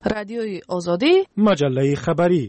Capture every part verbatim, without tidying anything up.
رادیوی آزادی، مجله خبری.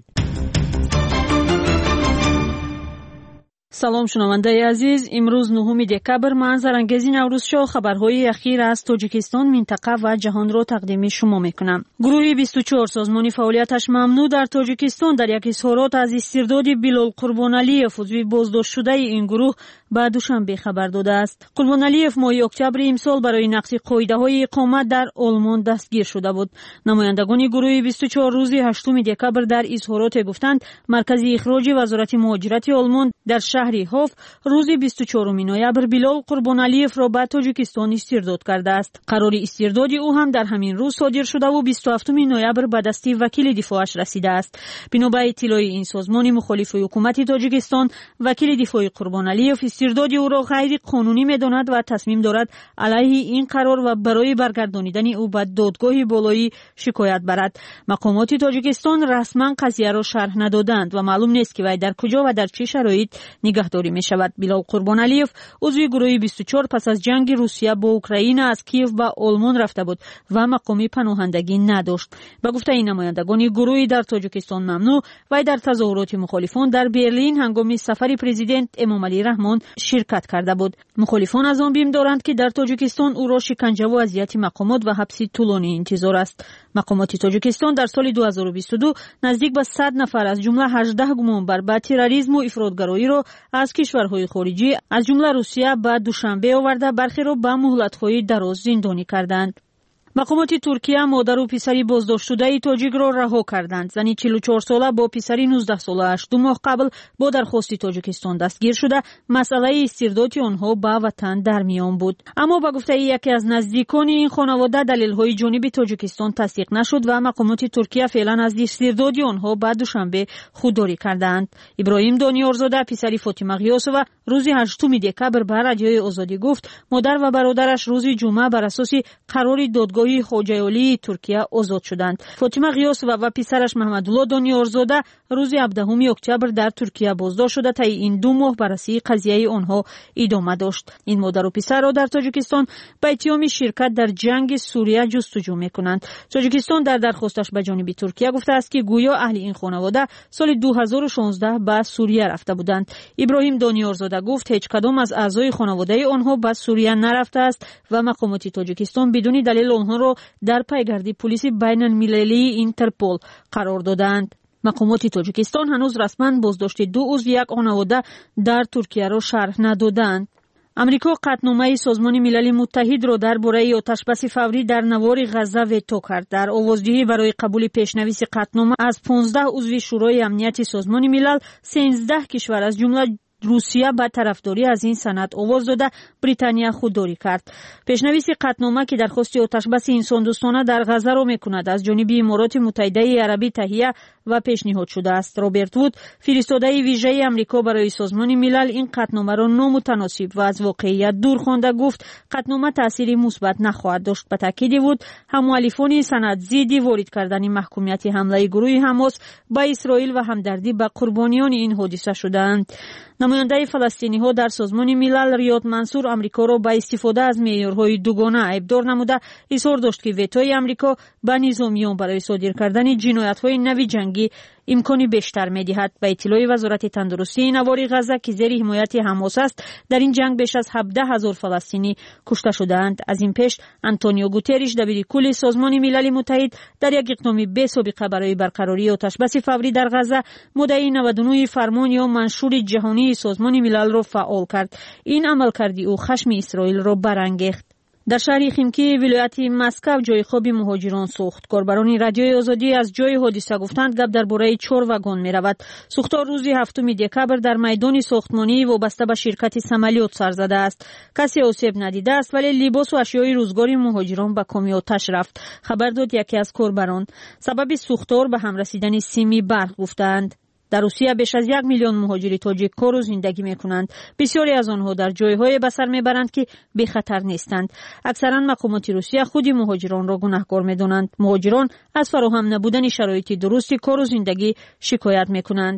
سلام شنونده عزیز، امروز نهم دکبر من زرانگیزی نوروزشو خبرهای اخیر از تاجیکستان، منطقه و جهان را تقدیم شما میکنم. گروه بیست و چهار سازمانی فعالیتش ممنوع در تاجیکستان در یک اظهارات از استرداد بلال قربانعلیف عضو بازداشت شده این گروه به دوشنبه خبر داده است. قربانعلیف ماه اکتبر امسال برای نقض قاعده‌های اقامت در آلمان دستگیر شده بود. نمایندگان گروه بیست و چهار روز هشتم دکبر در اظهارات گفتند مرکز اخراج وزارت مهاجرت آلمان در شهر هاف روز بیست و چهارم نوامبر بلال قربانعلیف را به تاجیکستان استرداد کرده است. قرار استرداد او هم در همین روز صادر شده و بیست و هفتم نوامبر به دست وکیل دفاعش رسیده است. بنا به اطلاع این سازمان مخالف حکومت تاجیکستان، وکیل دفاع قربانعلیف استرداد او را غیر قانونی می‌داند و تصمیم دارد علیه این قرار و برای برگردانیدن او به دادگاه بالایی شکایت برد. مقامات تاجیکستان رسما قضیه را شرح ندادند و معلوم نیست که وی در کجا و در چه شرایط نگهداری می شود. بلال قربانعلیف عضو گروه بیست و چهار پس از جنگ روسیه با اوکراین از کیف به آلمان رفته بود و مقام پناهندگی نداشت. به گفته این نمایندگان گروهی در تاجیکستان ممنوع، وی در تظاهرات مخالفان در برلین هنگام سفر پرزیدنت امام علی رحمان شرکت کرده بود. مخالفان از آن بیم دارند که در تاجیکستان او را شکنجه و اذیت مقامات و حبس طولانی انتظار است. مقامات تاجیکستان در سال دو هزار و بیست و دو نزدیک به صد نفر از جمله هجده گمانبر به تروریسم و افراطگرایی را از کشورهای خارجی از جمله روسیه به دوشنبه آورده برخی را به مهلت‌های دراز زندانی کردند. مقامات ترکیه مادر و پسری بازداشت شده تاجیک را رها کردند. زنی چهل و چهار ساله با پسری نوزده ساله اش دو ماه قبل با درخواست تاجیکستان دستگیر شده. مسئله استرداد آنها به وطن در میان بود، اما به گفته یکی از نزدیکان این خانواده دلیل‌های جانب تاجیکستان تصدیق نشد و مقامات ترکیه فعلا از استرداد آنها به دوشنبه خودداری کردند. ابراهیم دانیارزاده پسری فاطمه غیاسова روز هشتم دکبر به رادیوی آزادی گفت مادر و برادرش روز جمعه بر اساس قرار دادگاه خواجه عالی ترکیه آزاد شدند. فاطمه غیاسова و پسرش محمدالله دانیارزاده روز هفدهم اکتبر در ترکیه بازداشت شده تا این دو ماه بررسی قضیه آنها ادامه داشت. این مادر و پسر را در تاجیکستان به اتهام شرکت در جنگ سوریه جستجو می‌کنند. تاجیکستان در درخواستش به جانب ترکیه گفته است که گویا اهل این خانواده سال دو هزار و شانزده به سوریه رفته بودند. ابراهیم دانیارزاده گفت هیچ کدام از اعضای خانواده آنها به سوریه نرفته است و مقامات تاجیکستان بدون دلیل آنها را در پیگرد پلیس بین المللی اینترپول قرار دادند. مقامات تاجیکستان هنوز رسما بازداشت دو عضو یک خانواده در ترکیه را شرح ندادند. امریکا قطعنامه سازمان ملل متحد را درباره آتشبس فوری در نوار غزه ویتو کرد. در آوازدهی برای قبول پیشنویس قطعنامه از پانزده عضو شورای امنیت سازمان ملل، سیزده کشور از جمله روسیه به طرفداری از این سند آواز داده بریتانیا خودداری کرد. پیشنویس قطعنامه که درخواست آتشبس انسان دوستانه در غزه را میکند از جانب امارات متحده عربی تهیه و پیشنهاد شده است. رابرت وود فرستاده ویژه آمریکا برای سازمان ملل این قطعنامه را نامتناسب و از واقعیت دور خوانده گفت قطعنامه تأثیری مثبت نخواهد داشت. به تاکید وود هم‌مؤلفان سند ضد وارد کردن محکومیت حمله گروه حماس به اسرائیل و همدردی به قربانیان این حادثه شدند. نماینده فلسطینی ها در سازمان ملل ریاد منصور امریکا را به استفاده از معیارهای دوگانه عیبدار نموده اظهار داشت که ویتوی امریکا به نظامیان برای صادر کردن جنایت‌های نوی جنگی امکانی بیشتر می‌دهد. به اطلاع وزارت تندرستی نوار غزه که زیر حمایت حماس است، در این جنگ بیش از هفده هزار فلسطینی کشته شدند. از این پیش آنتونیو گوتریش دبیرکل سازمان ملل متحد در یک اقدام بی‌سابقه برای برقراری آتشبس فوری در غزه مدعی نود و نه فرمان یا منشور جهانی سازمان ملل را فعال کرد. این عملکرد او خشم اسرائیل را برانگیخت. در شهر خیمکی ولایت مسکو جای خواب مهاجران سوخت. کاربران رادیوی آزادی از جای حادثه گفتند گپ درباره چهار واگن می رود. سوختار روز هفتم دکبر در میدان ساختمانی وابسته به شرکت سمالیات سر زده است. کسی آسیب ندیده است ولی لباس و اشیای روزگاری مهاجران به کام آتش رفت. خبر داد یکی از کاربران. سبب سوختار به هم رسیدن سیم برق گفتند. در روسیه بیش از یک میلیون مهاجر تاجیک کار و زندگی میکنند. بسیاری از آنها در جایهای به سر میبرند که بی خطر نیستند. اکثرا مقامات روسیه خود مهاجران را گناهکار میدانند. مهاجران از فراهم نبودن شرایط درست کار و زندگی شکایت میکنند.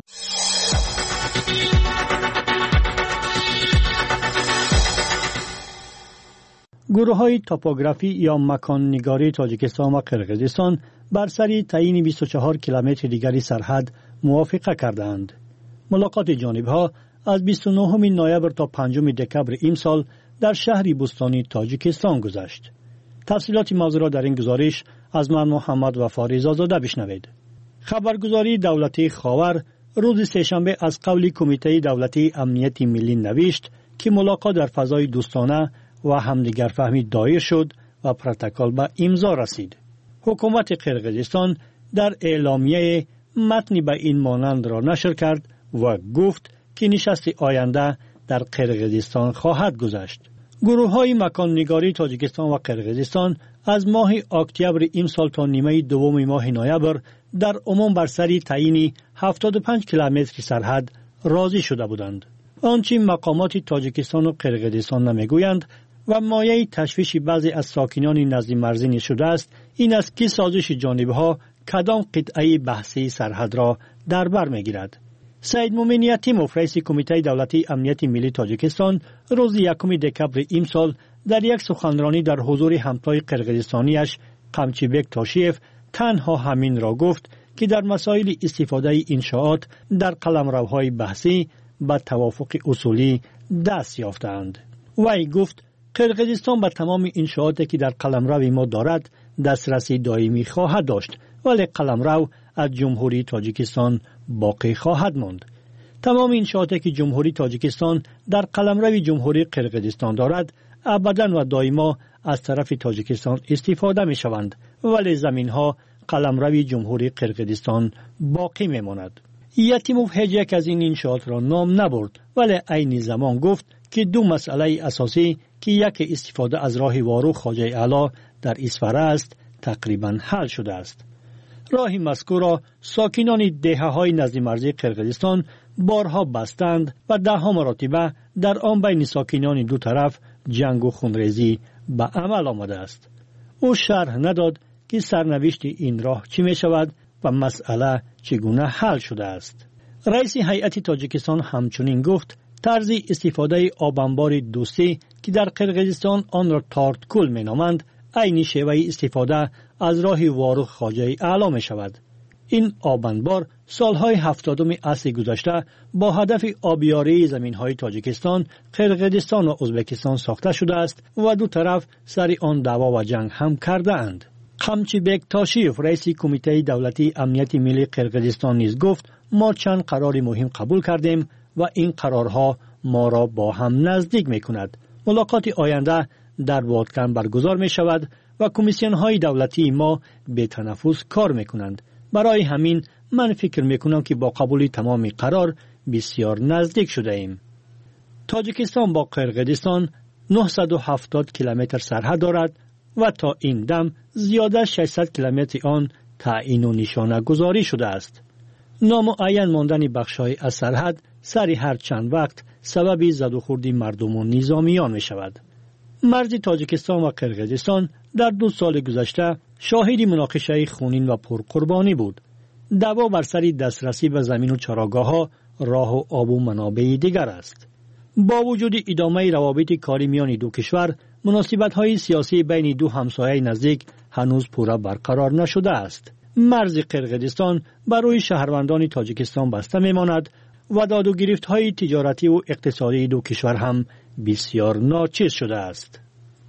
گروه‌های توپوگرافی یا مکان نگاری تاجیکستان و قرقیزستان بر سر تعیین بیست و چهار کیلومتر دیگری سرحد موافقه کردند. ملاقات جانبها از بیست و نهم نوامبر تا پنجم دکمبر امسال در شهری بستانی تاجیکستان گذشت. تفصیلات موضوع را در این گزارش از من محمد وفا رضازاده بشنوید. خبرگزاری دولتی خاور روز سه‌شنبه از قول کمیته دولتی امنیت ملی نوشت که ملاقات در فضای دوستانه و همدیگر فهمی دایر شد و پروتکل به امضا رسید. حکومت قرقیزستان در اعلامیه متنی به این مانند را نشر کرد و گفت که نشست آینده در قرقیزستان خواهد گذشت. گروه‌های مکان نگاری تاجیکستان و قرقیزستان از ماه اکتبر امسال تا نیمه دوم ماه نوامبر در عموم بر سر تعیین هفتاد و پنج کیلومتر سرحد راضی شده بودند. آنچه مقامات تاجیکستان و قرقیزستان نمیگویند و مایه تشویش بعضی از ساکنان نزد مرزی شده است این است که سازش جانبها کدام قطعه بحثی سرحد را در بر میگیرد. سید مومن یتیموف رئیس کمیته دولتی امنیت ملی تاجیکستان روز یکم دکمبر امسال در یک سخنرانی در حضور همتای قرقیزستانیش قمچیبک تاشیف تنها همین را گفت که در مسائل استفاده انشاءات در قلمروهای بحثی به توافق اصولی دست یافتند. وی گفت قرقیزستان به تمام انشاءاتی که در قلمرو ما دارد دسترسی دائمی خواهد داشت ولی قلمرو از جمهوری تاجیکستان باقی خواهد ماند. تمام انشاءاتی که جمهوری تاجیکستان در قلمرو جمهوری قرقیزستان دارد ابدا و دائما از طرف تاجیکستان استفاده می شوند ولی زمین ها قلمرو جمهوری قرقیزستان باقی می ماند. یتیموف هیچ یک از این انشاءات را نام نبرد ولی عین زمان گفت که دو مسئله اساسی که یک استفاده از راه وارو خواجه اعلی در اسفره است تقریبا حل شده است. راه مذکور را ساکنان دهه‌های نزد مرزی قرقیزستان بارها بستند و ده‌ها مراتبه در آن بین ساکنان دو طرف جنگ و خونریزی به عمل آمده است. او شرح نداد که سرنوشت این راه چی می شود و مسئله چگونه حل شده است. رئیس هیئت تاجیکستان همچنین گفت طرز استفاده آبانبار دوستی که در قرقیزستان آن را تارتکل می نامند عین شیوه استفاده از راه واروخ خواجه اعلی می شود. این آبانبار سالهای هفتادم عصر گذشته با هدف آبیاری زمینهای تاجیکستان، قرقیزستان و ازبکستان ساخته شده است و دو طرف سر آن دعوا و جنگ هم کرده اند. قمچیبک تاشیف رئیس کمیته دولتی امنیت ملی قرقیزستان نیز گفت ما چند قرار مهم قبول کردیم و این قرارها ما را با هم نزدیک می کند. ملاقات آینده در وادکن برگزار می شود و کمیسیون های دولتی ما به تنفس کار می کنند. برای همین من فکر می کنم که با قبول تمام قرار بسیار نزدیک شده ایم. تاجیکستان با قرقیزستان نهصد و هفتاد کیلومتر سرحد دارد و تا این دم زیاده ششصد کیلومتر آن تعیین و نشانه گذاری شده است. نامعین ماندن بخش‌های از سرحد سری هر چند وقت سبب زد و خورد مردم و نظامیان می شود. مرز تاجیکستان و قرقیزستان در دو سال گذشته شاهد مناقشه خونین و پرقربانی بود. دعوا بر سر دسترسی به زمین و چراگاه‌ها، راه و آب و منابع دیگر است. با وجود ادامه روابط کاری میان دو کشور، مناسبت‌های سیاسی بین دو همسایه نزدیک هنوز پورا برقرار نشده است. مرز قرقیزستان برای شهروندان تاجیکستان بسته میماند و داد و گرفت‌های تجارتی و اقتصادی دو کشور هم بسیار ناچیز شده است.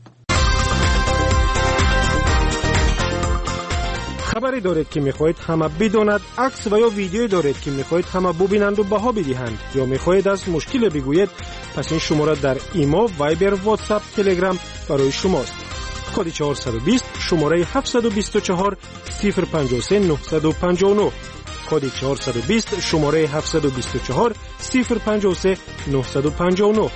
خبری دارید که میخواهید همه بداند، عکس و یا ویدیویی دارید که میخواهید همه ببینند و بها بدهند یا میخواهید از مشکل بگویید، پس این شماره در ایمو، وایبر، واتساپ، تلگرام برای شماست. کد چهارصد و بیست شماره هفتصد و بیست و چهار صفر پنجاه و سه نهصد و پنجاه و نه. کد چهارصد و بیست شماره هفتصد و بیست و چهار صفر پنجاه و سه نهصد و پنجاه و نه.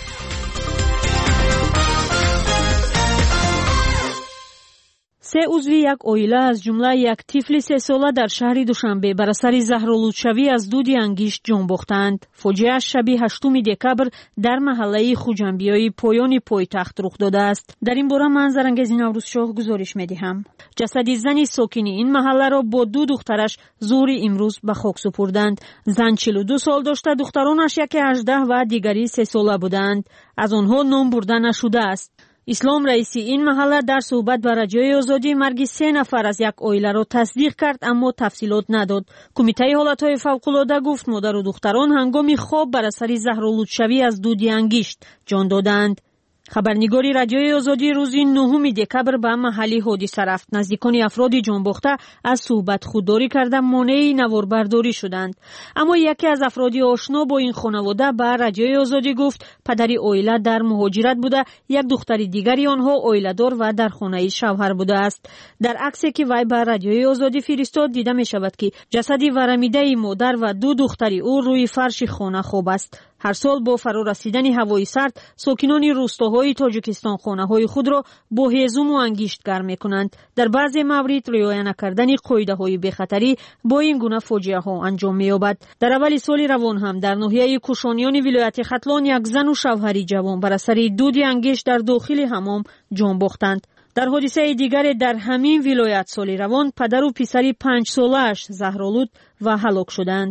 سه عضو یک اویله از جمله یک طفل سه ساله در شهر دوشنبه بر اثر زهرآلودشوی از دود انگشت جان باختند. فاجعه شب هشتم دکمبر در محله خوجنبیای پایان پایتخت رخ داده است. در این باره من زرنگزی نوروزشاه گزارش می‌دهم. جسد زن ساکن این محله را با دو دخترش ظهر امروز به خاک سپردند. زن چهل و دو سال داشته، دخترانش یکی هجده و دیگری سه ساله بودند. از آنها نام برده نشده است. ислом раиси ин маҳалла дар суҳбат ба радиои озодӣ марги се нафар аз як оиларо тасдиқ кард, аммо тафсилот надод. кумитаи ҳолатҳои фавқулода гуфт модару духтарон ҳангоми хоб бар асари заҳролудшавӣ аз дуди ангишт ҷон доданд. хабарнигори радиои озодӣ рӯзи нӯҳуми декабр ба маҳалли ҳодиса рафт. наздикони афроди ҷонбохта аз суҳбат худдорӣ карда монеи наворбардорӣ шуданд. аммо яке аз афроди ошно бо ин хонавода ба радиои озодӣ гуфт падари оила дар муҳоҷират буда, як духтари дигари онҳо оиладор ва дар хонаи шавҳар будааст. дар аксе ки вай ба радиои озодӣ фиристод, дида мешавад ки ҷасади варамидаи модар ва ду духтари ӯ рӯи фарши хона хоб аст. ҳар сол бо фарорасидани ҳавои сард сокинони рӯстоҳои Тоҷикистон хонаҳои худро бо ҳезуму ангишт гарм мекунанд. дар баъзе маврид риоя накардани қоидаҳои бехатарӣ бо ин гуна фоҷиаҳо анҷом меёбад. дар аввали соли равон ҳам дар ноҳияи кушонёни вилояти Хатлон як зану шавҳари ҷавон бар асари дуди ангишт дар дохили ҳаммом ҷон бохтанд. дар ҳодисаи дигаре дар ҳамин вилоят соли равон падару писари панҷсолааш заҳролуд ва ҳалок шуданд.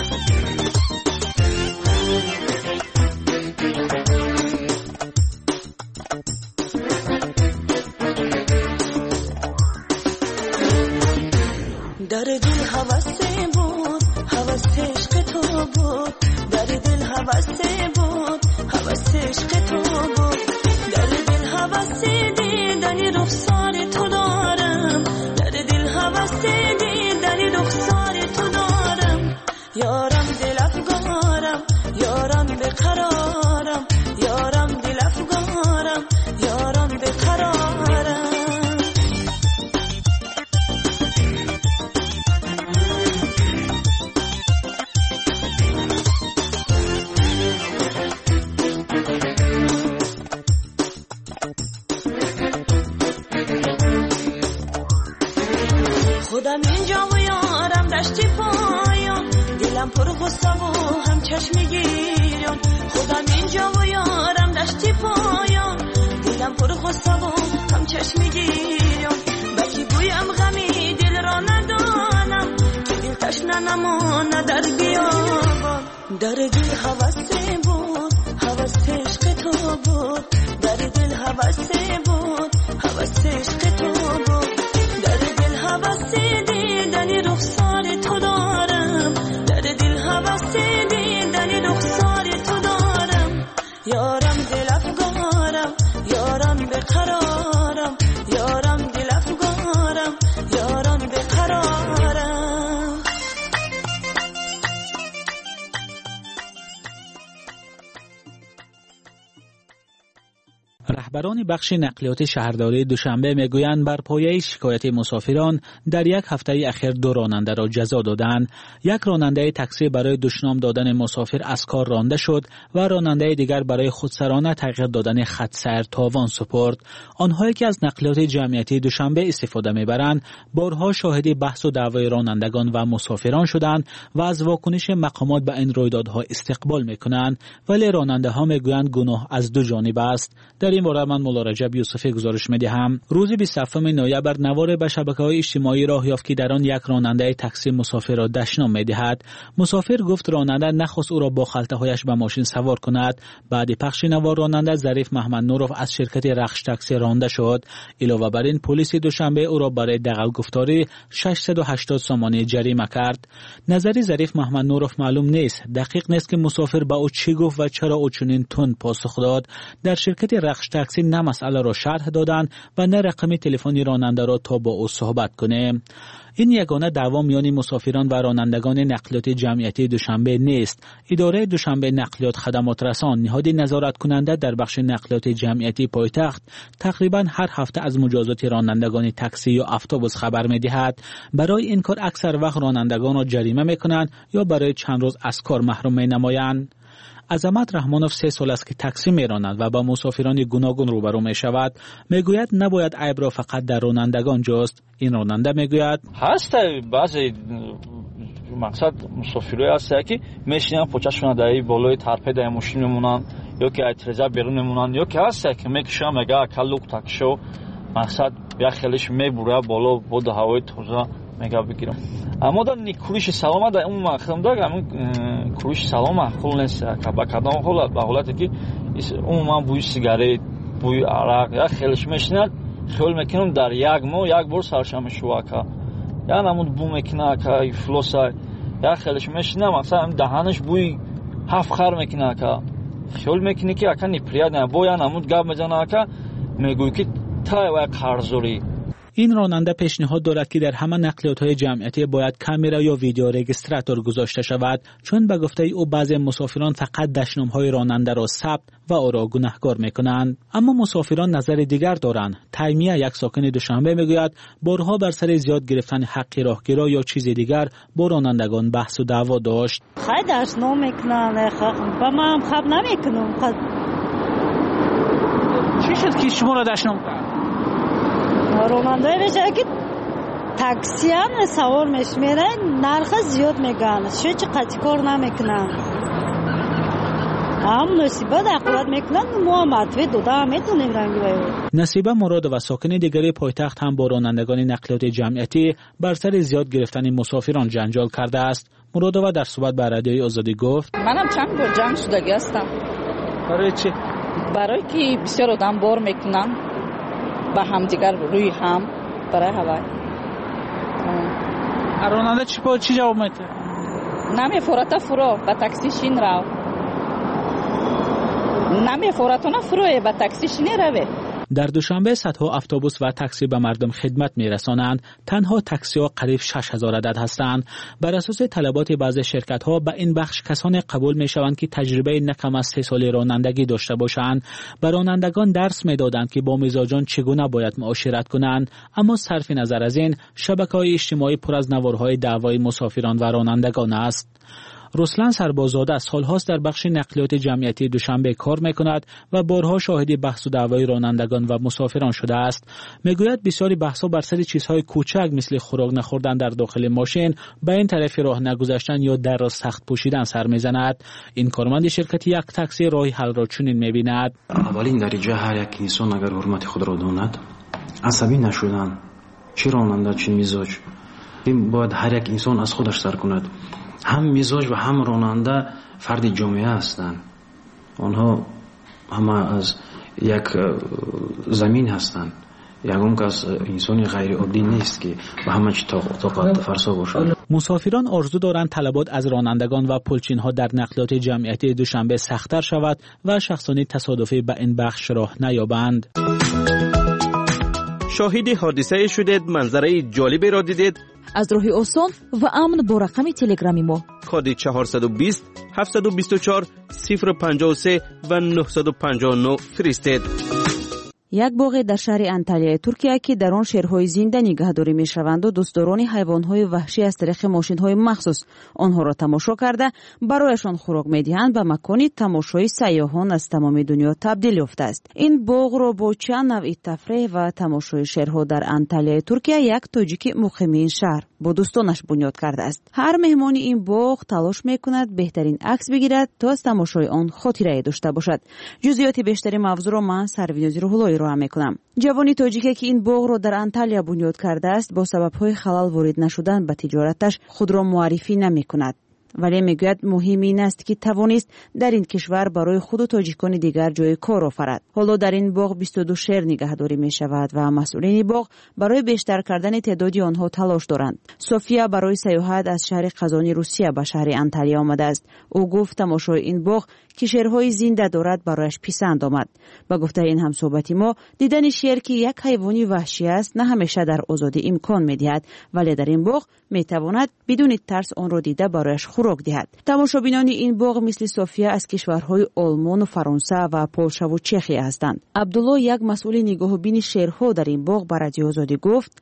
در دل هوسه بود هوس عشق تو بود در دل هوسه بود هوس عشق تو بود در دل هوسه دیدن رخسار تو دارم در دل هوسه دیدن رخسار تو دارم یارم دل افگارم یارم بقرارم یارم دل افگارم یارم بقرارم خودم اینجا و یارم دشتی پایان دلم پر غصه و هم چشم گیران خودم اینجا و یارم دشتی پایان دلم پر غصه و هم چشم گیران بکی گویم غمی دل را ندانم که دل تشنه نمانه در بیابان در دل هوسه بود هوس عشق تو بود در دل هوسه بود هوس عشق تو بود در دل هوسه دیدن رخسار تو دارم در دل هوسه دیدن رخسار تو دارم یارم دل افگارم یارم بقرارم یارم دل افگارم یارم بقرارم رهبران بخش نقلیات شهرداری دوشنبه میگویند بر پایه شکایت مسافران در یک هفته اخیر دو راننده را جزا دادند. یک راننده تاکسی برای دشنام دادن مسافر از کار رانده شد و راننده دیگر برای خودسرانه تغییر دادن خط سیر تاوان سپرد. آنهایی که از نقلیات جمعیتی دوشنبه استفاده میبرند بارها شاهد بحث و دعوای رانندگان و مسافران شدند و از واکنش مقامات به این رویدادها استقبال میکنند، ولی راننده ها میگویند گناه از دو جانب است. در این باره من مولا رجب یوسفی گزارش میدهم. روز بیست و هفتم نوامبر نوار به شبکه‌های اجتماعی راه یافت که در آن یک راننده تاکسی مسافر را دشنام میدهد. مسافر گفت راننده نخواست او را با خلطه‌هایش به ماشین سوار کند. بعد پخش نوار راننده ظریف محمد نورов از شرکت رخش تاکسی رانده شد. علاوه بر این پلیس دوشنبه او را برای دغل گفتاری ششصد و هشتاد سامانه جریمه کرد. نظری ظریف محمد نورов معلوم نیست. دقیق نیست که مسافر با او چی گفت و چرا او چنین تند پاسخ داد. در شرکت رخش تاکسی نه مسئله را شرح دادند و نه رقم تلفنی راننده را تا با او صحبت کنه. این یگانه دعوا میان مسافران و رانندگان نقلیات جمعیتی دوشنبه نیست. اداره دوشنبه نقلیات خدمات رسان، نهاد نظارت کننده در بخش نقلیات جمعیتی پایتخت، تقریبا هر هفته از مجازات رانندگان تاکسی یا اتوبوس خبر می‌دهد. برای این کار اکثر وقت رانندگان را جریمه می‌کنند یا برای چند روز از کار محروم می‌نمایند. عظمت رحمانوف سه سال است که تاکسی میراند و با مسافران گوناگون روبرو می شود. میگوید نباید عیب را فقط در رانندگان جست. این راننده میگوید هست بعضی مقصد مسافرای هست که میشینن پوچه‌شون در بالای ترپه در ماشین میمونن یا که اعتراض بیرون میمونن یا که هست که میکشن میگه کلوک تاکشو مقصد یا خیلیش میبره بالا بود هوای تازه میگه بگیرم. اما در نیکویش سلامت در اون مخم داره اما کویش سلام معقول نیست که با کدام حالت به حالتی که اون من بوی سیگاری бӯи арақ як хелиш мешинад хёл мекунам дар як моҳ як бор саршами шувака я намуд бу мекуна ка ифлоса як хелиш мешинам масалан даҳанаш бӯи ҳафт хар мекуна ка хёл мекуни ки ака неприятна бо я намуд гап мезана ка мегӯй ки тай ва қарзори. این راننده پیشنهاد دارد که در همه نقلیات‌های جمعیتی باید کامرا یا ویدیو رگیستراتور گذاشته شود، چون به گفته او بعضی مسافران فقط دشنام‌های راننده را ثبت و او را گناهکار می‌کنند. اما مسافران نظر دیگر دارند. تیمیه یک ساکن دوشنبه میگوید بارها بر سر زیاد گرفتن حق راهگیرا یا چیز دیگر با رانندگان بحث و دعوا داشت. خیلی دشنام میکنن، با ما هم خب نمیکنم. چی شد که شما را دشنام کرد؟ راننده میشه که تاکسیان سوار میشمیره نرخ زیاد میگن چه چه قطعی کار نمیکنن هم نصیبه دقیقات میکنن ما مطوی دوده هم میتونیم رنگی باید. نصیبه مراد و ساکن دیگری پایتخت هم با رانندگان نقلیات جمعیتی بر سر زیاد گرفتن مسافران جنجال کرده است. مراد و در صحبت با رادیوی آزادی گفت منم چند بار جنگ شدگی هستم. برای چی؟ برای که بسیار آدم بار میکنن با هم دیگر روی هم برای هوای. راننده چی پا چی جواب میده؟ نمی فورتا فرو با تاکسی شین راو. نمی فورتا نه فروه با تاکسی شین روه. در دوشنبه صدها اتوبوس و تاکسی به مردم خدمت می‌رسانند. تنها تاکسی‌ها قریب شش هزار عدد هستند. بر اساس طلبات بعضی شرکت‌ها به این بخش کسانی قبول می‌شوند که تجربه نه کم از سه سال رانندگی داشته باشند. به رانندگان درس می‌دادند که با مزاجان چگونه باید معاشرت کنند، اما صرف نظر از این شبکه‌های اجتماعی پر از نوارهای دعوای مسافران و رانندگان است. رسلان سرباززاده سالهاست در بخش نقلیات جمعیتی دوشنبه کار میکند و بارها شاهد بحث و دعوای رانندگان و مسافران شده است. میگوید بسیاری بحث‌ها بر سر چیزهای کوچک مثل خوراک نخوردن در داخل ماشین، به این طرف راه نگذاشتن یا در را سخت پوشیدن سر میزند. این کارمند شرکت یک تاکسی راه حل را چنین میبیند. اولین درجه هر یک انسان اگر حرمت خود را داند، عصبی نشدن، چه راننده چه مزاج، این باید هر یک انسان از خودش سر کند. هم مزاج و هم راننده فرد جامعه هستند. آنها همه از یک زمین هستند. یگان کس انسانی غیر عادی نیست که به همه چی طاقت فرسا باشد. مسافران آرزو دارند طلبات از رانندگان و پلچین‌ها در نقلیات جمعیتی دوشنبه سخت‌تر شود و شخصانی تصادفی به این بخش راه نیابند. شاهد حادثه شدید، منظره جالبی را دیدید؟ از راه آسان و امن با رقم تلگرامی ما کد چهارصد و بیست هفتصد و بیست و چهار صفر پنجاه و سه و نهصد و پنجاه و نه فرستید. یک باغ در شهر انتالیای ترکیه که در آن شیرهای زنده نگهداری می‌شوند و دوستداران حیوانات وحشی از طریق ماشین‌های مخصوص آنها را تماشا کرده برایشان خوراک می‌دهند و مکانی تماشای سیاحان از تمام دنیا تبدیل یافته است. این باغ را با چند نوع تفریح و تماشای شیرها در انتالیای ترکیه یک تاجیک مقیم این شهر با دوستانش بنیاد کرده است. هر مهمان این باغ تلاش می‌کند بهترین عکس بگیرد تا از تماشای آن خاطره داشته باشد. جزئیات بیشتری موضوع را من سرویناز روح‌اللهی را میکنم. جوانی تاجیکی که این باغ را در انتالیا بنیاد کرده است با سبب‌های خلال وارد نشدن به تجارتش خود را معرفی نمی‌کند. ولی میگوید مهم این است که توانست در این کشور برای خود و تاجیکان دیگر جای کار آفرد. حالا در این باغ بیست و دو شیر نگهداری می شود و مسئولین باغ برای بیشتر کردن تعداد آنها تلاش دارند. سوفیا برای سیاحت از شهر قزانی روسیه به شهر انتالیا آمده است. او گفت تماشای این باغ که شیرهای زنده دارد برایش پسند آمد. با گفته این همصحبتی ما دیدن شیر که یک حیوانی وحشی است نه همیشه در آزادی امکان می‌دهد، ولی در این باغ می‌تواند بدون ترس آن را دیده برایش خوراک دهد. تماشابینان این باغ مثل سوفیا از کشورهای آلمان و فرانسه و پولشا و چخیه هستند. عبدالله یک مسئول نگاهبین شیرها در این باغ به رادیو آزادی گفت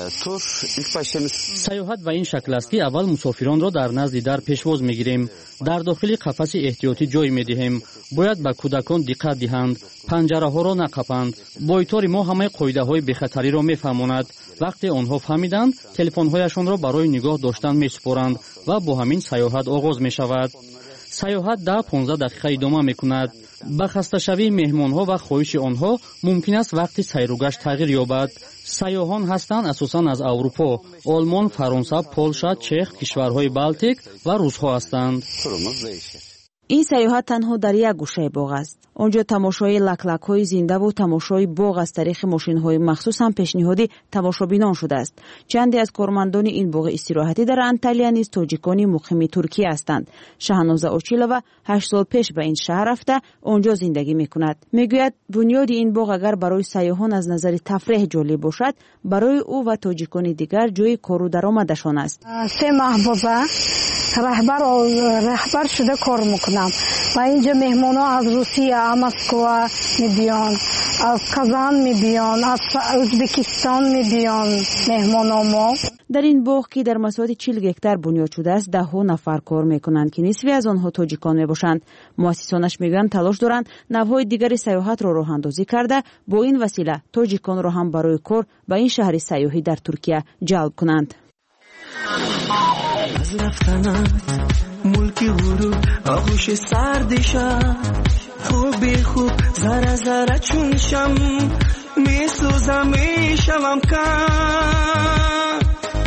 سیاحت به این شکل است که اول مسافران را در نزد در پیشواز میگیریم، در داخل قفس احتیاطی جای میدهیم. باید به کودکان دقت دهند، پنجره ها را نقاپند. بایتار ما همه قاعده های بخطری را میفهماند. وقتی آنها فهمیدند تلفن هایشان را برای نگاه داشتن میسپارند و با همین سیاحت آغاز می شود. سیاحت ده پانزده دقیقه ادامه می کند. به خسته شوی مهمان ها و خواهش آنها ممکن است وقتی سیر و گشت تغییر یابد. سیاحان هستند اساساً از اروپا، آلمان، فرانسه، پولشا، چخ، کشورهای بالتیک و روس ها هستند. این سیاحت تنها در یک گوشه باغ است. آنجا تماشای لکلک‌های زنده و تماشای باغ از طریق ماشین‌های مخصوص هم پیشنهادی تماشابینان شده است. چندی از کارمندان این باغ استراحتی در انتالیا نیز تاجیکان مقیم ترکیه هستند. شهنازه اوچیلووا هشت سال پیش به این شهر رفته آنجا زندگی می‌کند. میگوید بنیاد این باغ اگر برای سیاحان از نظر تفریح جالب باشد، برای او و تاجیکان دیگر جای کار و درآمدشان است. سه محبوبه رهبر رهبر شده کار میکنم و اینجا مهمانا از روسیه، مسکو میبیان، از کازان میبیان، از ازبکستان میبیان مهمانا ما. در این باغ که در مساحت چهل گکتار بنیاد شده است، ده ها نفر کار میکنند که نصفی از آنها تاجیکان میباشند. مؤسسانش میگویند تلاش دارند نوهای دیگر سیاحت را راه اندازی کرده با این وسیله تاجیکان را هم برای کار به این شهر سیاحی در ترکیه جلب کنند. از رفتنت ملکی غروب آغوش سرد شب، خوبی خوب ذره ذره چون شم میسوزم میشوم کم.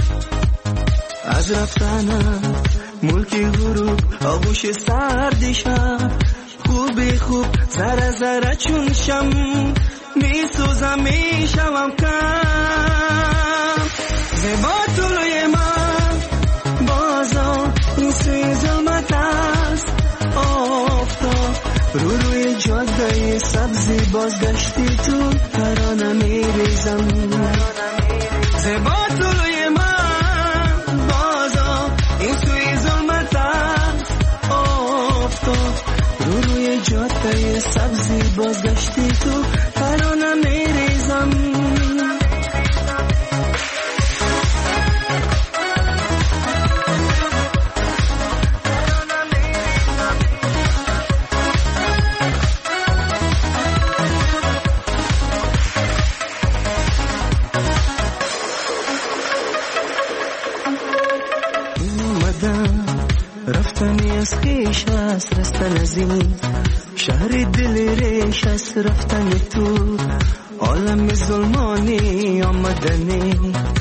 از رفتنت ملکی غروب آغوش سرد شب، خوبی خوب ذره ذره چون شم میسوزم میشوم کم. زیبا طلوی من بازا این سوی ظلمت است، آفتاب رو روی جاده سبزی بازگشتی تو ترانه میریزم. زیبا طلوی من بازا این سوی ظلمت است، آفتاب رو روی جاده سبزی بازگشتی تو ترانه میریزم. رفتنی از خیش است، رستن از این شهر دل ریش است، رفتن تو عالم ظلمانی آمدنی.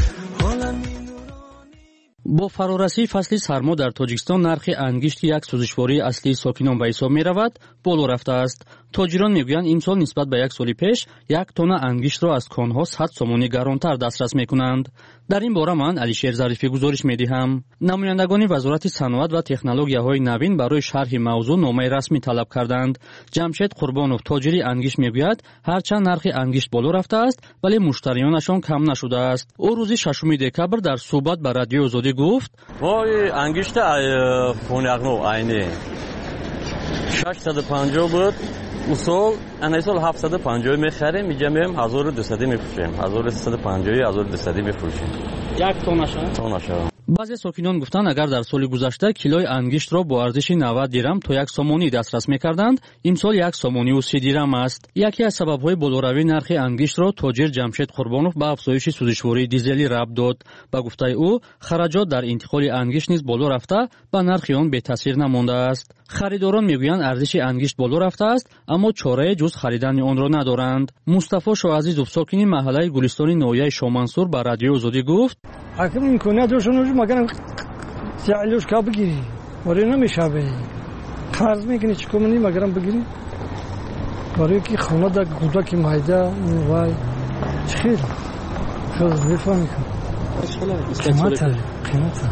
با فرارسی فصل سرما در تاجیکستان نرخ انگشت یک سوزشواری اصلی ساکنان به حساب می رود بالا رفته است. تاجران میگویند امسال نسبت به یک سال پیش یک تن انگشت را از کانها صد سومانی گرانتر دسترس میکنند. در این باره من علیشیر ظریفی گزارش میدهم. نمایندگان وزارت صنعت و تکنولوژی‌های نوین برای شرح موضوع نامه رسمی طلب کردند. جمشید قربانوف تاجری انگشت میگوید هرچند نرخ انگشت بالا رفته است ولی مشتریانشان کم نشده است. او روز ششم دکبر در صحبت با رادیو آزادی گفت: وای انگشت خونقنو عینی ششصد و پنجاه بود، اصول این سال هفتصد و پنجاه میخریم، اینجا میام هزار و دویست میفروشیم، هزار و سیصد و پنجاه هزار و دویست میفروشیم. یک تونشه تونشه. بعضی ساکنان گفتند اگر در سال گذشته کیلوی انگشت را با ارزش نود درم تا یک سومانی دسترس میکردند، امسال یک سومانی و سی درم است. یکی از سبب‌های بالاروی نرخ انگشت را تاجر جمشید قربانوف به افزایش سوزشواری دیزلی ربط داد. با گفته او خراجات در انتقال انگشت نیز بالا رفته و نرخ آن به تاثیر نمانده است. خریداران میگویند ارزش انگشت بالا رفته است اما چاره جز خریدن آن را ندارند. مصطفی شاعزیزوف ساکن محله گلستان نویه شامنصور با رادیو آزادی گفت: اگه میکنه دوشون مگر سیالوش کا بگیری ولی نمیشه بی قرض میکنی چیکار کنی مگرم بگیری برای کی خونه دا گودا کی مایده وای چخیر خود نفهمی کن قیمت قیمت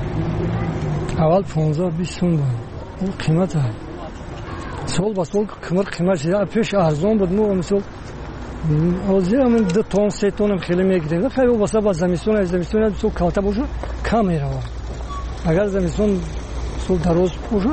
اول پانزده بیست سوم بود اون قیمت سال با سال کمر قیمت شده پیش ارزان بود مو مثلا اوزی من دو تون سه تونم خیلی میگیریم خیلی واسه با زمستون از زمستون سو کاتا باشه کم میره اگر زمستون سو دراز باشه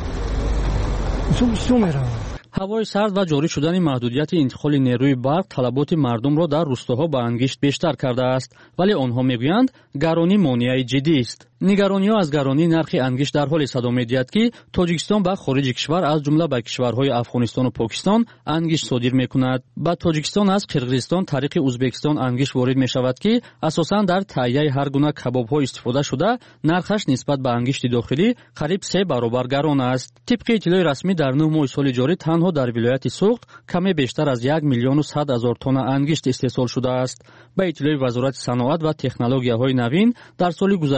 سو سو میره. هوای سرد و جاری شدن محدودیت انتقال نیروی برق طلبات مردم را در روستاها به انگشت بیشتر کرده است ولی آنها میگویند گرانی مانع جدی است. نگرانی‌ها از گرانی نرخ انگشت در حال صدا می‌دهد که تاجیکستان به خارج کشور از جمله به کشورهای افغانستان و پاکستان انگشت صادر می‌کند. با تاجیکستان از قرقیزستان طریق ازبکستان انگشت وارد می‌شود که اساساً در تهیه هر گونه کباب‌ها استفاده شده نرخش نسبت به انگشت داخلی قریب سه برابر گران است. طبق اطلاع رسمی در نه ماه سال جاری تنها در ولایت سوخت کمی بیشتر از یک میلیون و صد هزار تن انگشت استحصال شده است. با اطلاع وزارت صنعت و تکنولوژی‌های نوین در سال گذشته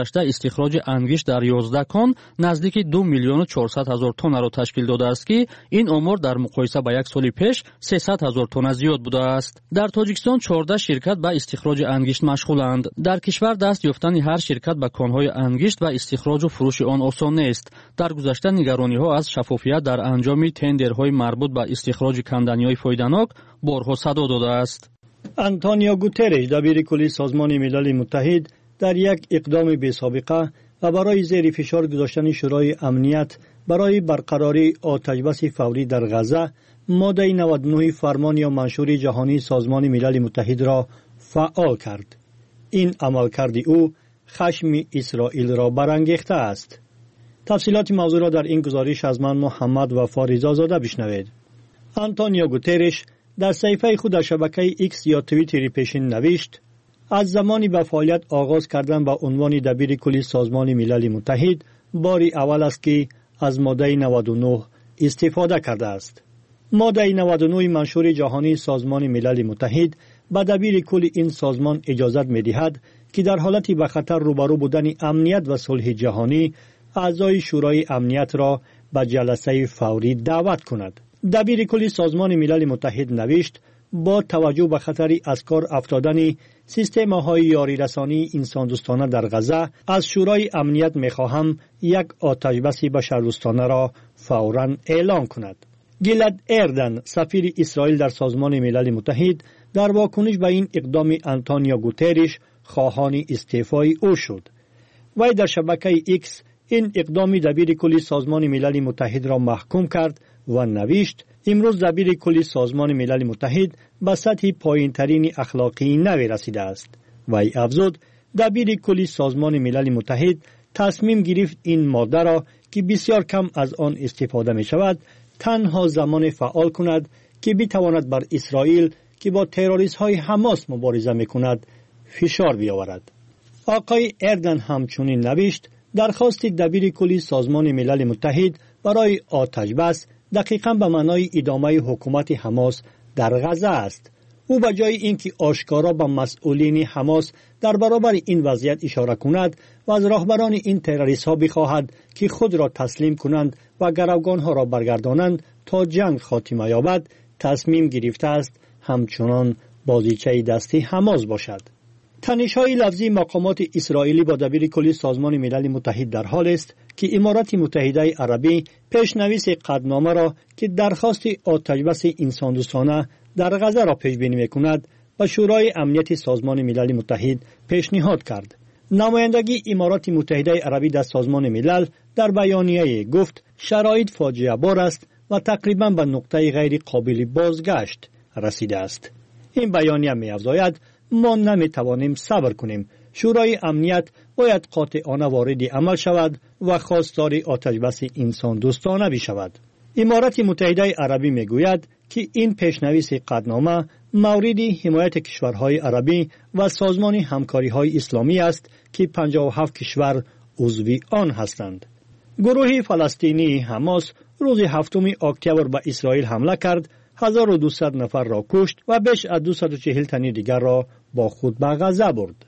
استخراج انگشت در یازده کان نزدیک دو میلیون و چهارصد هزار تن را تشکیل داده است که این آمار در مقایسه با یک سال پیش سیصد هزار تن زیاد بوده است. در تاجیکستان چهارده شرکت به استخراج انگشت مشغولند. در کشور دست یافتن هر شرکت به کانهای انگشت و استخراج و فروش آن آسان نیست. در گذشته نگرانی‌ها از شفافیت در انجام تندرهای مربوط به استخراج کندنی‌های فایده‌ناک بارها صدا داده است. آنتونیو گوترش دبیر کلی سازمان ملل متحد در یک اقدام بی‌سابقه و برای زیر فشار گذاشتن شورای امنیت برای برقراری آتش‌بس فوری در غزه ماده نود و نه فرمان یا منشور جهانی سازمان ملل متحد را فعال کرد. این عملکرد او خشم اسرائیل را برانگیخته است. تفصیلات موضوع را در این گزارش از من محمد وفا رضازاده بشنوید. آنتونیو گوترش در صفحه خود در شبکه ایکس یا توییتر پیشین نوشت: از زمانی به فعالیت آغاز کردن با عنوان دبیر کلی سازمان ملل متحد باری اول است که از ماده نود و نه استفاده کرده است. ماده نود و نه منشور جهانی سازمان ملل متحد به دبیر کل این سازمان اجازت می‌دهد که در حالتی به خطر روبرو بودن امنیت و صلح جهانی اعضای شورای امنیت را به جلسه فوری دعوت کند. دبیر کلی سازمان ملل متحد نوشت: با توجه به خطر از کار افتادن سیستم‌های یاری رسانی انسان دوستانه در غزه از شورای امنیت می‌خواهم یک آتش‌بس بشردوستانه را فوراً اعلام کند. گیلد اردن سفیر اسرائیل در سازمان ملل متحد در واکنش به این اقدام آنتونیو گوترش خواهان استعفای او شد. وی در شبکه ایکس این اقدام دبیر کلی سازمان ملل متحد را محکوم کرد و نوشت: امروز دبیر کلی سازمان ملل متحد به سطح پایین‌ترین اخلاقی نوی رسیده است. وی افزود: دبیر کلی سازمان ملل متحد تصمیم گرفت این ماده را که بسیار کم از آن استفاده می شود تنها زمان فعال کند که بتواند بر اسرائیل که با تروریست های حماس مبارزه می کند فشار بیاورد. آقای اردن همچنین نوشت: درخواست دبیر کلی سازمان ملل متحد برای آتش‌بس دقیقاً به معنای ادامه حکومت حماس در غزه است. او به جای اینکه آشکارا به مسئولین حماس در برابر این وضعیت اشاره کند و از راهبران این تروریست ها بخواهد که خود را تسلیم کنند و گروگان ها را برگردانند تا جنگ خاتمه یابد، تصمیم گرفته است همچنان بازیچه دستی حماس باشد. تنش‌های لفظی مقامات اسرائیلی با دبیر کلی سازمان ملل متحد در حال است که امارات متحده عربی پیشنویس قطعنامه را که درخواست آتش‌بس انسان دوستانه در غزه را پیش بینی می‌کند به شورای امنیت سازمان ملل متحد پیشنهاد کرد. نمایندگی امارات متحده عربی در سازمان ملل در بیانیه گفت شرایط فاجعه بار است و تقریباً به نقطه غیر قابل بازگشت رسیده است. این بیانیه می‌افزاید: ما نمی‌توانیم صبر کنیم. شورای امنیت باید قاطعانه وارد عمل شود و خواستار آتش‌بس انسان دوستانه بشود. امارات متحده عربی میگوید که این پیشنویس قطعنامه مورد حمایت کشورهای عربی و سازمان همکاری‌های اسلامی است که پنجاه و هفت کشور عضو آن هستند. گروه فلسطینی حماس روز هفتم اکتبر به اسرائیل حمله کرد، هزار و دویست نفر را کشت و بیش از دویست و چهل تن دیگر را با خود به غزه برد.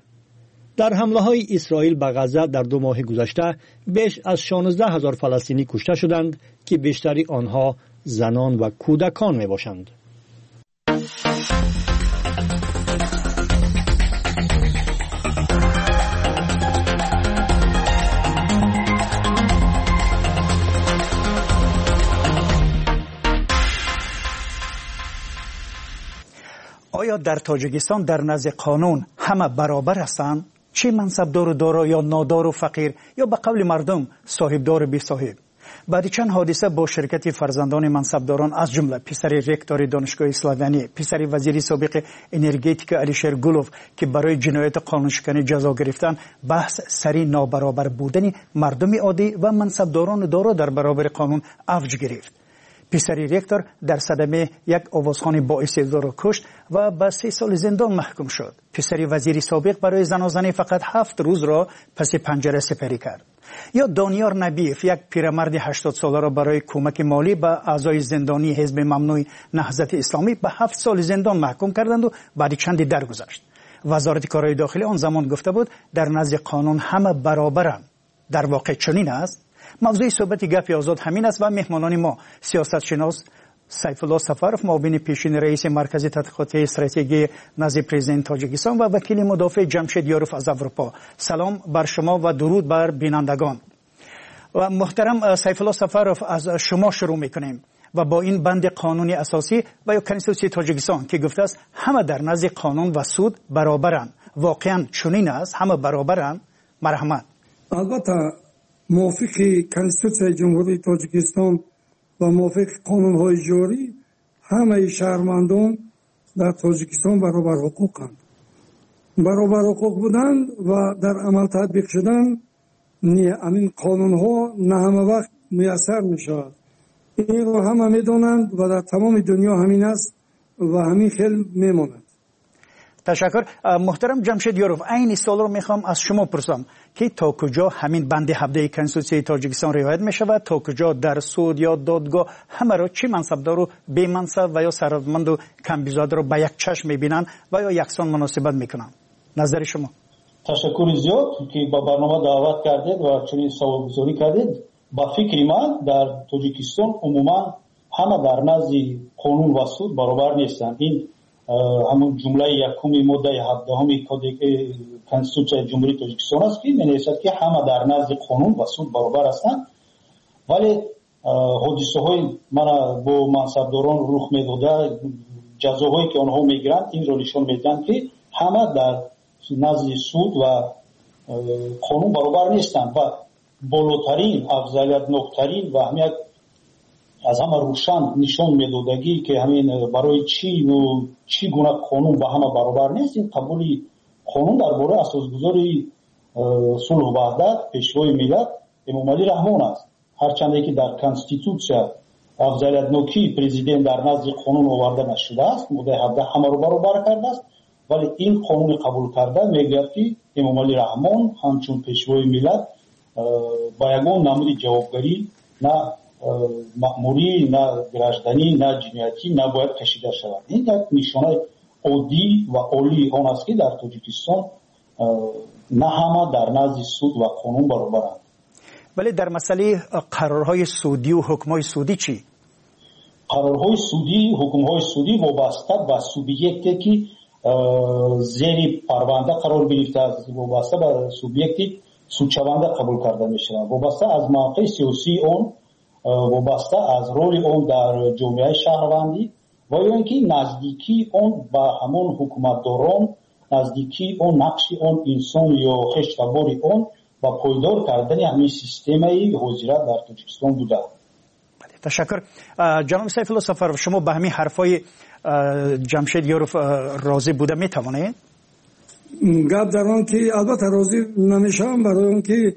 در حمله های اسرائیل به غزه در دو ماه گذشته بیش از شانزده هزار فلسطینی کشته شدند که بیشتری آنها زنان و کودکان می باشند. آیا در تاجیکستان در نزد قانون همه برابر هستند؟ چه منصبدار و دارا یا نادار و فقیر یا به قول مردم صاحبدار و بی صاحب؟ بعد چند حادثه با شرکت فرزندان منصبداران از جمله پسر رکتور دانشگاه اسلامی، پسر وزیر سابق انرژتیک علیشیر گلوف که برای جنایت قانونشکنی جزا گرفتن، بحث سری نابرابر بودن مردم عادی و منصبداران دارا در برابر قانون اوج گرفت. پسر رکتور در صدمه یک آوازخوان با استعداد را کشت و به سه سال زندان محکوم شد. پسر وزیر سابق برای زنازنی فقط هفت روز را پس پنجره سپری کرد. یا دانیار نبیف یک پیرمرد هشتاد ساله را برای کمک مالی به اعضای زندانی حزب ممنوع نهضت اسلامی به هفت سال زندان محکوم کردند و بعد چندی درگذشت. وزارت کارهای داخلی آن زمان گفته بود در نزد قانون همه برابرند. در واقع چنین است؟ موضوع صحبت گپ آزاد همین است و مهمانان ما سیاستشناس سیف الله سفرов معاون پیشین رئیس مرکز تحقیقات استراتژی نزد پرزیدنت تاجیکستان و وکیل مدافع جمشید یاروف از اروپا. سلام بر شما و درود بر بینندگان. و محترم سیف الله سفرов از شما شروع میکنیم و با این بند قانونی اساسی و یا کنستیتوسی تاجیکستان که گفته است همه در نزد قانون و سود برابرند، واقعا چنین است؟ همه برابرند؟ مرحمت. البته موافق کنستیتوسی جمهوری تاجیکستان و موافق قانون‌های جاری همه شهروندان در تاجیکستان برابر حقوقند. برابر حقوق بودند و در عمل تطبیق شدن همین قانون‌ها نه همه وقت میسر میشود. این رو همه میدونند و در تمام دنیا همین است و همین خیلی میماند. تشکر. محترم جمشید یاروف، این سوال رو میخوام از شما پرسم که تا کجا همین بند هفده کنستیتوسی تاجیکستان رعایت میشود، تا کجا در سود یا دادگاه همه را چه منصبدار و بی منصب و یا ثروتمند و کم بیزاده رو به یک چشم میبینند و یا یکسان مناسبت میکنند؟ نظر شما؟ تشکر زیاد که با برنامه دعوت کردید و چنین سوال گذاری کردید. با فکر من در تاجیکستان عموما همه در نزد قانون و سود برابر نیستند. این همون جمله یکم ماده هفدهم کد کنستیتوسی جمهوری تاجیکستان است که می‌نویسد که همه در نزد قانون و سود برابر هستند، ولی حادثه‌های مرا با منصبداران رخ می‌داده، جزاهایی که آنها میگیرند این را نشان میدهند که همه در نزد سود و قانون برابر نیستند و بالاترین افضلیت‌ناکترین و همین از همه روشن نشان میدادگی که همین برای چی و چی گونه قانون با همه برابر نیست، این قبول قانون درباره اساسگذاری صلح و وحدت پیشوای ملت امام علی رحمان است. هرچند که در کنستیتوسی افضلیت‌ناکی پرزیدنت در نزد قانون آورده نشده است، ماده هفده همه رو برابر کرده است، ولی این قانون قبول کرده میگوید که امام علی رحمان همچون پیشوای ملت با یگان نمود جوابگری نه مأموری، نه گرجدنی، نه جنایتی نباید کشیده شود. این یک نشانه عادی و عالی آن است که در تاجیکستان نه همه در نزد سود و قانون برابرند. ولی در مسئله قرارهای سودی و حکمهای سودی چی؟ قرارهای سودی، حکمهای سودی وابسته به سوبیکتی که زیر پرونده قرار گرفته است، وابسته به سوبیکتی سودشونده قبول کرده می شود، وابسته از موقع سیاسی اون، وابسته از رول اون در جامعه شهروندی و یا اینکه نزدیکی اون با همون حکومتداران، نزدیکی اون نقش اون انسان یا خشتباری اون با پایدار کردن همین سیستم حضوریت در تاجیکستان بوده. تشکر. جناب سیف الله سفرov، شما به همین حرفای جمشید یاروف راضی بوده میتوانید؟ گپ در آن که البته راضی نمیشم، برای اون که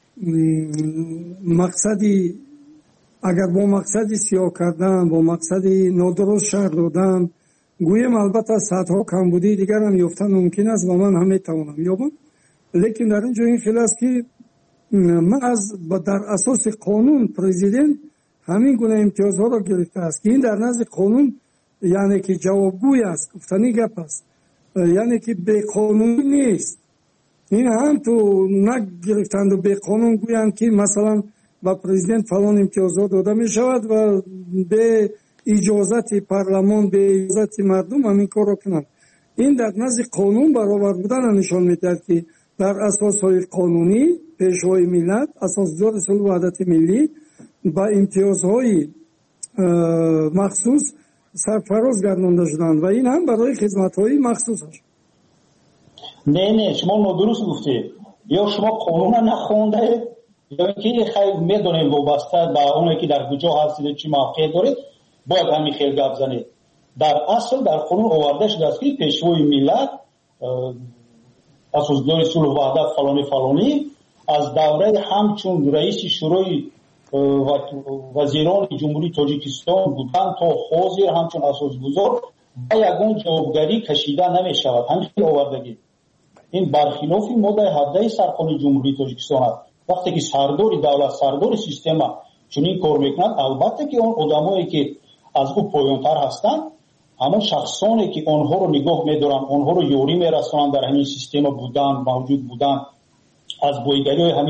مقصدی اگر با مقصدی سیاه کردن، با مقصدی نادرست شهر دادن، گویم البته صدها کمبودی دیگر هم یافتن ممکن است و من هم میتوانم یابم، لیکن در اینجا این خیلی است که من از در اساس قانون پرزیدنت همین گونه امتیازها را گرفته است که این در نزد قانون یعنی که جوابگوی است، گفتنی گپ است، یعنی که به قانون نیست. این هم تو نگرفتند و به قانون گویند که مثلا با پرزیدنت فلان امتیازات داده می شود و به اجازت پارلمان، به اجازت مردم همین کار را کنند. این در نزد قانون برابر بودن نشان میدهد که در اساسهای قانونی پیشوای ملت، اساسگذار صلح و وحدت ملی با امتیازهای مخصوص سرفراز گردانده شدند و این هم برای خدمت‌های مخصوص است. نه نه شما نادرست گفتید، یا شما قانون نخوانده یا اینکه خیلی میدونید وابسته به اونی که در کجا هستید چی موقع دارید باید همین خیلی گپ زنید. در اصل در قانون آورده شده است که پیشوای ملت، اساسگذار صلح و وحدت فلانی فلانی از دوره همچون رئیس شورای وزیران جمهوری تاجیکستان بودن تا حاضر همچون اساسگذار با یگان جوابگری کشیده نمی شود. همین آوردگی این برخلاف ماده هفده سرقانون جمهوری تاجیکستان است. وقتی که سردار دولت، سردار سیستم چنین کار میکنند، البته که اون آدمایی که از او پایانتر هستند، همون شخصانی که آنها رو نگاه میدارن، آنها رو یاری میرسونن در همین سیستم بودن، موجود بودن، از بایگری های همین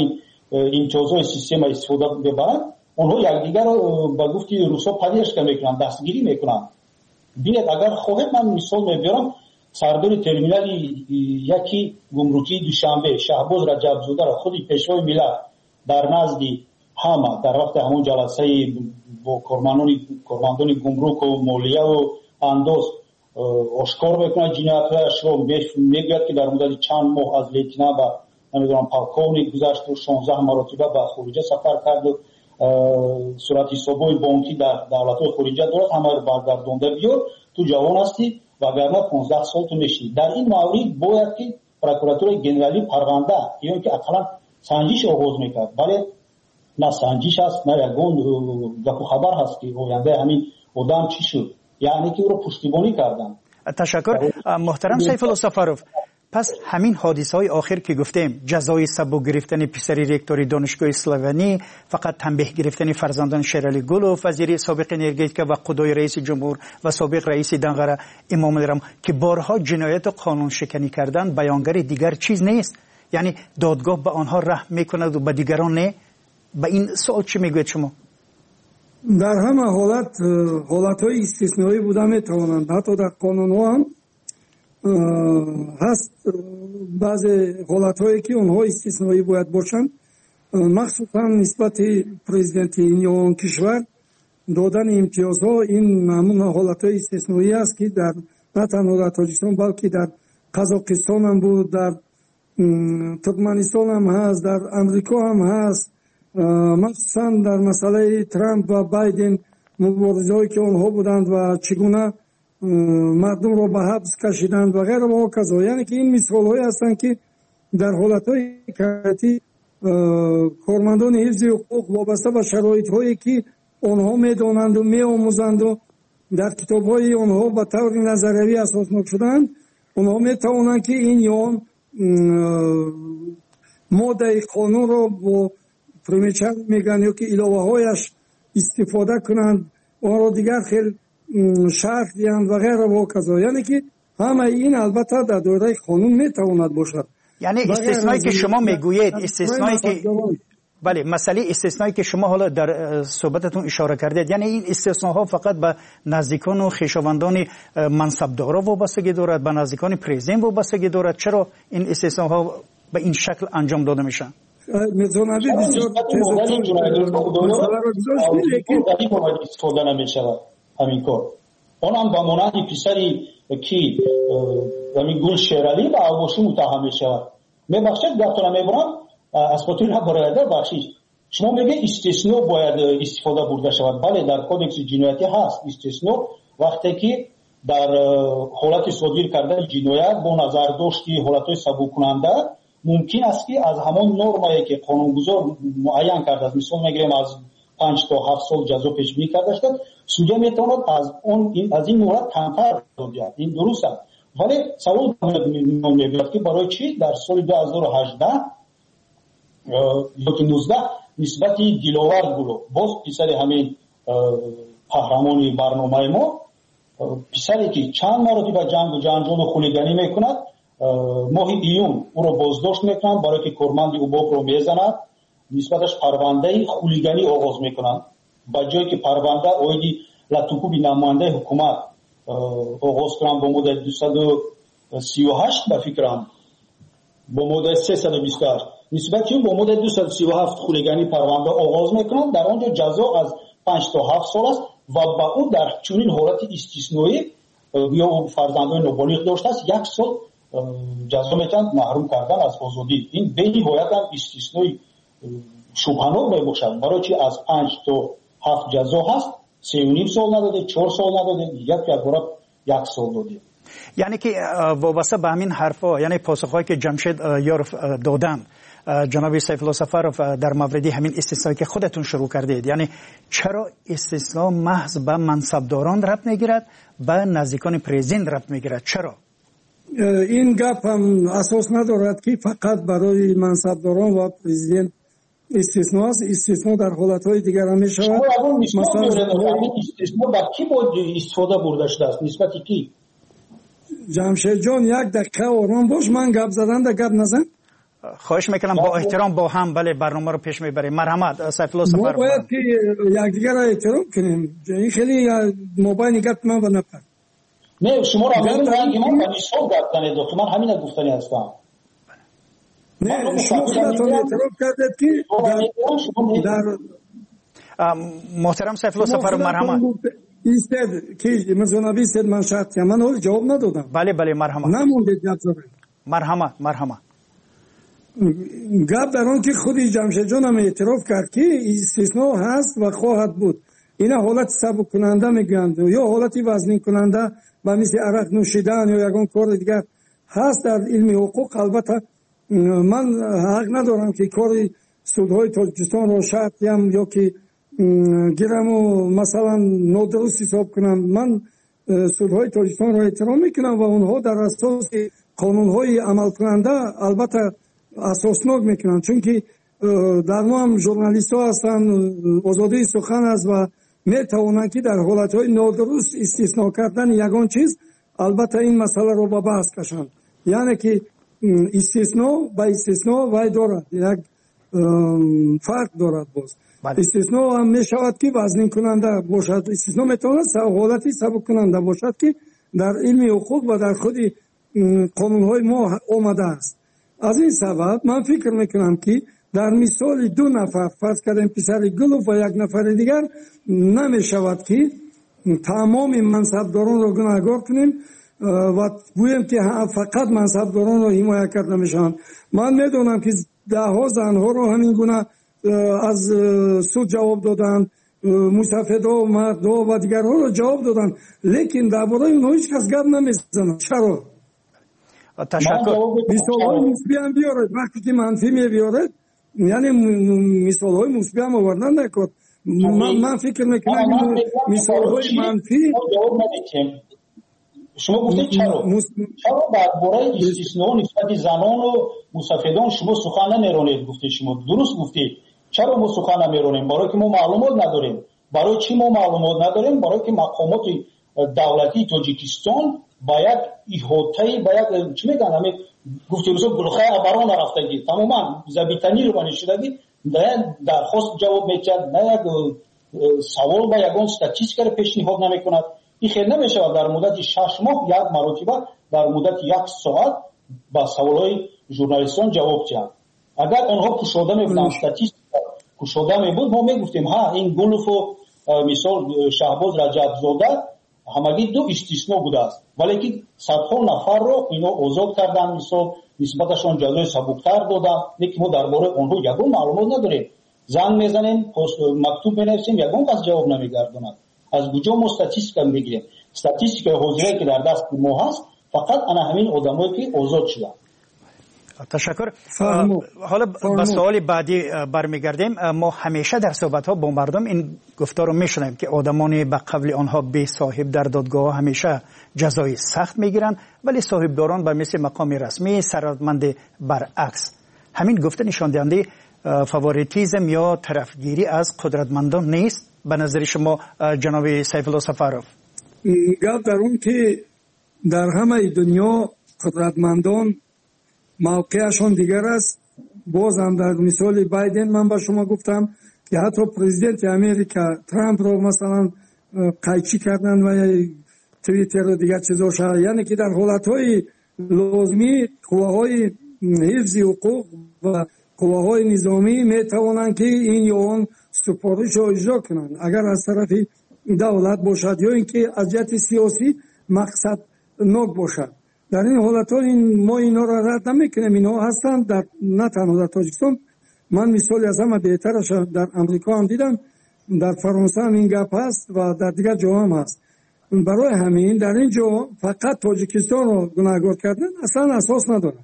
امتیازهای سیستم استفاده ببرند، اونها یکدیگر رو به گفتی روسا پدیدش میکنن، دستگیری میکنن. بینید اگر خواهد من مثال میبرم، سردار ترمینال یکی گمرکی دوشنبه شهباز رجبزاده را خودی پیشوای ملت در نزد همه در وقت همون جلسه با کارمندان گمرک و مالیه و انداز آشکار میکنه جنایت‌هایش رو، میگوید که در مدت چند ماه از لیتنانت به نمیدونم پالکونی گذشت و شانزده مرتبه به خارج سفر کرد و صورت حسابای بانکی در دولت‌های خارجی دارد، همه رو برگردونده بیار تو جوان هستی وگرنه پانزده سال تو میشی. در این مورد باید که پروکراتور گنرالی پرونده یا که اقلا سنجش آغاز میکرد، ولی نه سنجش هست نه یگون گپ و خبر هست که آینده همین آدم چی شد، یعنی که او رو پشتیبانی کردن. تشکر محترم سیفالله سفروف. پس همین حادثه های آخر که گفتیم، جزای سبک گرفتن پسری رکتور دانشگاه اسلوونی، فقط تنبیه گرفتن فرزندان شیرعلی گلوف، وزیر سابق انرژتیک و قضای رئیس جمهور و سابق رئیس دنغره امام الرم که بارها جنایت و قانون شکنی کردن، بیانگر دیگر چیز نیست. یعنی دادگاه به آنها رحم میکند و به دیگران نه. به این سوال چی میگوید شما؟ در همه حالت حالت های استثنایی بوده میتوانند، حتی در قانون ها هم هست بعض حالت هایی که اونها استثنایی باید باشند، مخصوصا نسبت پرزیدنت این کشور دادن امتیازها. این همون حالت های استثنایی است که در نه تنها در تاجیکستان بلکه در قزاقستان هم بود، در ترکمنستان هم هست، در امریکا هم هست. مخصوصا در مسئله ترامپ و بایدن مبارزه هایی که آنها بودند و چگونه مردم را به حبس کشیدند و غیره و کذا. یعنی که این مثال هایی هستند که در حالت های کارتی کارمندان حفظ حقوق وابسته به شرایط هایی که آنها میدانند و میآموزند و در کتاب های آنها به طور نظریه اساسناک شدند، آنها میتوانند که این یا ماده قانون را با پرمیچر میگن یا که علاوه هایش استفاده کنند، آن را دیگر خیلی شرح دیند و غیره و کذا. یعنی که همه این البته در دایره قانون میتواند باشد. یعنی استثنایی که شما میگویید، استثنایی که بله مسئله استثنایی که شما حالا در صحبتتون اشاره کردید، یعنی این استثناها فقط به نزدیکان و خویشاوندان منصبدارا وابستگی دارد، به نزدیکان پرزیدنت وابستگی دارد؟ چرا این استثناها به این شکل انجام داده میشن؟ میتونادی بسیار استفاده نمیشود همین کار. اون هم به مانند پسری که همین گل شیرعلی به اوباشی متهم میشود. میبخشید گفتم میبرم اسپاتوری ها برایده بخشید. شما میگه استثناء باید استفاده برده شود. بله در کودکس جنایتی هست استثناء، وقتی که در حالت صادر کردن جنایت با نظر داشتی حالت سبک کننده ممکن است که از همان نرمایی که قانونگذار معین کرده است، مثلا میگیم از پنج تا هفت سال جزا پیش‌بینی کرده است، سودیا میتواند از اون این از این مورد کمتر بیاد. این درست است، ولی سوال میاد که برای چی در سال دو هزار و هجده یا نوزده نسبت دلاور گلو باز پسر همین قهرمان برنامه ما، پسری که چند مرتبه جنگ و جنجال و خونیگانی میکند، ماه ایون او رو بازداشت میکنند برای که کارمند اوباپ رو میزند، نسبتش پرونده خونیگانی آغاز میکنند. با جایی که پرونده اویدی لطوکوبی نماینده حکومت آغاز کنند با مدت دویست و سی و هشت به فکرم با مدت سیصد و بیست و هشت نسبت اون با مدت دویست و سی و هفت خونیگانی پرونده آغاز میکنند. در آنجا جزا از پنج تا هفت سال است و با او در چنین حالت استثنایی یا فرزندان نابالغ داشته است یک سال جزا میتوند محروم کردن از آزادی. این به نهایت هم استثنایی شبهه‌ناک میباشد. برای چی از پنج تا هفت جزا هست، سه و نیم سال نداده، چهار سال نداده، یک یک یک سال داده. یعنی که وابسته به همین حرفا، یعنی پاسخهایی که جمشید یارف دادن جناب سیفالله سفروف در مورد همین استثنایی که خودتون شروع کردید، یعنی چرا استثناء محض به منصبداران ربط میگیرد، به نزدیکان پرزیدنت ربط میگیرد؟ چرا؟ این گپ هم اساس ندارد که فقط برای منصبداران و پرزیدنت استثناء است. استثناء در حالتهای دیگر هم می شود. مثلا استثناء با کی باید استفاده برده شده است؟ نسبت کی؟ جمشید جان یک دقیقه آرام باش، من گپ زدن در گپ نزن. خواهش میکنم با احترام با هم بله برنامه رو پیش میبریم. مرحمت سیف الله ما سفر باید که یکدیگر را احترام کنیم. این خیلی موبایل نگات من و نفر نه شما را میگم رنگی من همیشه گفتنه دکتر من همین گفتنی هستم. نه شما خودتون اعتراف کردید که در محترم سیف الله سفر مرحمت ایستد که مزونابی استد من شرط من اول جواب ندادم. بله بله مرحمت نموندید گپ زدن. مرحمت مرحمت گپ در آن که خودی جمشید جان هم اعتراف کرد که استثناء هست و خواهد بود. اینا حالت سبک کننده میگویند یا حالتی وزنین کننده و مثل عرق نوشیدن یا یگان کار دیگر هست در علم حقوق. البته من حق ندارم که کار سودهای تاجیکستان رو شرطیم یا که گیرم و مثلا نادرست حساب کنم. من سودهای تاجیکستان رو احترام میکنم و اونها در اساس قانونهای عمل کننده البته اساسناک میکنن، چون که در ما هم ژورنالیست ها هستن، آزادی سخن است و میتوانند که در حالتهای نادرست استثناء کردن یگان چیز البته این مسئله رو به بحث کشند. یعنی که استثناء با استثناء وای دارد یک فرق دارد. باز استثناء هم میشود که وزنین کننده باشد، استثناء میتواند حالتی سبک کننده باشد که در علم حقوق و در خود قانونهای ما آمده است. از این سبب من فکر میکنم که در مثال دو نفر فرض کردیم پسر گلوف و یک نفر دیگر نمیشود که تمام منصبداران را گناهکار کنیم و گوییم که فقط منصبداران را حمایت کرده میشن. من میدونم که ده ها زنها را همین گونه از سود جواب دادن، مستفیدا و مردا و دیگرها را جواب دادن، لیکن درباره اونها هیچ کس گپ نمیزنه. چرا؟ تشکر. مثال های مثبت هم بیارد، وقتی که منفی می بیارد یعنی مثال های مثبت هم آوردن نکرد. من, من فکر میکنم مثال های منفی شما گفتید چرا چرا درباره استثناء نسبت زنان و مستفیدان شما سخن نمیرونید؟ گفتید شما درست گفتید چرا ما سخن نمیرونیم؟ برای که ما معلومات نداریم. برای چی ما معلومات نداریم؟ برای که مقامات دولتی تاجیکستان باید احاطه باید چی میگن همه گفته روزا گلخه ابران رفتگی تماما زبیتنی رو بنشیدگی نه درخواست جواب میکرد نه یک سوال با یگان استاتیستیک پیشنهاد نمیکند. این خیلی نمیشه در مدت شش ماه یک مرتبه در مدت یک ساعت با سوالای ژورنالیستان جواب دهند. اگر آنها کشوده میبودن استاتیستیک کشوده میبود ما میگفتیم ها این گلوف و مثال شهباز رجب زاده همگی دو استثناء بوده است، ولی که صدها نفر رو اینا آزاد کردن، مثال نسبتشون جزای سبکتر دادن، لیکن ما درباره آنها یگان معلومات نداریم. زنگ میزنیم مکتوب مینویسیم یگان کس جواب نمیگرداند. از کجا ما استاتیستیک میگیریم؟ استاتیستیک حاضره که در دست ما هست فقط انا همین آدمایی که آزاد شدن. تشکر. حالا به سوال بعدی برمیگردیم. ما همیشه در صحبت ها با مردم این گفتار رو میشنویم که آدمانی به قبل آنها بی صاحب در دادگاه همیشه جزای سخت میگیرن، ولی صاحبداران به مثل مقام رسمی سرمند برعکس. همین گفته نشان دهنده فاوریتیزم یا طرفگیری از قدرتمندان نیست به نظر شما جناب سیف الله سفروف؟ گپ در اون که در همه دنیا قدرتمندان موقعشون دیگر است. باز هم در مثال بایدن من با شما گفتم که حتی پرزیدنت امریکا ترامپ رو مثلا قیچی کردن و توییتر رو دیگر چیزا شد، یعنی که در حالتهای لازمی قواهای حفظ حقوق و قواهای نظامی میتوانند که این یا اون سپارش رو اجرا کنند اگر از طرف دولت باشد یا اینکه از جهت سیاسی مقصد ناک باشد. در این حالت ها این ما اینا را رد نمیکنیم. اینا هستن در نه تنها در تاجیکستان، من مثالی از همه بهترش در امریکا هم دیدم، در فرانسه هم این گپ هست و در دیگر جا هم هست. برای همین در این جا فقط تاجیکستان رو گناهکار کردن اصلا اساس نداره.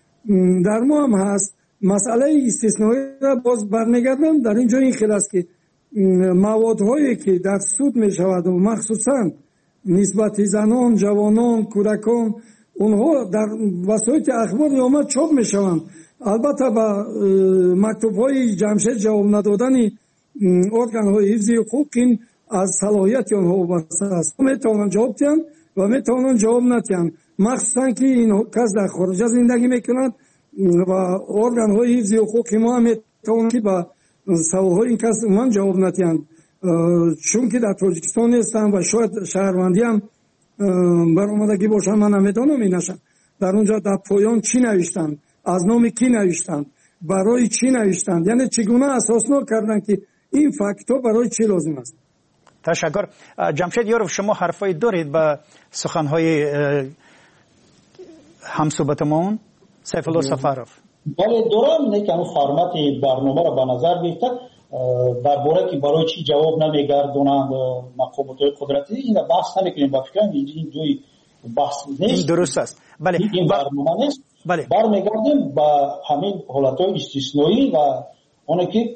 در ما هم هست مسئله استثنایی را باز برمیگردم. در این جا این خیلی است که موادهایی که در سود می شود و مخصوصا نسبت زنان، جوانان، کودکان اونها در وسایل اخبار آمد چاپ می شوند. البته با مکتوب های جمشید جواب ندادن ارگان های حفظ حقوق این از صلاحیت آنها وابسته است. می توانند جواب دهند و می توانند جواب ندهند، مخصوصا که این کس در خارج زندگی می کنند و ارگان های حفظ حقوق ما هم میتوانند که با سوال های این کس من جواب ندهند، چون که در تاجیکستان هستند و شاید شهروندی هم برآمدگی باشن. من نمیدانم اینشان در اونجا در پایان چی نوشتند، از نام کی نوشتند، برای چی نوشتند، یعنی چگونه اساسنامه کردن که این فاکتور برای چی لازم است. تشکر. جمشید یارو شما حرفای دارید به سخنهای همصحبتمون سیف الله سفروف؟ بله دارم، نه که فرمت برنامه را به نظر بگیرد درباره که برای چی جواب نمیگردونند مقامات قدرتی، این بحث نمیکنیم. با فکرم این جوی بحث نیست، درست است. بله این برنامه نیست. بله برمیگردیم با همین حالتهای استثنایی و اونه که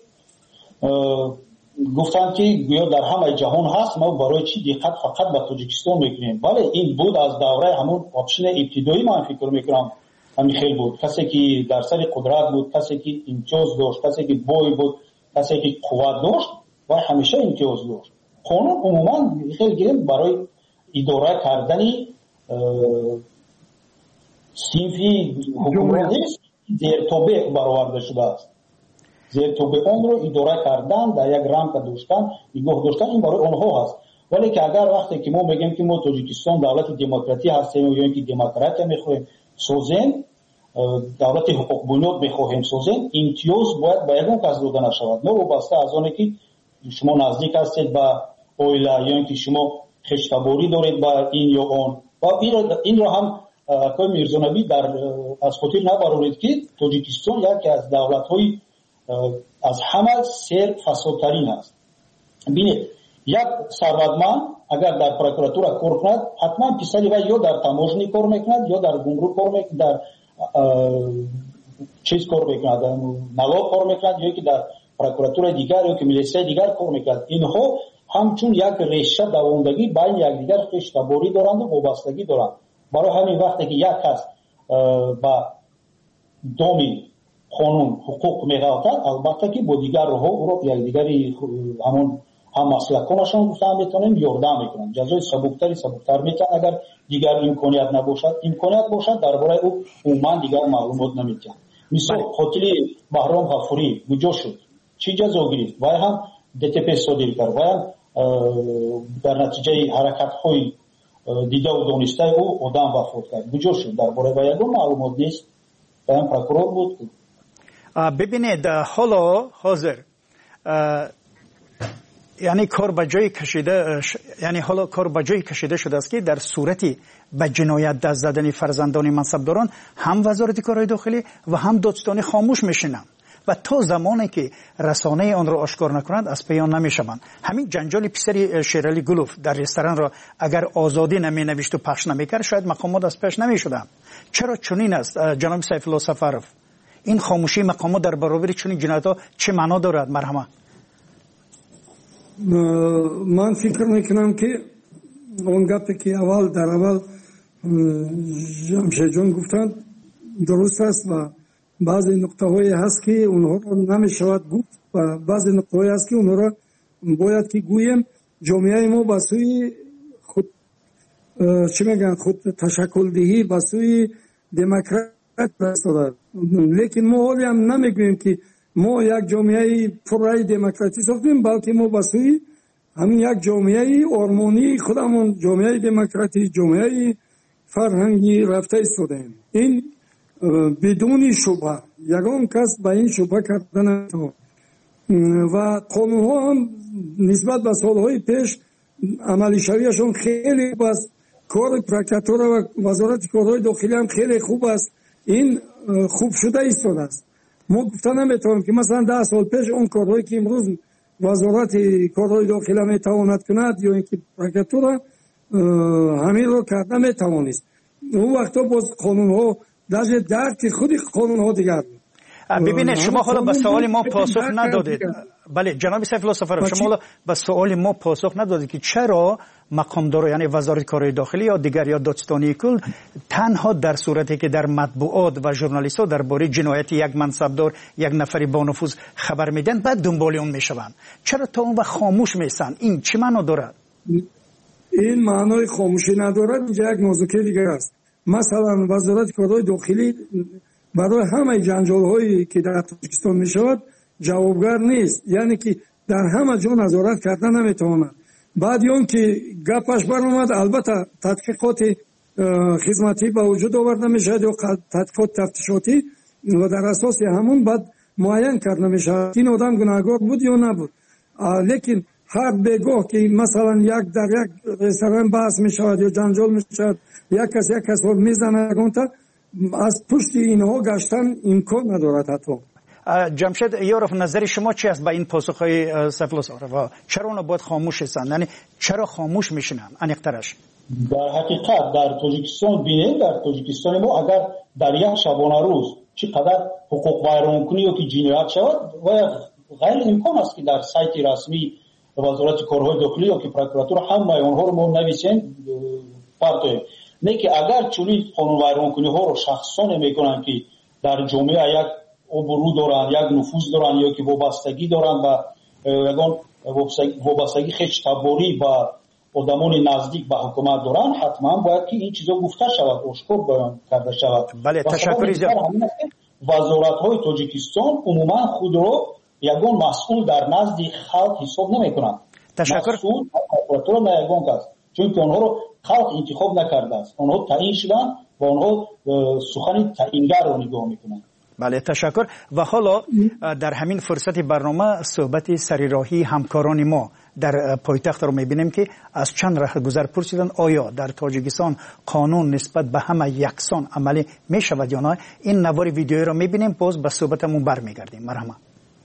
گفتن که گویا در همه جهان هست، ما برای چی دقت فقط به تاجیکستان میکنیم. بله این بود از دوره همون آپشن ابتدایی، من فکر میکنم همین خیلی بود. کسی که در سر قدرت بود، کسی که امتیاز داشت، کسی که بوی بود، کسی که قوت داشت و همیشه امتیاز داشت. قانون عموما خیلی گرم برای اداره کردنی صنفی حکومت نیست، زیر توبه برآورده شده است. زیر توبه اون رو اداره کردن، در یک رمق داشتن، نگاه داشتن، این برای اونها هست. ولی که اگر وقتی که ما میگیم که ما تاجیکستان دولت دموکراتی هستیم یا اینکه دموکراتی میخوایم سازیم، دولت حقوق بنیاد میخواهیم سازیم، امتیاز باید به یگان کس داده نشود. نه وابسته از آنه که شما نزدیک هستید به اویلا یا اینکه شما خشتباری دارید با این یا اون. و این را هم اکای میرزانبی در از خاطر نبرورید که تاجیکستان یکی از دولت‌های از همه سر فسادترین است. بینید یک ثروتمند اگر در پروکراتورا کار کند، حتما پسری و یا در تاموژنی کار میکند یا در گمرک کار میکند، در چیز کار میکند، در نلو کار میکند، یا که در پروکراتور دیگر یا که میلیسای دیگر کار میکند. اینها همچون یک رشته دوامدگی بین یکدیگر خشتباری دارند و وابستگی دارند. برای همین وقتی که یک کس با دامی قانون حقوق میغلطد، البته که با دیگر ها رو یک دیگری همون هم مسلکانشان گفتن میتونن یاردم میکنن، جزای سبکتری سبکتر میتن. اگر دیگر امکانیت نباشد، امکانیت باشد درباره او عموما دیگر معلومات نمیتن. مثل قاتل بهرام غفوری کجا شد، چی جزا گرفت، و هم دتپ صادر کرد، و هم در نتیجه حرکت های دیده و دانسته او آدم وفات کرد، کجا شد، درباره و یگان معلومات نیست. و هم پروکورور بود. ببینید حالا حاضر یعنی کار به جای کشیده، یعنی حالا کار به جای کشیده شده است که در صورتی به جنایت دست زدن فرزندان منصبداران هم وزارت کارهای داخلی و هم دادستانی خاموش میشینند و تا زمانی که رسانه آن را آشکار نکنند از پیان نمیشوند. همین جنجال پسری شیرالی گلوف در رستوران را اگر آزادی نمی نوشت و پخش نمیکرد، شاید مقامات از پیش نمیشدند. چرا چنین است جناب سیف الله سفروف؟ این خاموشی مقامات در برابر چنین جنایت‌ها چه معنا دارد؟ مرحمت. من فکر میکنم که اون گپی که اول در اول جمشید جان گفتند درست است و بعضی نقطه هایی هست که اونها رو نمیشود گفت و بعضی نقطه هایی هست که اونها رو باید که گویم. جامعه ما به سوی خود چی میگن خود تشکل دهی به سوی دموکراسی رسیده، لیکن ما حالی هم نمیگوییم که ما یک جامعه پررای دموکراسی ساختیم، بلکه ما به سوی همین یک جامعه آرمانی خودمون، جامعه دموکراسی، جامعه فرهنگی رفته ایستادیم. این بدون شبهه، یگان کس به این شبهه کردن نمیتونه. و قانونها هم نسبت به سالهای پیش عملی شویشون خیلی خوب است. کار پروکراتور و وزارت کارهای داخلی هم خیلی خوب است. این خوب شده ایستاده است. ما گفته نمیتونم که مثلا ده سال پیش اون کارهایی که امروز وزارت کارهای داخلی میتواند کند یا اینکه پروکراتور همین رو کرده میتوانست، اون وقتا باز قانون ها در درک خود قانون ها دیگر. ببینید شما حالا به سوال ما پاسخ ندادید. بله جناب سیف الله سفروف، شما حالا به سوال ما پاسخ ندادید که چرا مقامدار یعنی وزارت کارهای داخلی یا دیگر یا دادستانی کل تنها در صورتی که در مطبوعات و ژورنالیست ها درباره جنایت یک منصبدار، یک نفری با نفوذ خبر میدن بعد دنبال اون میشوند، چرا تا اون وقت خاموش میسن؟ این چه معنا دارد؟ این معنای خاموشی ندارد. اینجا یک موضوع دیگر است. مثلا وزارت کارهای داخلی برای همه جنجال هایی که در تاجیکستان می شود جوابگر نیست، یعنی که در همه جا نظارت کردن نمیتواند. بعد اون که گپش برآمد البته تحقیقات خدمتی به وجود آورده می شود یا تحقیقات تفتیشاتی و در اساس همون بعد معین کرده می شود این آدم گناهکار بود یا نبود. لیکن هر بگاه که مثلا یک در یک رستوران بحث می شود یا جنجال می شود یک کس یک کس می زنه از پشت اینها گشتن امکان ندارد. حتی جمشید یارف نظر شما چی است به این پاسخهای سفلوس عارف؟ چرا اونا باید خاموش هستند؟ یعنی چرا خاموش میشنن انیقترش؟ در حقیقت در تاجیکستان بینید، در تاجیکستان ما اگر در یک شبانه روز چقدر حقوق ویرانکنی یا که جنایت شود و غیر امکان است که در سایت رسمی وزارت کارهای داخلی یا که پروکراتور همه اونها رو ما نویسیم پارتویم. نه که اگر چنین قانون ویرانکنی ها رو شخصان میکنن که در جامعه یک ابرو دارن، یک نفوذ دارن یا که وابستگی دارن و یگان وابستگی خیلی تباری با آدمان نزدیک به حکومت دارن، حتما باید که این چیزا گفته شود، آشکار بیان کرده شود. بله تشکر زیاد. وزارت های تاجیکستان عموما خود رو یگان مسئول در نزد خلق حساب نمیکنند. تشکر. مسئول پروکراتور نه یگان کس، چون که آنها رو خلق انتخاب نکرده است، آنها تعیین شدن و آنها سخن تعیینگر رو نگاه میکنند. بله تشکر. و حالا در همین فرصت برنامه صحبت سریراهی همکاران ما در پایتخت رو میبینیم که از چند راه گذر پرسیدن آیا در تاجیکستان قانون نسبت به همه یکسان عملی میشود یا نه. این نوار ویدیویی رو میبینیم، باز به صحبتمون برمیگردیم. مرحبا.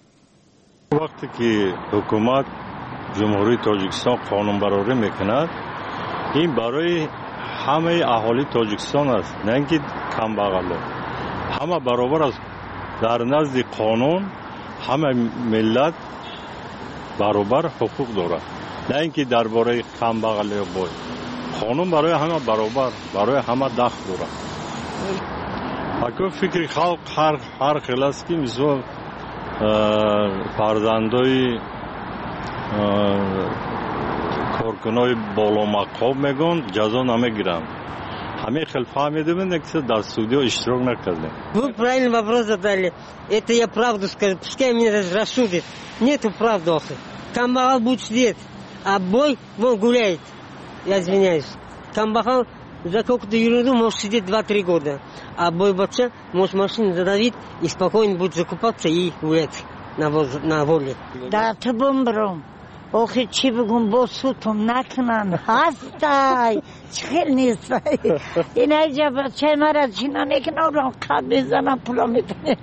وقتی که حکومت جمهوری تاجیکستان قانون برآوری میکند، این برای همه اهالی تاجیکستان است، نه اینکه کم بغل. همه برابر است در نزد قانون، همه ملت برابر حقوق دارد، نه اینکه درباره کم بغل یا بای. قانون برای همه برابر، برای همه دخل دارد. اگر فکر خلق هر هر خیلی است که مثل فرزندای کارکنای بالا مقام میگن جزا намегиранд. Хаме хел фаҳмида бинед ки дар судиё иштирок накардем. Вы правильный вопрос задали. Это я правду скажу. Пускай меня рассудит. Нету правды. Камбахал будет сидеть, а бой вон гуляет. Я извиняюсь. Камбахал за какую-то ерунду может сидеть два-три года. А бой бача может машину задавить и спокойно будет закупаться и гулять на, воз... на воле. Да, ты бомбром. آخه چی بگم با سوتم نکنن هستای چخیل نیستای این ایجا چه مرد چینا نکنن رو قد بزنم پولا میتونه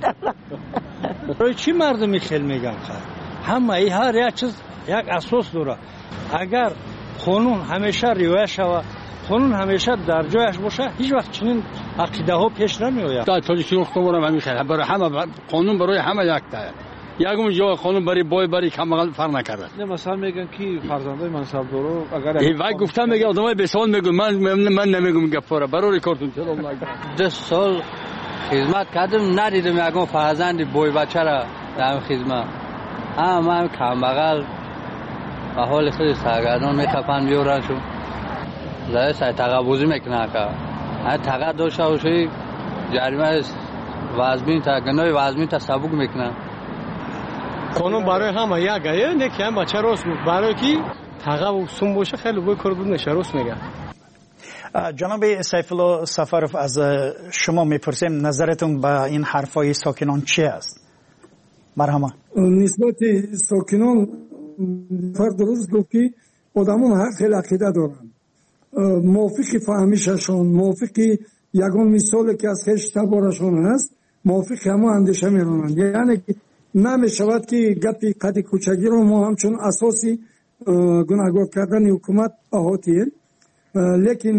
روی چی مردمی خیل میگن خواهد همه ای هر یک چیز یک اساس داره. اگر قانون همیشه رعایت شود، قانون همیشه در جایش باشه، هیچ وقت چنین عقیده ها پیش نمیآید. در تاجیکستان قانون همین خیلی برای همه قانون برای همه یک تایه. یگم جا قانون برای بای برای کم فرق نکرده. نه مثلا میگن کی فرزندای منصبدارو اگر ای وای گفتم میگه آدمای به سوال میگم من من نمیگم گپاره برای ریکاردون چرا الله ده سال خدمت کردم ندیدم یگم فرزند بای بچه را در خدمت. اما من کم بغل به حال خود سرگردان میخپن بیارنشون زای سای تقابوزی میکنن که هر تقا داشته باشی جریمه وزمین تا گناه وزمین تا سبک میکنن. قانون برای همه یک گایه نه که هم بچه راست بود برای که تقا و سون باشه خیلی بای کار بود نشه راست میگه. جناب سیف الله سفرف از شما میپرسیم نظرتون به این حرفای ساکنان چی است؟ مرحبا. نسبت ساکنان فرد درست گفت که آدمان هر خیلی عقیده دارن، موافق فهمیششون، موافق یگان مثالی که از خیش تبارشون هست موافق همه اندیشه میرونن. یعنی که نمی شود که گپی قد کوچگی رو ما همچون اساسی گناهکار کردن حکومت احاتیم، لیکن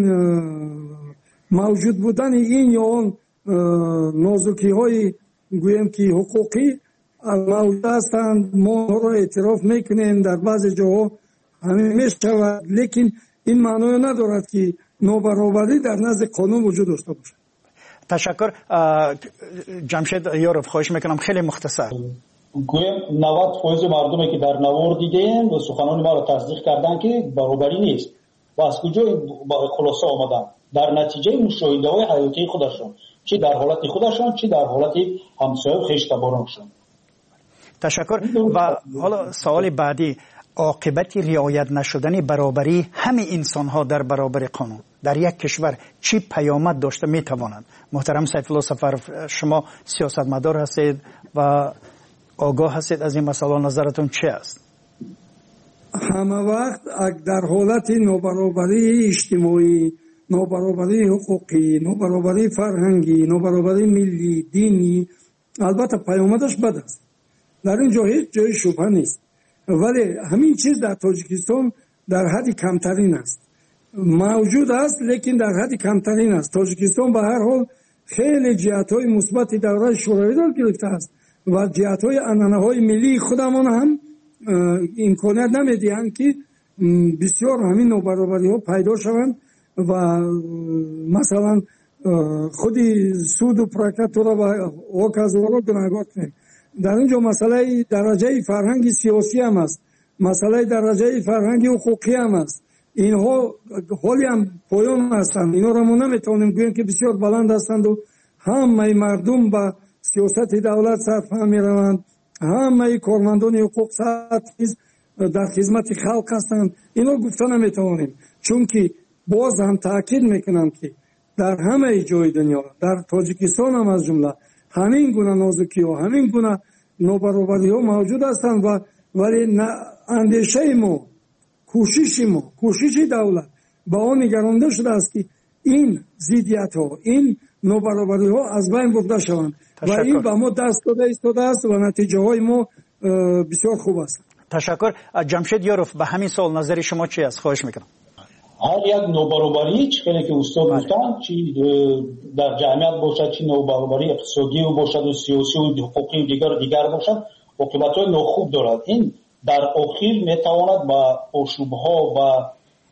موجود بودن این یا اون نازکی های گویم که حقوقی موجود هستند ما رو اعتراف میکنیم در بعض جاها همین می شود، لیکن این معنی ندارد که نابرابری در نزد قانون وجود داشته باشه. تشکر. جمشید یارف خواهش میکنم خیلی مختصر. گویم نود فیصد مردمی که در نوار دیدیم و سخنان ما رو تصدیق کردن که برابری نیست و از کجا خلاصه آمدن در نتیجه مشاهده های حیاتی خودشون. چی در حالت خودشان چی در حالت همسایه و خویشتبارانشان. تشکر. و حالا سوال بعدی، عاقبت رعایت نشدن برابری همه انسان ها در برابر قانون در یک کشور چی پیامد داشته می توانند؟ محترم سیف الله سفرов، شما سیاستمدار هستید و آگاه هستید از این مسئله، نظرتون چی است؟ همه وقت در حالت نابرابری اجتماعی، نابرابری حقوقی، نابرابری فرهنگی، نابرابری ملی، دینی، البته پیامدش بد است، در اینجا هیچ جای شبهه نیست، ولی همین چیز در تاجیکستان در حد کمترین است، موجود است لیکن در حد کمترین است. تاجیکستان به هر حال خیلی جهت‌های مثبت دوره شوروی را گرفته است و جهت‌های عنعنه‌های ملی خودمان هم امکانیت نمیدهند که بسیار همین نابرابری‌ها پیدا شوند و مثلا خودی سود و پراکت را و واکازها را گناهگار کنیم. در اینجا مسئله درجه فرهنگ سیاسی هم است، مسئله درجه فرهنگ حقوقی هم است. اینها حالی هم پایان هستند، اینا را ما نمیتونیم گوییم که بسیار بلند هستند و همه مردم به سیاست دولت سرفهم میروند، همه کارمندان حقوق در خدمت خلق هستند. اینا گفته نمیتونیم، چون که باز هم تاکید میکنم که در همه جای دنیا، در تاجیکستان هم از جمله، همین گونه نازکی ها، همین گونه نابرابری ها موجود هستند و ولی اندیشه ما، کوشش ما، کوشش دولت به آن نگرانده شده است که این ضدیت ها، این نابرابری ها از بین برده شوند و این به ما دست داده ایستاده است و نتیجه های ما بسیار خوب است. تشکر. جمشید یاروف، به همین سوال نظر شما چی است؟ خواهش میکنم. هر یک نابرابری چه که استاد گفتن، چی در جامعه باشد، چی نابرابری اقتصادی و باشد و سیاسی و حقوقی و دیگر دیگر باشد، عاقبت‌های ناخوب دارد. این در آخر میتواند با آشوب‌ها و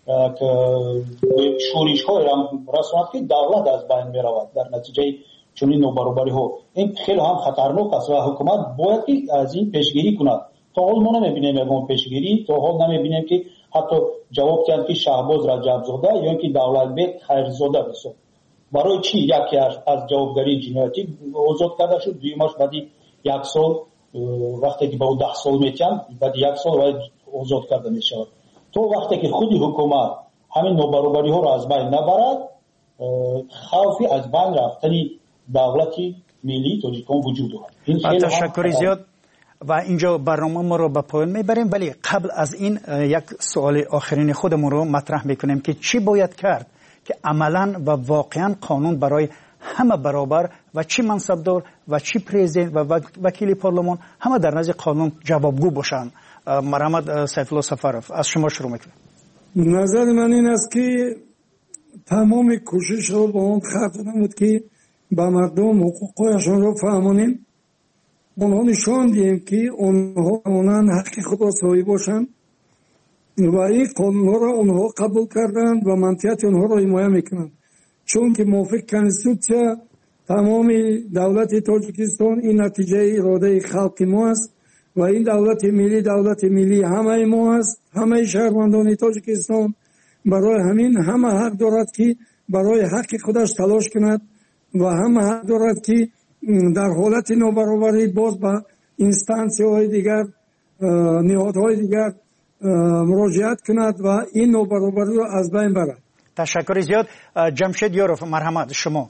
شورش‌های رساند که دولت از بین میرود در نتیجه چنین نابرابری‌ها. این خیلی هم خطرناک است و حکومت باید که از این پیشگیری کند. تا حال ما نمی‌بینیم اون پیشگیری، تا حال نمی‌بینیم که حتی جواب دهند که شهباز رجب‌زاده یا اینکه دولتبek خیرزاده بسید. برای چی یکی از جوابگری جنایتی آزاد کرده شد، دویمش بعدی یک سال وقتی که به او ده سال میتن بعد یک سال باید آزاد کرده میشود. تو وقتی که خودی حکومت همین نابرابری ها را از بین نبرد، خوفی از بین رفتنی دولتی ملی تاجیکستان وجود دارد. تشکر زیاد و اینجا برنامه ما رو به پایان میبریم، ولی قبل از این یک سوال آخرین خودمون رو مطرح میکنیم که چی باید کرد که عملاً و واقعاً قانون برای همه برابر و چی منصبدار و چی پرزیدنت و وکیل پارلمان همه در نزد قانون جوابگو باشند. مرحمت سیف الله سفرов، از شما شروع میکنم. نظر من این است که تمام کوشش رو با اون خرج نمود که به مردم حقوقشون رو فهمونیم، اونها نشان دیم که اونها اونان حق خود را صاحب باشند و این قانونها را اونها قبول کردند و منطقیت اونها را حمایت میکنند، چون که موافق کنستیتوسیا تمام دولت تاجیکستان این نتیجه اراده خلق ما است و این دولت ملی دولت ملی همه ما است، همه شهروندان تاجیکستان. برای همین همه حق دارد که برای حق خودش تلاش کند و همه حق دارد که در حالت نابرابری باز به اینستانسی های دیگر، نهادهای دیگر مراجعت کند و این نابرابری را از بین برد. تشکر زیاد. جمشید یاروف، مرحمت شما.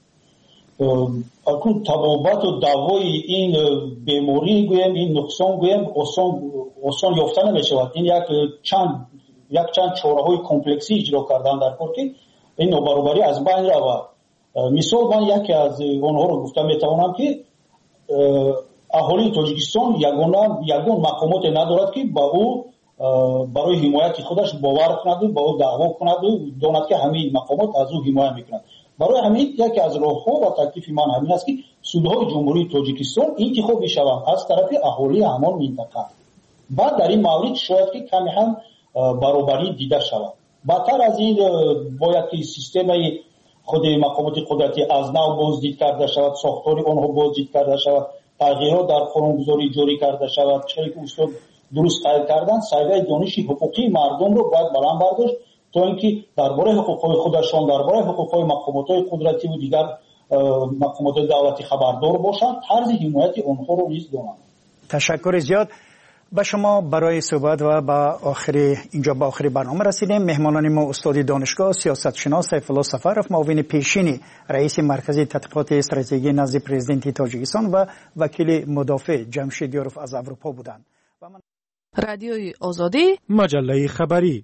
اکنون تبابت و دوای این بیماری گویم، این نقصان گویم آسان آسان یافته نمیشود. این یک چند یک چند چاره‌های کمپلکسی اجرا کردن در کار که این نابرابری از بین رود. مثال من یکی از اونها رو گفتم میتوانم که اهالی تاجیکستان یگانه یگان مقامات ندارد که با او برای حمایت خودش باور کند و با او دعوا کند و داند که همین مقامات از او حمایت میکنند. برای همین یکی از راه‌ها و تکلیف من همین است که سودهای جمهوری تاجیکستان انتخاب میشوند از طرف اهالی همان منطقه. بعد در این مورد شاید که کمی هم برابری دیده شود. بدتر از این باید که سیستم خود مقامات قدرتی از نو بازدید کرده شود، ساختار آنها بازدید کرده شود، تغییرات در قانونگذاری جاری کرده شود، چیزی که استاد درست خیال کردن، سایه دانش حقوقی مردم رو باید بلند برداشت تا اینکه درباره حقوقهای خودشان، درباره حقوقهای مقامات قدرتی و دیگر مقامات دولتی خبردار باشند، طرز حمایت آنها رو نیز دانند. تشکر زیاد. به شما برای صحبت و به آخری اینجا به آخری برنامه رسیدیم. مهمانان ما استاد دانشگاه، سیاستشناس سیفالله سفرов، معاون پیشین رئیس مرکز تحقیقات استراتژیکی نزد پرزیدنت تاجیکستان و وکیل مدافع جمشید یاروف از اروپا بودند. رادیوی آزادی، مجله خبری.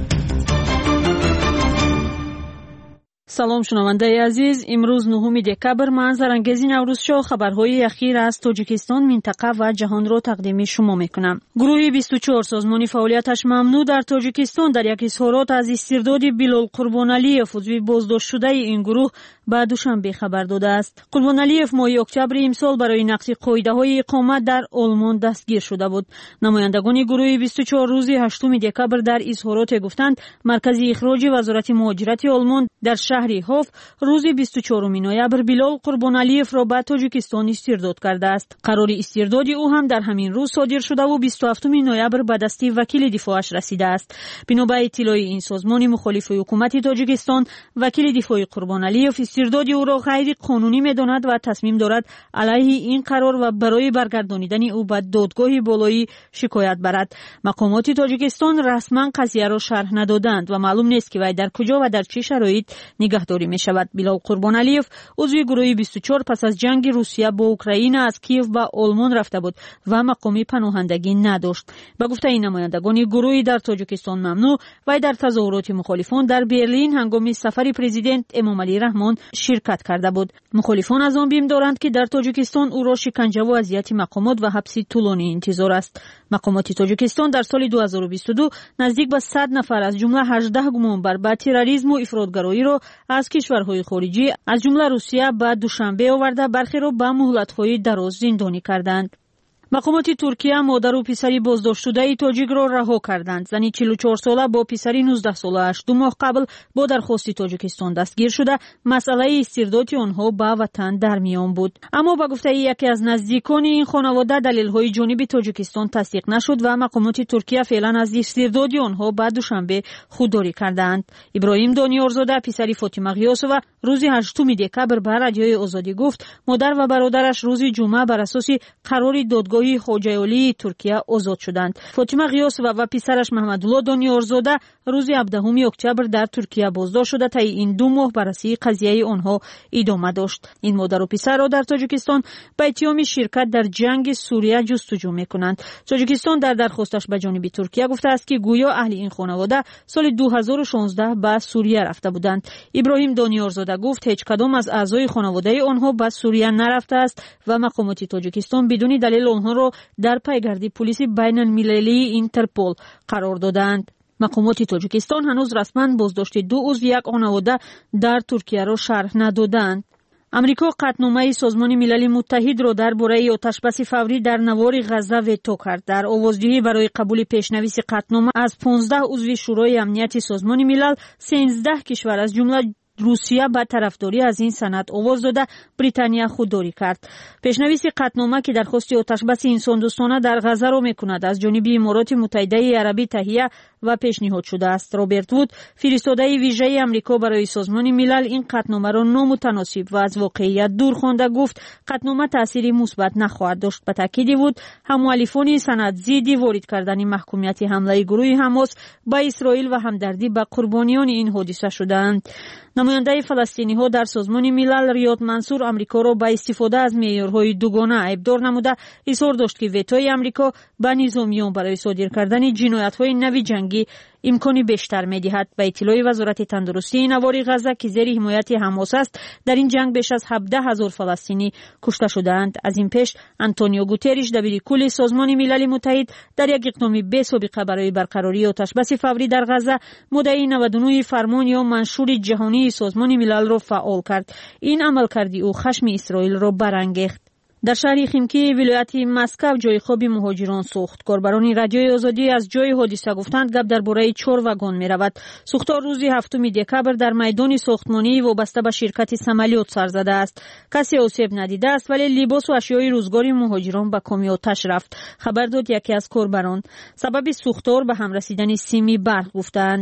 سلام شنونده عزیز، امروز نهم دکبر منظرانگیز نوروزشو خبرهای اخیر از تاجیکستان، منطقه و جهان را تقدیم شما میکنم. گروه بیست و چهار سازمانی فعالیتش ممنوع در تاجیکستان در یک اظهارات از استرداد بیلال قربانعلیف، عضو بازداشت شده این گروه، به دوشنبه خبر داده است. قربانعلیف ماه اکتبر امسال برای نقض قاعده‌های اقامت در آلمان دستگیر شده بود. نمایندگان گروه بیست و چهار روز هشتم دکبر در اظهارات گفتند مرکز اخراج وزارت مهاجرت آلمان در شهر هاف روز بیست و چهارم نوامبر بیلال قربانعلیف را به تاجیکستان استرداد کرده است. قرار استرداد او هم در همین روز صادر شده و بیست و هفتم نوامبر به دست وکیل دفاعش رسیده است. بنا به اطلاع این سازمان مخالف حکومت تاجیکستان، وکیل دفاع قربانعلیف استرداد او را غیر قانونی می‌داند و تصمیم دارد علیه این قرار و برای برگردانیدن او به دادگاه بالایی شکایت برد. مقامات تاجیکستان رسما قضیه را شرح ندادند و معلوم نیست که وی در کجا و در چه شرایط نگهداری می شود. بیلال قربانعلیف عضو گروه بیست و چهار پس از جنگ روسیه با اوکراین از کیف به آلمان رفته بود و مقام پناهندگی نداشت. به گفته این نمایندگان گروهی در تاجیکستان ممنوع، و در تظاهرات مخالفان در برلین هنگام سفر پرزیدنت امام علی رحمان شرکت کرده بود. مخالفان از آن بیم دارند که در تاجیکستان او را شکنجه و اذیت مقامات و حبس طولانی انتظار است. مقامات تاجیکستان در سال دو هزار و بیست و دو نزدیک به صد نفر از جمله هجده گمانبر به تروریسم و افراطگرایی را از کشورهای خارجی از جمله روسیه به دوشنبه آورده برخی را به مهلت‌های دراز زندانی کردند. مقامات ترکیه مادر و پسری بازداشت شده تاجیک را رها کردند. زنی چهل و چهار ساله با پسری نوزده ساله‌اش دو ماه قبل با درخواست تاجیکستان دستگیر شده مسئله استرداد آنها به وطن در میان بود. اما با گفته یکی از نزدیکان این خانواده دلایل جانب تاجیکستان تصدیق نشد و مقامات ترکیه فعلا از استرداد آنها به دوشنبه خودداری کردند. ابراهیم دانیارزاده پسری فاطمه غیاسова روز هشتم دکبر به رادیوی آزادی گفت مادر و برادرش روز جمعه بر اساس قرار دادگاه خواجه عالی ترکیه آزاد شدند. فاطمه غیاسова و پسرش محمدالله دانیارزاده روز هفدهم اکتبر در ترکیه بازداشت شده تا این دو ماه بررسی قضیه آنها ادامه داشت. این مادر و پسر را در تاجیکستان به اتهام شرکت در جنگ سوریه جستجو می‌کنند. تاجیکستان در درخواستش به جانب ترکیه گفته است که گویا اهل این خانواده سال دو هزار و شانزده به سوریه رفته بودند. ابراهیم دانیارزاده گفت هیچ کدام از اعضای خانواده آنها به سوریه نرفته است و مقامات تاجیکستان بدون دلیل آنها را در پیگرد پلیس بین المللی اینترپول قرار دادند. مقامات تاجیکستان هنوز رسما بازداشت دو عضو یک خانواده در ترکیه را شرح ندادند. امریکا قطعنامه سازمان ملل متحد را درباره آتشبس فوری در نوار غزه ویتو کرد. در آوازدهی برای قبول پیشنویس قطعنامه از پانزده عضو شورای امنیت سازمان ملل، سیزده کشور از جمله روسیه به طرفداری از این سند آواز داده بریتانیا خودداری کرد. پیشنویس قطعنامه که درخواست آتشبس انسان دوستانه در غزه را میکند از جانب امارات متحده عربی تهیه و پیشنهاد شده است. رابرت وود فرستاده ویژه آمریکا برای سازمان ملل این قطعنامه را نامتناسب و از واقعیت دور خوانده گفت قطعنامه تأثیری مثبت نخواهد داشت. به تاکید وود هم‌مؤلفان سند ضد وارد کردن محکومیت حمله گروه حماس به اسرائیل و همدردی به قربانیان این حادثه شدند. نماینده فلسطینی ها در سازمان ملل ریاد منصور امریکا را به استفاده از معیارهای دوگانه عیبدار نموده اظهار داشت که ویتوی امریکا به نظامیان برای صادر کردن جنایت‌های نوی جنگی امکانی بیشتر می‌دهد. به اطلاع وزارت تندرستی نوار غزه که زیر حمایت حماس است در این جنگ بیش از هفده هزار فلسطینی کشته شدند. از این پیش آنتونیو گوتریش دبیرکل سازمان ملل متحد در یک اقدام بی سابقه برای برقراری آتشبس فوری در غزه مدعی نود و نه فرمان یا منشور جهانی سازمان ملل را فعال کرد. این عملکرد او خشم اسرائیل را برانگیخت. در شهر خیمکی ولایت مسکو جای خواب مهاجران سوخت. کاربران رادیوی آزادی از جای حادثه گفتند گپ درباره چهار واگن می رود. سوختار روز هفتم دکبر در میدان ساختمانی وابسته به شرکت سمالیات سر زده است. کسی آسیب ندیده است ولی لباس و اشیای روزگاری مهاجران به کامی آتش رفت. خبر داد یکی از کاربران. سبب سوختار به هم رسیدن سیم برق گفتند.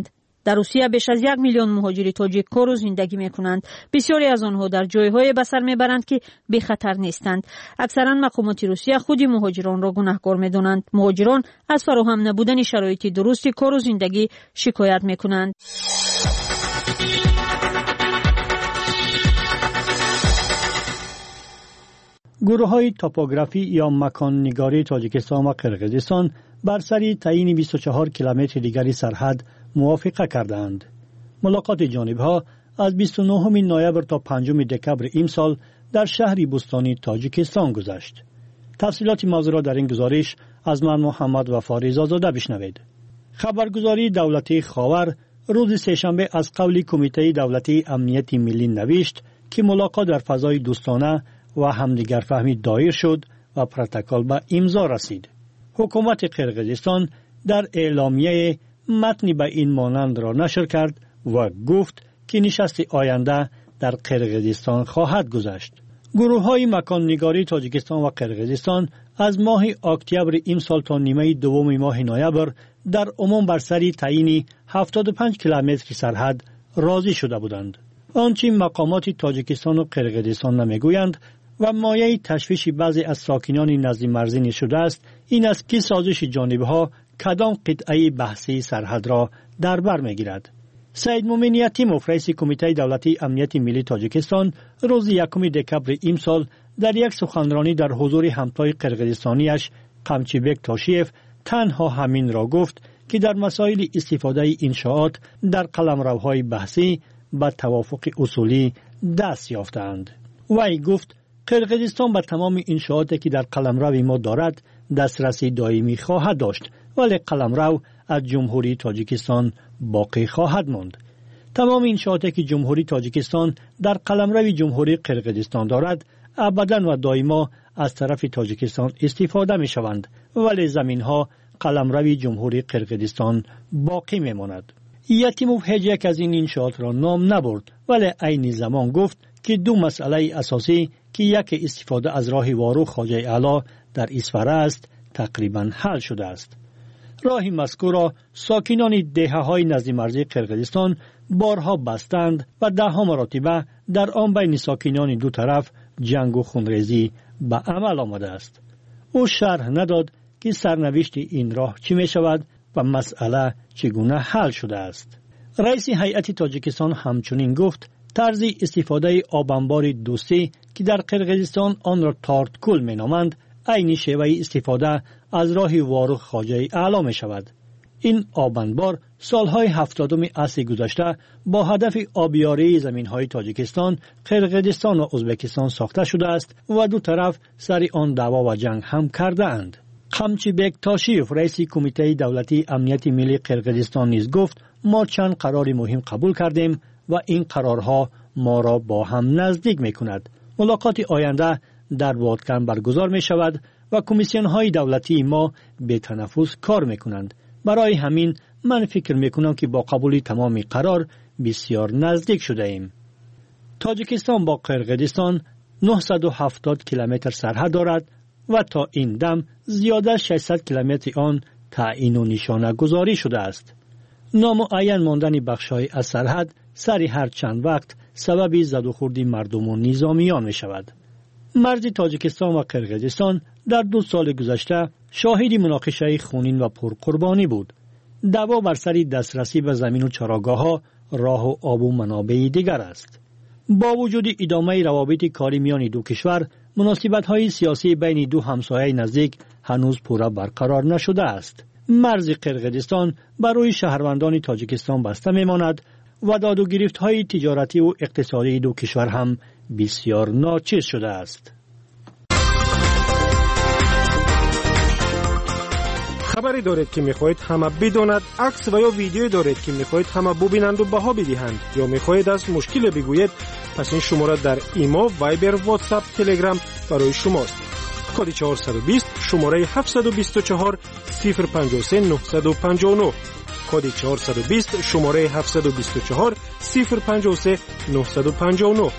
در روسیه بیش از یک میلیون مهاجر تاجیک کار و زندگی میکنند. بسیاری از آنها در جایهای به سر میبرند که بی خطر نیستند. اکثرا مقامات روسیه خود مهاجران را گناهکار میدانند. مهاجران از فراهم نبودن شرایط درست کار و زندگی شکایت میکنند. گروه های توپوگرافی یا مکان نگاری تاجیکستان و قرقیزستان بر سر تعیین بیست و چهار کیلومتر دیگری سرحد موافقه کردند. ملاقات جانبها از بیست و نهم نوامبر تا پنجم دکبر امسال در شهری بستانی تاجیکستان گذشت. تفصیلات موضوع را در این گزارش از من محمد وفا رضازاده بشنوید. خبرگزاری دولتی خاور روز سه‌شنبه از قول کمیته دولتی امنیت ملی نوشت که ملاقات در فضای دوستانه و همدیگر فهمی دایر شد و پروتکل به امضا رسید. حکومت قرقیزستان در اعلامیه متنی به این مانند را نشر کرد و گفت که نشست آینده در قرقیزستان خواهد گذشت. گروه های مکان نگاری تاجیکستان و قرقیزستان از ماه اکتبر امسال تا نیمه دوم ماه نوامبر در عموم بر سر تعیین هفتاد و پنج کیلومتر سرحد راضی شده بودند. آنچه مقامات تاجیکستان و قرقیزستان نمیگویند و مایه تشویش بعضی از ساکنان نزد مرزی نشده است این است که سازش جانبها کدام قطعه بحثی سرحد را در بر میگیرد. سید مومن یتیموف رئیس کمیته دولتی امنیت ملی تاجیکستان روز یکم دکبر امسال در یک سخنرانی در حضور همتای قرقیزستانیش قمچیبک تاشیف تنها همین را گفت که در مسائل استفاده انشاءات در قلمروهای بحثی به توافق اصولی دست یافتند. وی گفت قرقیزستان به تمام انشاءاتی که در قلمرو ما دارد دسترسی دائمی خواهد داشت ولی قلمرو از جمهوری تاجیکستان باقی خواهد ماند. تمام انشاءاتی که جمهوری تاجیکستان در قلمرو جمهوری قرقیزستان دارد ابدا و دائما از طرف تاجیکستان استفاده می شوند ولی زمین ها قلمرو جمهوری قرقیزستان باقی می ماند. یتیموف هیچ یک از این انشاءات را نام نبرد ولی عین زمان گفت که دو مسئله اساسی که یک استفاده از راه وارو خواجه اعلی در اسفره است تقریبا حل شده است. راه مذکور را ساکنان دهه‌های نزد مرزی قرقیزستان بارها بستند و ده‌ها مراتبه در آن بین ساکنان دو طرف جنگ و خونریزی به عمل آمده است. او شرح نداد که سرنوشت این راه چی می شود و مسئله چگونه حل شده است. رئیس هیئت تاجیکستان همچنین گفت طرز استفاده آبانبار دوستی که در قرقیزستان آن را تارتکل می نامند عین شیوه استفاده از راه وارو خواجه اعلی می شود. این آبانبار سالهای هفتادم عصر گذشته با هدف آبیاری زمینهای تاجیکستان، قرقیزستان و ازبکستان ساخته شده است و دو طرف سر آن دعوا و جنگ هم کرده اند. قمچیبک تاشیف رئیس کمیته دولتی امنیت ملی قرقیزستان نیز گفت ما چند قرار مهم قبول کردیم و این قرارها ما را با هم نزدیک می کند. ملاقات آینده در وادکن برگزار می شود و کمیسیون های دولتی ما به تنفس کار می کنند. برای همین من فکر می کنم که با قبول تمام قرار بسیار نزدیک شده ایم. تاجیکستان با قرقیزستان نهصد و هفتاد کیلومتر سرحد دارد و تا این دم زیاده ششصد کیلومتر آن تعیین و نشانه گذاری شده است. نامعین ماندن بخش‌های از سرحد سری هر چند وقت سبب زد و خورد مردم و نظامیان می شود. مرز تاجیکستان و قرقیزستان در دو سال گذشته شاهد مناقشه خونین و پرقربانی بود. دعوا بر سر دسترسی به زمین و چراگاه‌ها، راه و آب و منابع دیگر است. با وجود ادامه روابط کاری میان دو کشور، مناسبت‌های سیاسی بین دو همسایه نزدیک هنوز پورا برقرار نشده است. مرز قرقیزستان برای شهروندان تاجیکستان بسته میماند و داد و گرفت‌های تجارتی و اقتصادی دو کشور هم بسیار ناچیز شده است. خبری دارید که میخواهید همه بداند، عکس و یا ویدیویی دارید که میخواهید همه ببینند و بها بدهند یا میخواهید از مشکل بگویید، پس این شماره در ایما، وایبر، واتساپ، تلگرام برای شماست. کد چهارصد و بیست شماره هفتصد و بیست و چهار صفر پنجاه و سه نهصد و پنجاه و نه. کد چهارصد و بیست شماره هفتصد و بیست و چهار صفر پنجاه و سه نهصد و پنجاه و نه.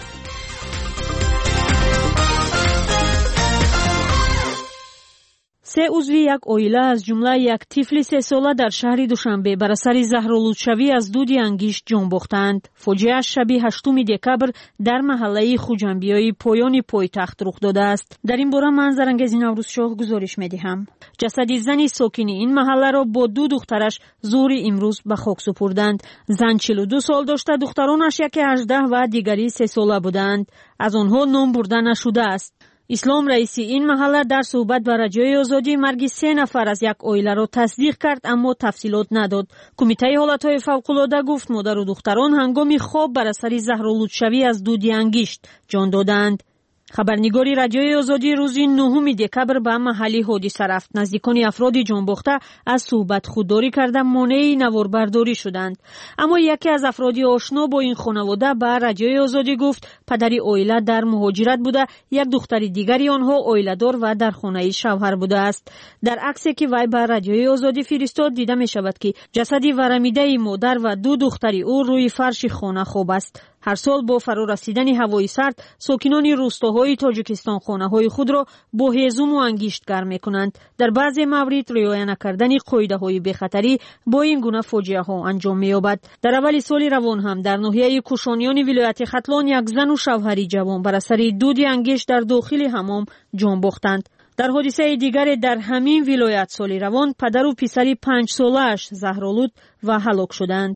سه عضو یک اویله از جمله یک طفل سه ساله در شهر دوشنبه بر اثر زهرآلودشوی از دود انگشت جان باختند. فاجعه شب هشتم دکبر در محله خوجنبیای پایان پایتخت رخ داده است. در این باره منظرانگیز نوروز شاه گزارش می‌دهم. جسد زنی ساکن این محله را با دو دخترش ظهر امروز به خاک سپردند. زن چهل و دو سال داشته، دخترانش یکی هجده و دیگری سه ساله بودند. از آنها نام برده نشده است. اسلام رئیسی این محله در صحبت با رادیوی آزادی مرگ سه نفر از یک عائله را تصدیق کرد، اما تفصیلات نداد. کمیته حالتهای فوق‌العاده گفت مادر و دختران هنگام خواب بر اثر زهرآلودشوی از دود انگشت جان دادند. خبرنگاری رادیوی آزادی روز نهم دکبر به محل حادثه رفت. نزدیکان افراد جان باخته از صحبت خودداری کرده مانع نواربرداری شدند. اما یکی از افراد آشنا با این خانواده به رادیوی آزادی گفت پدری عائله در مهاجرت بوده، یک دختر دیگری آنها عائله‌دار و در خانه شوهر بوده است. در عکسی که وی به رادیوی آزادی فرستاد دیده می شود که جسدی ورمیده مادر و دو دختری او روی فرش خانه خواب است. هر سال با فرا رسیدن هوای سرد ساکنان روستاهای تاجیکستان خانه‌های خود را با هیزم و انگشت گرم می‌کنند. در بعضی موارد رعایت نکردن قاعده‌های بی‌خطری با این گونه فاجعه‌ها انجام می‌یابد. در اول سال روان هم در ناحیه کوشانیان ولایت ختلان یک زن و شوهری جوان بر اثر دود انگشت در داخل حمام جان باختند. در حادثه دیگر در همین ولایت سال روان پدر و پسر پنج ساله‌اش زهرآلود و هلاک شدند.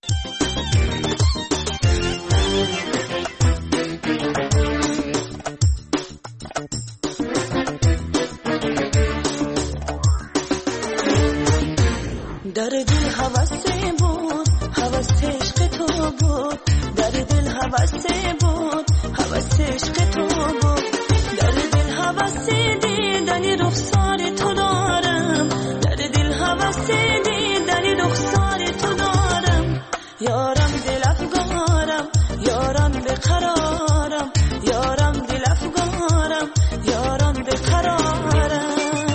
در دل هوسه بود، هوس عشق تو بود. در دل هوسه بود، هوس عشق تو بود. در دل هوس دیدن رخسار تو دارم. در دل هوس دیدن رخسار تو دارم. یارم دل افگارم، یارم بقرارم. یارم دل افگارم، یارم بقرارم.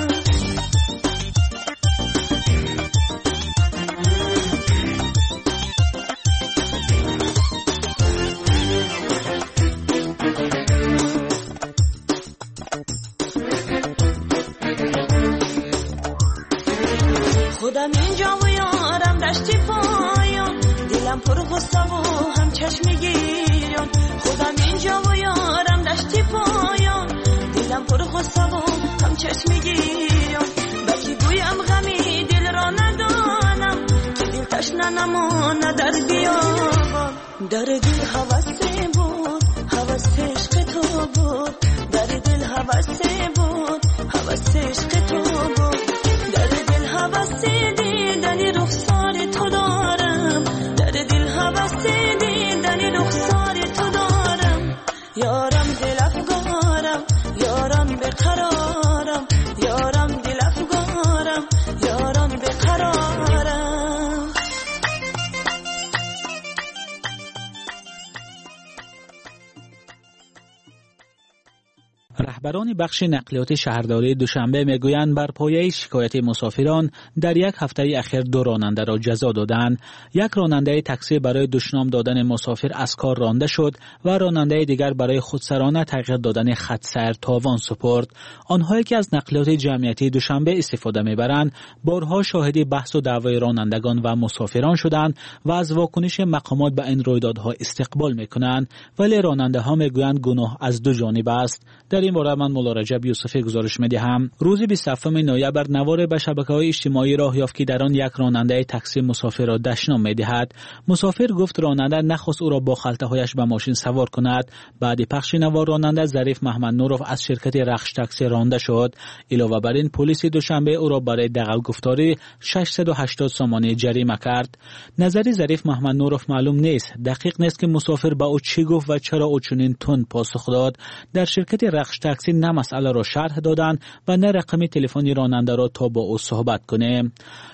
خودم اینجا و یارم دشتی پایان. دلم پر غصه و هم چشم گیران. خودم اینجا و یارم دشتی پایان. دلم پر غصه و هم چشم گیران. بکی گویم غمی دل را ندانم که دل تشنه نمانه در بیابان. در دل هوسه بود، هوس عشق تو بود. در دل هوسه بود، هوس عشق تو بود. در دل هوس دیدن رخسار تو دارم. در دل هوس دیدن رخسار تو دارم. یارم دل افگارم، یارم بقرارم. یارم دل افگارم، یارم بقرارم. رهبران بخش نقلیات شهرداری دوشنبه میگویند بر پایه شکایت مسافران در یک هفته اخیر دو راننده را جزا دادند. یک راننده تاکسی برای دشنام دادن مسافر از کار رانده شد و راننده دیگر برای خودسرانه تغییر دادن خط سیر تاوان سپرد. آنهایی که از نقلیات جمعیتی دوشنبه استفاده میبرند بارها شاهد بحث و دعوای رانندگان و مسافران شدند و از واکنش مقامات به این رویدادها استقبال میکنند، ولی راننده ها میگویند گناه از دو جانب است. در این باره من مولا رجب یوسفی گزارش میدهم. روز بیست و هفتم نوامبر نوار به شبکه‌های اجتماعی راه یافت که در آن یک راننده تاکسی مسافر را دشنام میدهد. مسافر گفت راننده نخواست او را با خلطه‌هایش به ماشین سوار کند. بعد پخش نوار راننده ظریف محمد نوروف از شرکت رخش تاکسی رانده شد. علاوه بر این پلیس دوشنبه او را برای دغل گفتاری ششصد و هشتاد سامانه جریمه کرد. نظری ظریف محمد نوروف معلوم نیست. دقیق نیست که مسافر با او چی گفت و چرا او چنین تند پاسخ داد. در شرکت رخش تاکسی نه مسئله را شرح دادند و نه رقم تلفن راننده را تا با او صحبت کنه.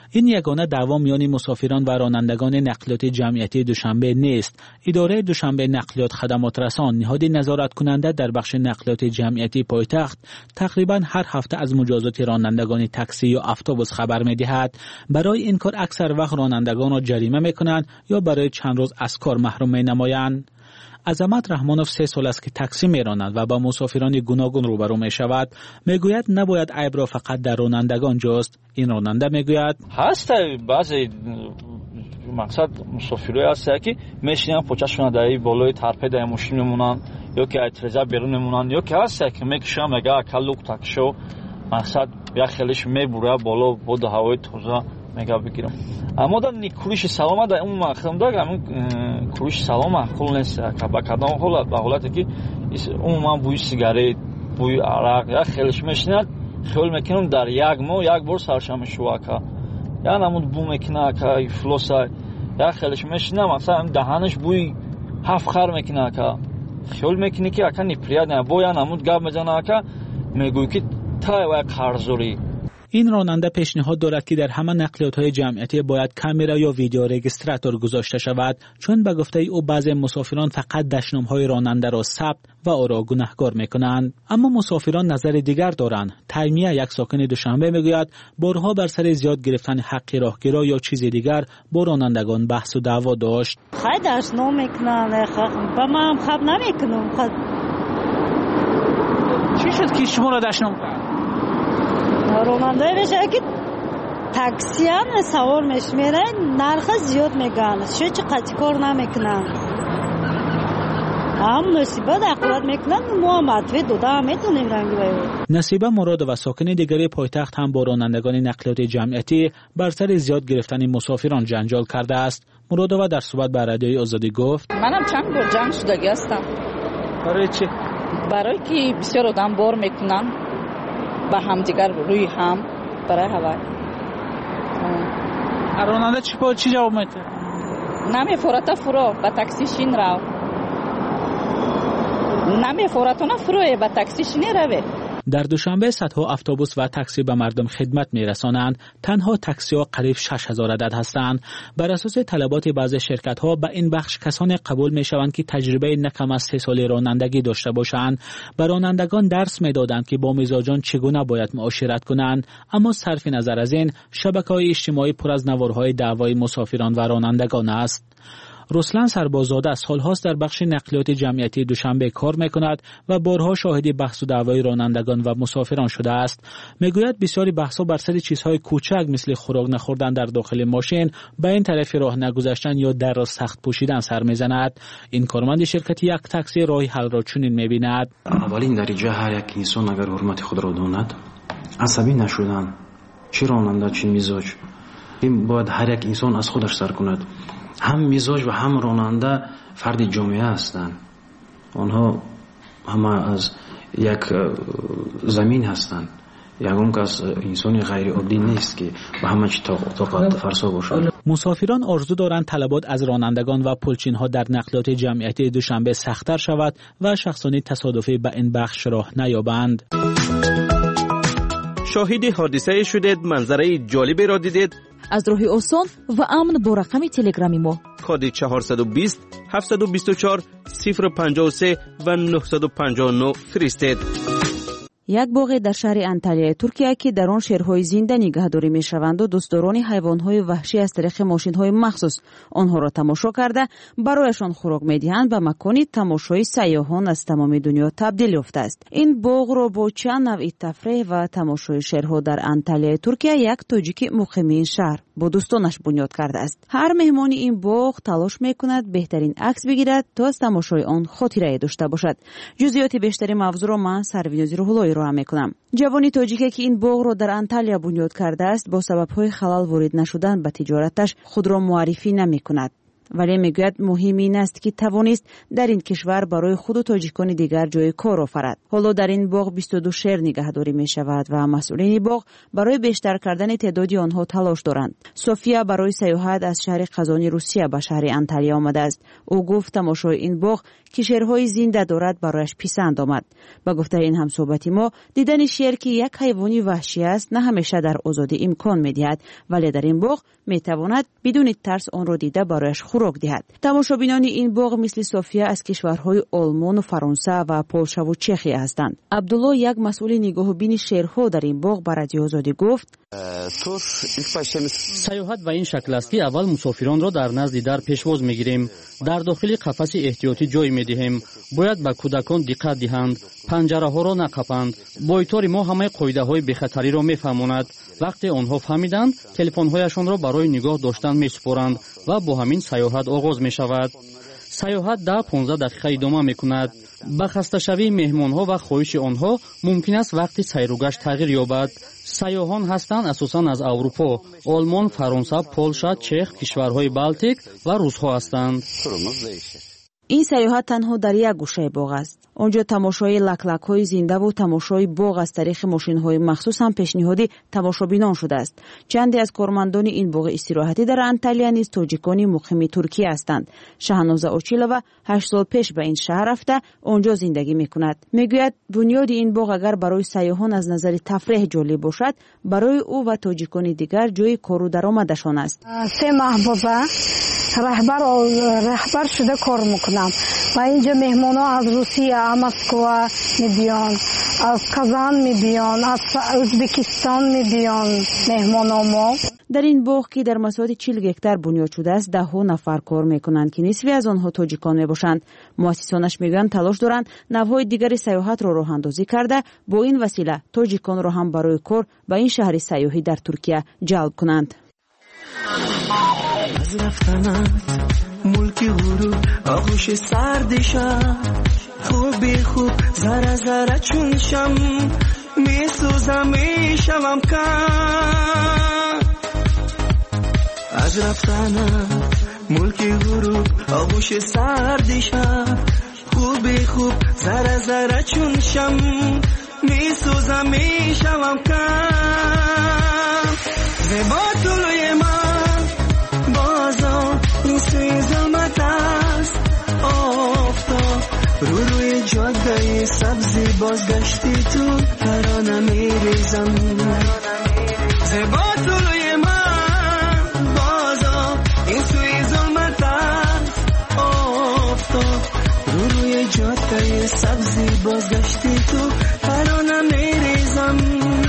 این یگانه دعوا میان مسافران و رانندگان نقلیات جمعیتی دوشنبه نیست. اداره دوشنبه نقلیات خدمات رسان، نهاد نظارت کننده در بخش نقلیات جمعیتی پایتخت، تقریبا هر هفته از مجازات رانندگان تاکسی یا اتوبوس خبر می‌دهد. برای این کار اکثر وقت رانندگان را جریمه می‌کنند یا برای چند روز از کار محروم می‌نمایند. عظمت رحمانوف سه سال است که تاکسی میراند و با مسافران گوناگون روبرو می شود. میگوید نباید عیب را فقط در رانندگان جست. این راننده میگوید هست بعضی مقصد مسافرای هست که میشینن پوچه‌شون در بالای ترپه ماشین میمونن یا که اترزا بیرون میمونن یا که هست که میکشن میگه کلوک تاکشو مقصد یا خیلیش میبره بالا بود هوای تازه میگه بگیرم. اما در نیکوریش سلام در اون مخم دارم اون کوریش سلام اخول نیست که با کدام حالت به حالتی که اون من بوی سیگارت بوی عرق یا خیلیش میشند خیلی میکنم در یک ماه یک بار سرشم شوا که یا نمود بو میکنه که فلوسا یا خیلیش میشنم مثلا دهانش بوی هفت خر میکنه که خیلی میکنه که اکنی نیپریاد نه بو یا نمود گاب میزنه که میگوی که تا و قرضوری. این راننده پیشنهاد دارد که در همه نقلیات‌های جمعیتی باید کامرا یا ویدیو رگیستراتور گذاشته شود، چون به گفته او بعضی مسافران فقط دشنام‌های راننده را ثبت و او را گناهکار می‌کنند. اما مسافران نظر دیگر دارند. تیمیه، یک ساکن دوشنبه، میگوید بارها بر سر زیاد گرفتن حق راهگیرا یا چیز دیگر با رانندگان بحث و دعوا داشت. خیلی دشنام میکنن، با ما هم خب نمیکنم. چی شد که شما را دشنام کرد؟ راننده بشه که تاکسیان سوار میشمیره نرخ زیاد میگن چه چه قطعی کار نمیکنن هم نصیبه دقیقات میکنن ما مطوی دوده هم میتونیم رنگی باید. نصیبه مراد و ساکن دیگری پایتخت هم با رانندگان نقلیات جمعیتی بر سر زیاد گرفتن مسافران جنجال کرده است. مراد و در صحبت با رادیوی آزادی گفت منم چند بار جنگ شدگی هستم. برای چی؟ برای که بسیار آدم بار میکنن با هم دیگر روی هم برای هوا. راننده چی پا چی جواب میده؟ نمی فورتا فرو با تاکسی شین راو. نمی فورتا نه فروه با تاکسی شین روه. در دوشنبه صدها اتوبوس و تاکسی به مردم خدمت می‌رسانند. تنها تاکسی‌ها قریب شش هزار عدد هستند. بر اساس طلبات بعضی شرکت‌ها به این بخش کسانی قبول می‌شوند که تجربه نه کم از سه سال رانندگی داشته باشند. به رانندگان درس می‌دادند که با مزاجان چگونه باید معاشرت کنند. اما صرف نظر از این، شبکه‌های اجتماعی پر از نوارهای دعوای مسافران و رانندگان است. رسلان سرباززاده سالهاست در بخش نقلیات جمعیتی دوشنبه کار میکند و بارها شاهد بحث و دعوای رانندگان و مسافران شده است. میگوید بسیاری بحث‌ها بر سر چیزهای کوچک مثل خوراک نخوردن در داخل ماشین، به این طرف راه نگذاشتن یا در را سخت پوشیدن سر میزند. این کارمند شرکت یک تاکسی راه حل را چنین میبیند. اولین درجه هر یک انسان اگر حرمت خود را داند، عصبی نشدن، چه راننده چه مزاج، این باید هر یک انسان از خودش سر کند. هم مزاج و هم راننده فرد جامعه هستند. آنها همه از یک زمین هستند. یکم کس انسانی غیر عادی نیست که به همه چی طاقت فرسا باشد. مسافران آرزو دارند طلبات از رانندگان و پلچین‌ها در نقلیات جمعیتی دوشنبه سخت‌تر شود و شخصانی تصادفی به این بخش راه نیابند. شاهد حادثه شدید، منظره جالبی را دیدید؟ از راه آسان و امن با رقم تلگرامی ما کد چهارصد و بیست هفتصد و بیست و چهار صفر پنجاه و سه و نهصد و پنجاه و نه فرستید. یک باغ در شهر انتالیا ترکیه که در آن شیرهای زنده نگهداری می‌شوند و دوستداران حیوانات وحشی از طریق ماشین‌های مخصوص آنها را تماشا کرده برایشان خوراک می‌دهند و مکانی تماشای سیاحان از تمام دنیا تبدیل یافته است. این باغ را با چند نوع تفریح و تماشای شیرها در انتالیا ترکیه یک تاجیک مقیم این شهر با دوستانش بنیاد کرده است. هر مهمان این باغ تلاش می‌کند بهترین عکس بگیرد تا از تماشای آن خاطره داشته باشد. جزئیات بیشتری موضوع را من سروینازی روح‌اللهی را می‌کنم. جوانی تاجیکی که این باغ را در انتالیا بنیاد کرده است با سبب‌های خلال وارد نشدن به تجارتش خود را معرفی نمی‌کند. ولی میگوید مهم این است که توانست در این کشور برای خود و تاجیکان دیگر جای کار آفرد. حالا در این باغ بیست و دو شیر نگهداری می شود و مسئولین باغ برای بیشتر کردن تعداد آنها تلاش دارند. سوفیا برای سیاحت از شهر قزانی روسیه به شهر انتالیا آمده است. او گفت تماشای این باغ که شیرهای زنده دارد برایش پسند آمد. با گفته این همصحبتی ما، دیدن شیر که یک حیوانی وحشی است نه همیشه در آزادی امکان می‌دهد، ولی در این باغ می‌تواند بدون ترس آن را دیده برایش خوراک دهد. تماشابینان این باغ مثل سوفیا از کشورهای آلمان و فرانسه و پولشا و چخیه هستند. عبدالله، یک مسئول نگاه بین شیرها در این باغ، به رادیو آزادی گفت: سیاحت به این شکل است که اول مسافران را در نزد در پیشواز میگیریم، در داخل قفس احتیاطی جای میدهیم. باید به کودکان دقت دهند، پنجره ها را نقاپند. بایتار ما همه قاعده های بخطری را میفهماند. وقتی آنها فهمیدند، تلفن هایشان را برای نگاه داشتن میسپارند و با همین سیاحت آغاز می شود. سیاحت ده پانزده دقیقه ادامه می کند. به خسته شوی مهمان ها و خواهش آنها ممکن است وقتی سیر و گشت تغییر یابد. سیاحان هستند اساساً از اروپا، آلمان، فرانسه، پولشا، چخ، کشورهای بالتیک و روس ها هستند. این سیاحت تنها در یک گوشه باغ است. آنجا تماشای لکلک‌های زنده و تماشای باغ از طریق ماشین‌های مخصوص هم پیشنهادی تماشابینان شده است. چندی از کارمندان این باغ استراحتی در انتالیا نیز تاجیکان مقیم ترکیه هستند. شهناز اوچیلووا هشت سال پیش به این شهر رفته آنجا زندگی می‌کند. میگوید بنیاد این باغ اگر برای سیاحان از نظر تفریح جالب باشد، برای او و تاجیکان دیگر جای کار و درآمدشان است. سه محبوبه رهبر رهبر شده کار میکنم و اینجا مهمان ها از روسیه، مسکو میبیان، از کازان میبیان، از ازبکستان میبیان مهمان ها ما. در این باغ که در مساحت چهل هکتار بنیاد شده است، ده ها نفر کار میکنند که نصفی از آنها تاجیکان میباشند. مؤسسانش میگویند تلاش دارند نوهای دیگر سیاحت را راه اندازی کرده با این وسیله تاجیکان را هم برای کار به این شهر سیاحی در ترکیه جلب کنند. از رفتنت ملکی غروب آغوش سردشم، خوبی خوب زره زره چون شم میسوزم میشوم کم. از رفتنت ملکی غروب آغوش سردشم، خوبی خوب زره زره چون شم میسوزم میشوم کم. زیبا طلوی من بازم این سوی ظلمت است، آفتاب رو روی جاده سبزی بازگشتی تو ترانه میریزم. زیبا طلوی من بازم این سوی ظلمت است، آفتاب رو روی جاده سبزی بازگشتی تو ترانه میریزم.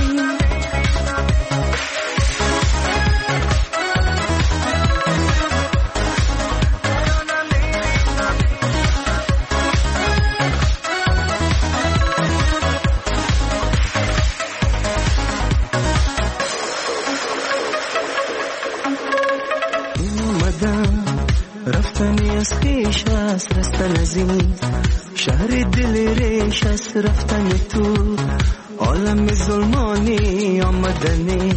رفتنی از خیش است، رستن از این شهر دل ریش است، رفتن تو عالم ظلمانی آمدنی.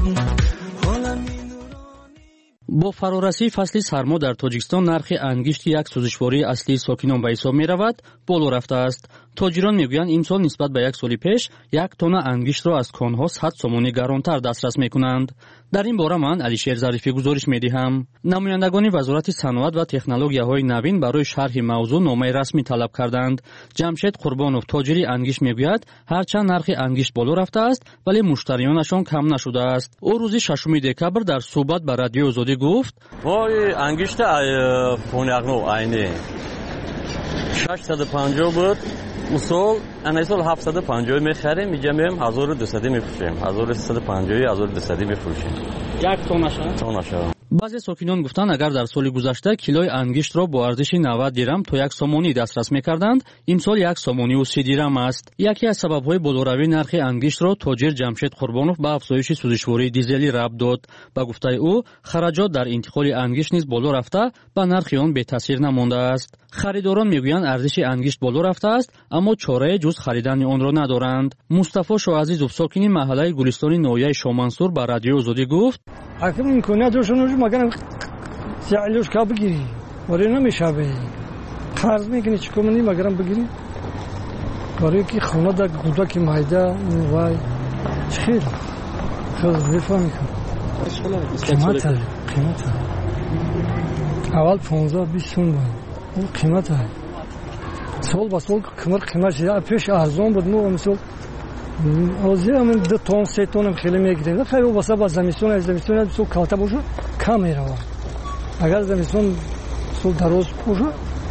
با فرارسی فصل سرما در تاجیکستان نرخ انگشت یک سوزشواری اصلی ساکنان به حساب می رود بالا رفته است. تاجران میگویند امسال نسبت به یک سال پیش یک تن انگشت را از کانها صد سومانی گرانتر دسترس می کنند. در این باره من علیشیر ظریفی گزارش می دهم. نمایندگان وزارت صنعت و تکنولوژی‌های نوین برای شرح موضوع نامه رسمی طلب کردند. جمشید قربانوف تاجری انگشت میگوید هرچند نرخ انگشت بالا رفته است ولی مشتریانشان کم نشده است. او روز ششم دکبر در صحبت با رادیو آزادی گفت: وای انگشت پونیاغنو عینی ششصد و پنجاه بود، اصول این سال هفتصد و پنجاه میخریم، اینجا میام هزار و دویست میفروشیم، هزار و سیصد و پنجاه هزار و دویست میفروشیم. یک تونشه تونشه. بعضی ساکنان گفتند اگر در سال گذشته کیلوی انگشت را با ارزش نود درم تا یک سومانی دسترس میکردند، امسال یک سومانی و سی درم است. یکی از سبب‌های بالاروی نرخ انگشت را تاجر جمشید قربانوف به افزایش سوزشواری دیزلی ربط داد. با گفته او خراجات در انتقال انگشت نیز بالا رفته و نرخ آن بی تاثیر نمانده است. خریداران میگویند ارزش انگشت بالا رفته است اما چاره جز خریدن آن را ندارند. مصطفی شاعزیزوف ساکن محله گلستان نویه شامنصور با رادیو آزادی گفت: اگه میکنه دوشون مگر سیالوش کا بگیری ولی نمیشه قرض میکنی چی کنی مگرم بگیری برای که خانه در گودک مایده وای خیلی خیلی دفاع میکنم قیمت های قیمت های اول پانزده بیست سون بود اون قیمت های سال با سال کمر قیمت شده پیش ارزان بود موقع مثل آزی همین دو تون سه تون هم خیلی میگیریم خیلی واسه با زمستون از زمستون از سال کاته باشه کم میروه اگر زمستون سال دراز باشه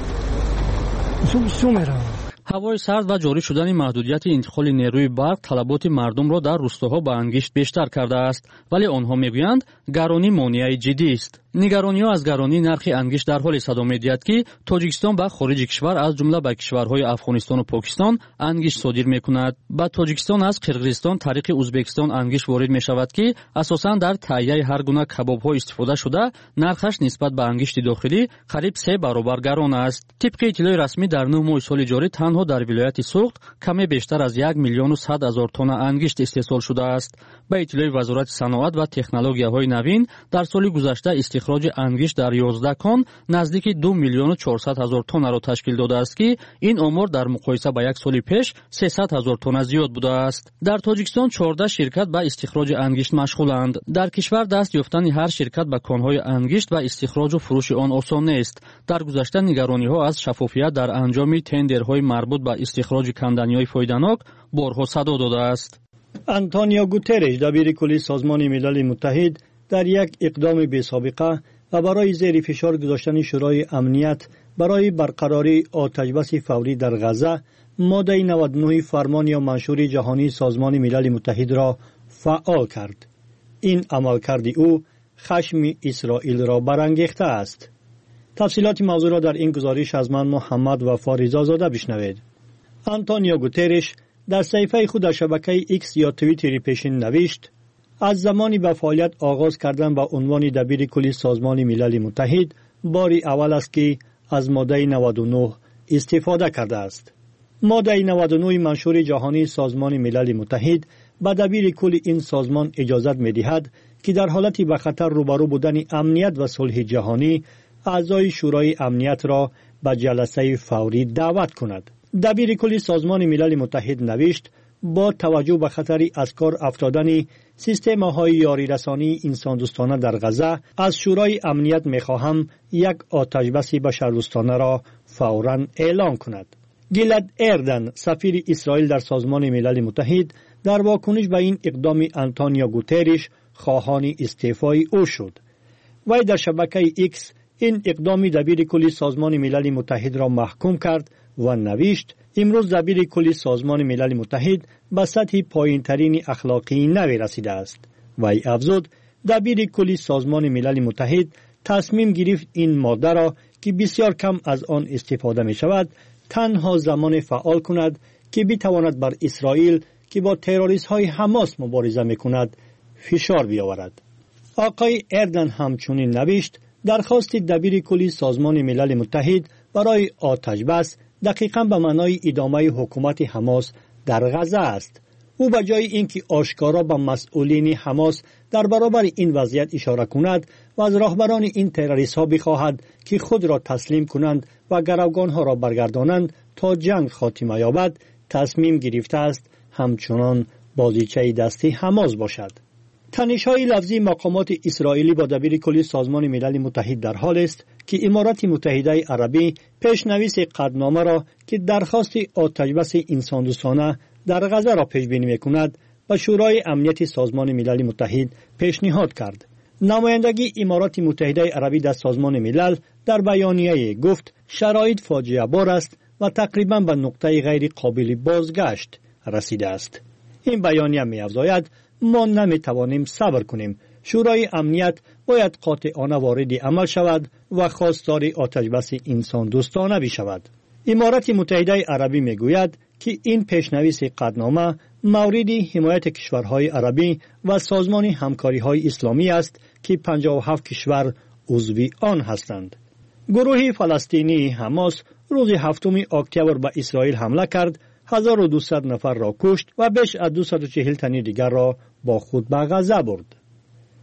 سال بسیار میروه. ҳавои сард ва ҷорӣ шудани маҳдудияти интиқоли нерӯи барқ талаботи мардумро дар рӯстоҳо ба ангишт бештар кардааст, вале онҳо мегӯянд гаронӣ монеаи ҷиддист. нигарониҳо аз гаронии нархи ангишт дар ҳоле садо медиҳад, ки тоҷикистон ба хориҷи кишвар аз ҷумла ба кишварҳои Афғонистону Покистон ангишт содир мекунад. ба Тоҷикистон аз Қирғизистон тариқи Узбекистон ангишт ворид мешавад, ки асосан дар таҳияи ҳар гуна кабобҳо истифода шуда нархаш нисбат ба ангишти дохилӣ қариб се баробар гарон аст. тибқи иттилои расмӣ дар нӯҳ моҳи соли ҷорӣ танҳо дар вилояти Суғд каме бештар аз як миллиону сад ҳазор тонна ангишт истеҳсол шудааст. ба иттилои Вазорати саноат ва технологияҳои навин дар соли гузашта истихроҷи ангишт дар ёздаҳ кон наздики ду миллиону чорсад ҳазор тоннаро ташкил додааст, ки ин омор дар муқоиса ба як соли пеш сесад ҳазор тонна зиёд будааст. дар Тоҷикистон чордаҳ ширкат ба истихроҷи ангишт машғуланд. дар кишвар даст ёфтани ҳар ширкат ба конҳои ангишт ва истихроҷу фурӯши он осон нест. дар гузашта нигарониҳо аз шаффофият дар анҷоми тендерҳои марбут ба истихроҷи канданиҳои фоиданок борҳо садо додааст. антонио гутереш дабири кулли созмони милали муттаҳид дар як иқдоми бесобиқа ва барои зери фишор гузоштани шӯрои амният барои барқарории оташбаси фаврӣ дар ғаза моддаи навад و نه фармон ё маншури ҷаҳонии созмони милали муттаҳидро фаъол кард. ин амалкарди ӯ хашми исроилро барангехта аст. тафсилоти мавзӯъро дар ин гузориш аз ман муҳаммад вафо ризозода бишнавед. антонио гутереш дар саҳифаи худ дар шабакаи икс ё твиттери пешин навишт: аз замони ба фаъолият оғоз кардан ба унвони дабири кулли созмони милали муттаҳид бори аввал аст ки аз моддаи наваду нӯҳ истифода кардааст. моддаи наваду нӯҳ маншури ҷаҳонии созмони милали муттаҳид ба дабири кулли ин созмон иҷозат медиҳад ки дар ҳолати ба хатар рӯбарӯ будани амният ва сулҳи ҷаҳонӣ аъзои шӯрои амниятро ба ҷаласаи фаврӣ даъват кунад. дабири кулли созмони милали муттаҳид навишт: با توجه به خطر از کار افتادن سیستم‌های یاریرسانی انساندوستانه در غزه از شورای امنیت می‌خواهم یک آتش‌بس بشردوستانه را فوراً اعلام کند. گیلاد اردن سفیر اسرائیل در سازمان ملل متحد در واکنش به این اقدام آنتونیو گوترش خواهان استعفای او شد. وی در شبکه ایکس این اقدام دبیر کلی سازمان ملل متحد را محکوم کرد و نوشت: امروز دبیر کلی سازمان ملل متحد به سطح پایین‌ترین اخلاقی نوی رسیده است. وی افزود: دبیر کلی سازمان ملل متحد تصمیم گرفت این ماده را که بسیار کم از آن استفاده می شود تنها زمان فعال کند که بتواند بر اسرائیل که با تروریست های حماس مبارزه می کند فشار بیاورد. آقای اردن همچنین نوشت: درخواست دبیر کلی سازمان ملل متحد برای آتش‌بس دقیقاً به معنای ادامه حکومت حماس در غزه است. او به جای اینکه آشکارا به مسئولین حماس در برابر این وضعیت اشاره کند و از راهبران این تروریست ها بخواهد که خود را تسلیم کنند و گروگان ها را برگردانند تا جنگ خاتمه یابد، تصمیم گرفته است همچنان بازیچه دستی حماس باشد. تنش‌های لفظی مقامات اسرائیلی با دبیر کلی سازمان ملل متحد در حال است که امارات متحده عربی پیشنویس قطعنامه را که درخواست آتش‌بس انسان‌دوستانه در غزه را پیش بینی می‌کند به شورای امنیت سازمان ملل متحد پیشنهاد کرد. نمایندگی امارات متحده عربی در سازمان ملل در بیانیه گفت شرایط فاجعه بار است و تقریباً به نقطه غیر قابل بازگشت رسیده است. این بیانیه می‌افزاید: ما نمی‌توانیم صبر کنیم. شورای امنیت باید قاطعانه وارد عمل شود و خواستار آتش‌بس انسان دوستانه بشود. امارات متحده عربی میگوید که این پیشنویس قطعنامه مورد حمایت کشورهای عربی و سازمان همکاری‌های اسلامی است که پنجاه و هفت کشور عضو آن هستند. گروه فلسطینی حماس روز هفتم اکتبر به اسرائیل حمله کرد، هزار و دویست نفر را کشت و بیش از دویست و چهل تن دیگر را با خود به غزه برد.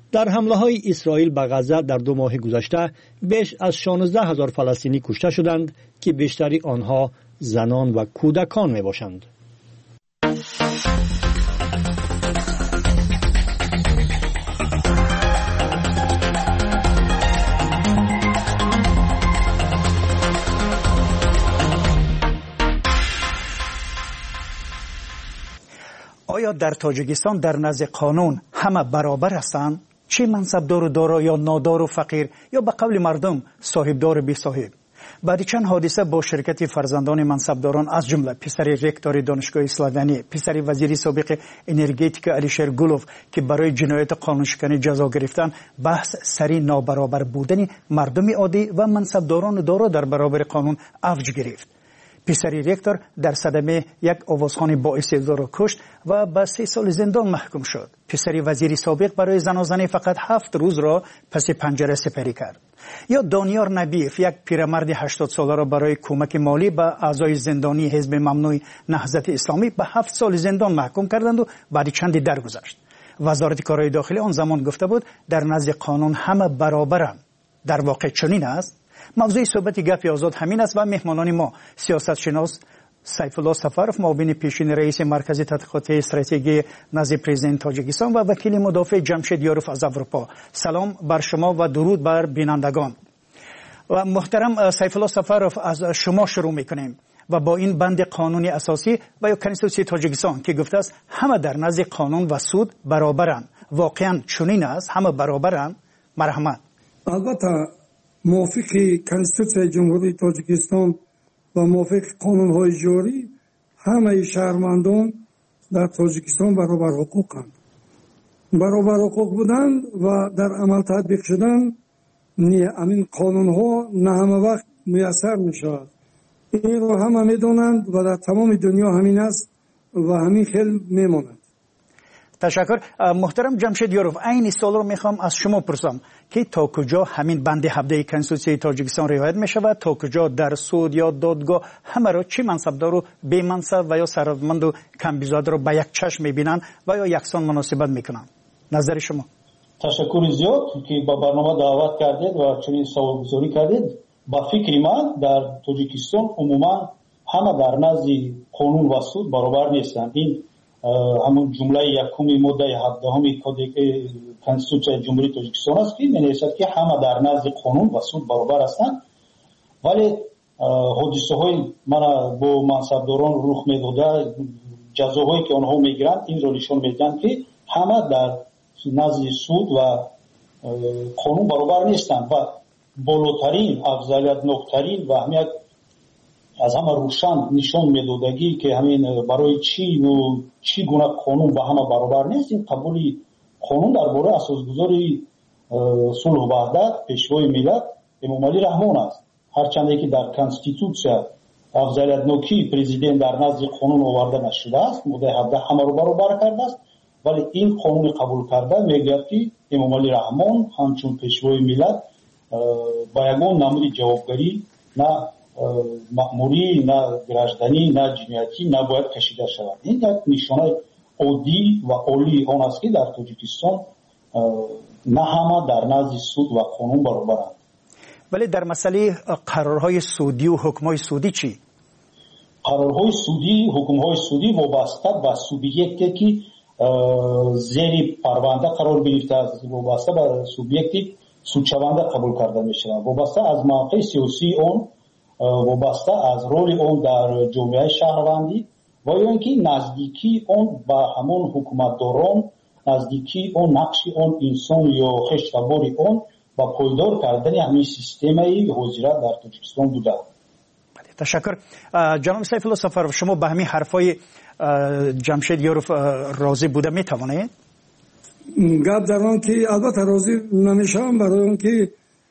در حمله های اسرائیل به غزه در دو ماه گذشته بیش از شانزده هزار فلسطینی کشته شدند که بیشتری آنها زنان و کودکان می باشند. آیا در تاجیکستان در نزد قانون همه برابر هستند؟ چه منصبدار و دارا یا نادار و فقیر یا به قول مردم صاحبدار و بی صاحب؟ بعد چند حادثه با شرکت فرزندان منصبداران از جمله پسر رکتور دانشگاه اسلامی، پسر وزیر سابق انرژتیک علیشیر گلوف که برای جنایت قانونشکنی جزا گرفتن، بحث سری نابرابر بودن مردم عادی و منصبداران دارا در برابر قانون اوج گرفت. پسر رکتور در صدمه یک آوازخوان با استعداد را کشت و به سه سال زندان محکوم شد. پسر وزیر سابق برای زنازنی فقط هفت روز را پس پنجره سپری کرد. یا دانیار نبیف، یک پیرمرد هشتاد ساله را برای کمک مالی به اعضای زندانی حزب ممنوع نهضت اسلامی به هفت سال زندان محکوم کردند و بعد چندی درگذشت. وزارت کارهای داخلی آن زمان گفته بود در نزد قانون همه برابرند. در واقع چنین است. موضوع صحبت گپ آزاد همین است و مهمانان ما سیاست شناس سیف الله سفرов معاون پیشین رئیس مرکز تحقیقات استراتژی نزد پرزیدنت تاجیکستان و وکیل مدافع جمشید یاروف از اروپا. سلام بر شما و درود بر بینندگان. و محترم سیف الله سفرов از شما شروع میکنیم و با این بند قانونی اساسی و یا کنستیتوسی تاجیکستان که گفته است همه در نزد قانون و سود برابرند، واقعا چنین است؟ همه برابرند؟ مرحمت. البته موافق کنستیتوسی جمهوری تاجیکستان و موافق قانون‌های جاری همه شهروندان در تاجیکستان برابر حقوقند. برابر حقوق بودند و در عمل تطبیق شدن همین قانون‌ها نه همه وقت میسر میشود. این رو همه میدونند و در تمام دنیا همین است و همین خیلی میماند. تشکر. محترم جمشید یاروف، این سوال رو میخوام از شما پرسم که تا کجا همین بند هفده کنستیتوسی تاجیکستان رعایت میشود، تا کجا در سود یا دادگاه همه را چه منصبدار و بی منصب و یا ثروتمند و کم بیزاده رو به یک چشم میبینند و یا یکسان مناسبت میکنند؟ نظر شما؟ تشکر زیاد که با برنامه دعوت کردید و چنین سوال گذاری کردید. با فکر من در تاجیکستان عموما همه در نزد قانون و سود برابر نیستند. این همون جمله یکم ماده هفدهم کد کنستیتوسی جمهوری تاجیکستان است که می‌نویسد که همه در نزد قانون و سود برابر هستند، ولی حادثه های من با منصبداران رخ میداده، جزاهایی که آنها میگیرند این را نشان میدهند که همه در نزد سود و قانون برابر نیستند و بالاترین افضلیت ناکترین و همیت از همه روشن نشان میدادگی که همین برای چی و چی گونه قانون با همه برابر نیست، این قبول قانون درباره اساسگذاری صلح و وحدت پیشوای ملت امام علی رحمان است. هرچند که در کنستیتوسی افضلیت نوکی پرزیدنت در نزد قانون آورده نشده است، ماده هفده همه رو برابر کرده است، ولی این قانون قبول کرده میگوید که امام علی رحمان همچون پیشوای ملت با یگان نمود جوابگری نه مأموری، نه گرجدنی، نه جنایتی نباید کشیده شود. این یک نشانه عادی و عالی آن است که در تاجیکستان نه همه در نزد سود و قانون برابرند. ولی در مسئله قرارهای سودی و حکمهای سودی چی؟ قرارهای سودی، حکمهای سودی وابسته به سوبیکتی که زیر پرونده قرار گرفته است، وابسته به سوبیکتی سودشونده قبول کرده می شود، وابسته از موقع سیاسی اون، وابسته از رول اون در جامعه شهروندی و یا اینکه نزدیکی اون با همون حکومتداران، نزدیکی اون نقش اون انسان یا خشتباری اون با پایدار کردن همین سیستم حضوریت در تاجیکستان بوده. تشکر. جناب سیف الله سفرov، شما به همین حرفای جمشید یاروف راضی بوده میتوانید؟ گپ در آن که البته راضی نمیشم، برای اون که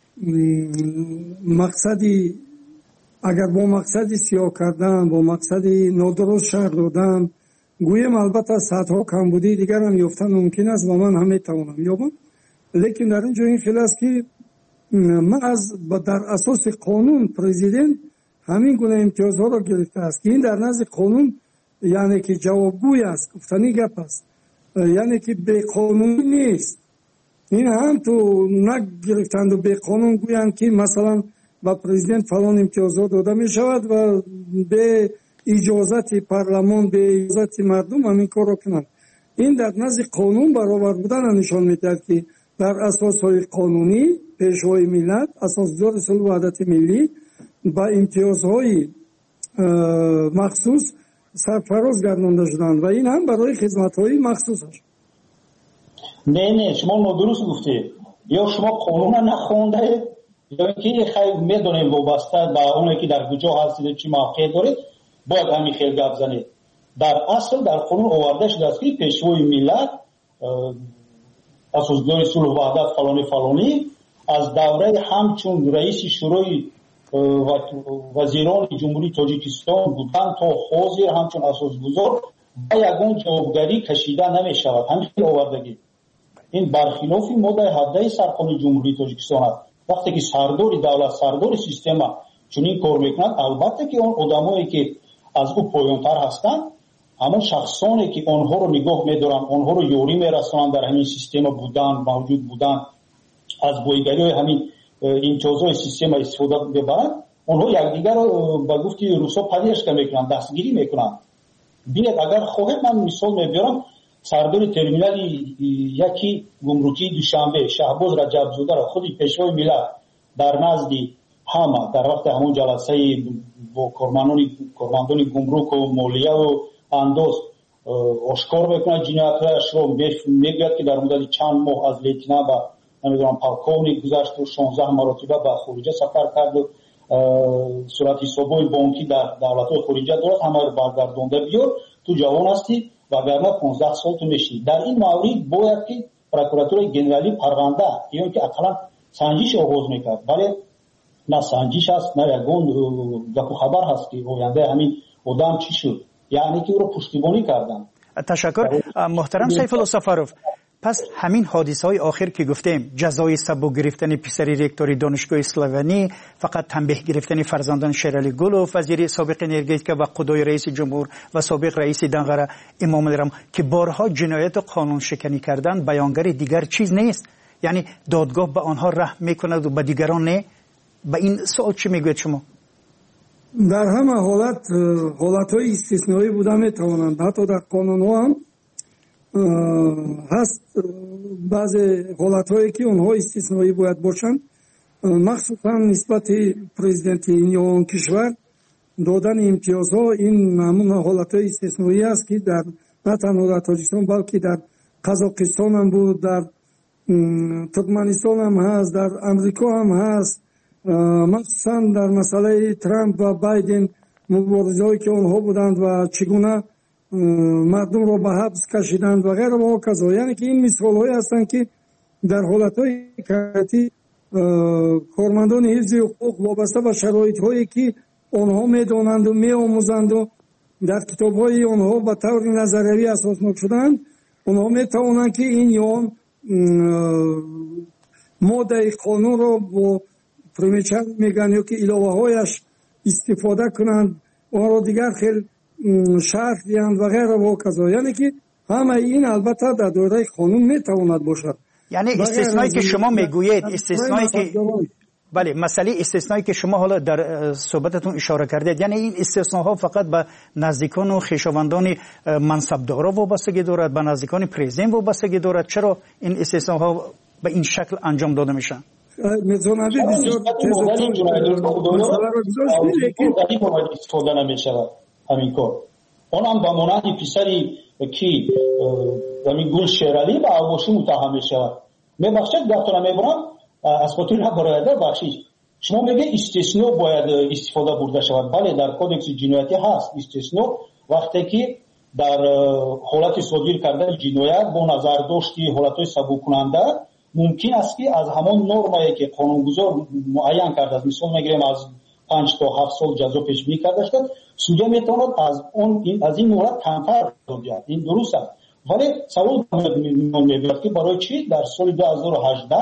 مقصدی اگر با مقصدی سیاه کردن، با مقصدی نادرست شهر دادن، گویم البته صدها کمبودی دیگر هم یافتن ممکن است و من هم میتوانم یابم، لیکن در اینجا این خیلی است که من از در اساس قانون پرزیدنت همین گونه امتیازها را گرفته است که این در نزد قانون یعنی که جوابگوی است، گفتنی گپ است، یعنی که به قانونی نیست. این هم تو نگرفتند و به قانون گویند که مثلا با پرزیدنت فلان امتیازات داده می شود و به اجازت پارلمان به اجازت مردم همین کار را کنند. این در نزد قانون برابر بودن نشان میدهد که در اساسهای قانونی پیشوای ملت اساسدار صلح و وحدت ملی با امتیازهای مخصوص سرفراز گردانده شدند و این هم برای خدمت‌های مخصوص است. نه نه شما نادرست گفتید. یا شما قانون نخوندید یا اینکه خیلی میدونید وابسته به اونی که در کجا هستید چی موقع دارید باید همین خیلی گپ زنید. در اصل در قانون آورده شده است که پیشوای ملت اساسدار صلح و وحدت فلانی فلانی از دوره همچون رئیس شورای وزیران جمهوری تاجیکستان بودند تا حاضر همچون اساسگذار با یگان جوابداری کشیده نمی شود. همین آوردگی این برخلاف ماده هفده سرقانون جمهوری تاجیکستان است. وقتی که سردار دولت سردار سیستم چنین کار میکند البته که اون آدمایی که از او پایانتر هستند همون شخصانی که آنها رو نگاه می‌دارن آنها رو یاری میرسونن در همین سیستم بودن موجود بودن از بایگری همین امتیازهای سیستم استفاده ببرن آنها یکدیگر رو به گفتی روسا پدیدش میکنن دستگیری میکنن. ببینید اگر خواهید من مثال میبرم سردار ترمینال یکی گمرکی دوشنبه شهباز رجبزاده را خودی پیشوای ملت در نزد همه در وقت همون جلسه با کارمندان گمرک و مالیه و انداز آشکار میکنه جنایت‌هایش رو میگوید که در مدت چند ماه از لیتنانت و نمیدونم پالکونی گذشت و شانزده مرتبه به خارج سفر کرد و صورت حسابای بانکی در دولت‌های خارجی دارد همه رو برگردونده بیار تو جوان هستی وگرنه پانزده سال تو میشی. در این مورد باید که پروکراتور گنرالی پرونده یا که اقلا سنجش آغاز میکرد ولی نه سنجش هست نه یگان گپ و خبر هست که آینده همین آدم چی شد یعنی که او رو پشتیبانی کردن. تشکر محترم سیف الله سفروف. پس همین حادثه های آخر که گفتیم جزای سبو گرفتن پسری رکتوری دانشگاه اسلوونی فقط تنبیه گرفتن فرزندان شیرعلی گلوف وزیر سابق انرژتیک و خدای رئیس جمهور و سابق رئیس دنغره امام الرم که بارها جنایت و قانون شکنی کردن بیانگر دیگر چیز نیست یعنی دادگاه به آنها رحم میکند و به دیگران نه. به این سوال چی میگوید شما؟ در همه حالت حالت های استثنایی بوده میتوانند حتی در قانون ها هم هست بعضی حالت هایی که اونها استثنایی باید باشند مخصوصا نسبت پرزیدنت این کشور دادن امتیازها این همون حالت های استثنایی است که در نه تنها در تاجیکستان بلکه در قزاقستان هم بود در ترکمنستان هم هست در امریکا هم هست مخصوصا در مسئله ترامپ و بایدن مبارزه‌ای که آنها بودند و چگونه مردم را به حبس کشیدند و غیره و کذا یعنی که این مثال‌هایی هستند که در حالت‌های کارتی کارمندان حفظ حقوق وابسته به شرایط‌هایی که آنها می‌دانند و می‌آموزند و در کتاب‌های آنها به طور نظریه‌ای اساسناک شدند آنها می‌توانند که این یا ماده قانون را با پرمیچر میگن یا که الهه هایش استفاده کنند آن را دیگر خیلی شرح دیند و غیره و کذا یعنی که همه این البته در دایره قانون میتواند باشد. یعنی استثنایی که شما میگویید استثنایی که بله مسئله استثنایی که شما حالا در صحبتتون اشاره کردید یعنی این استثناها فقط به نزدیکان و خویشاوندان منصبدارا وابستگی دارد به نزدیکان پرزیدنت وابستگی دارد چرا این استثناها به این شکل انجام داده میشن؟ میتونم بسیار استفاده نمیشود همین کار اونم با مانند پسری که همین گل شیرعلی به اوباشی متهم میشود میبخشد گفتم میبرم از خاطر برایده بخشش شما میگه استثنا باید استفاده برده شود بله در کودکس جنایتی هست استثنا وقتی که در حالت صادر کردن جنایت با نظر داشتی حالتهای سبک کننده ممکن است که از همان نرمایی که قانونگذار معین کرده است مثلا میگیریم از پنج تا هفت سال جزا پیشبینی کرده است سودیا میتواند از اون این از این مورد کمتر بیاد این درست است ولی سوال میاد که برای چی در سال دو هزار و هجده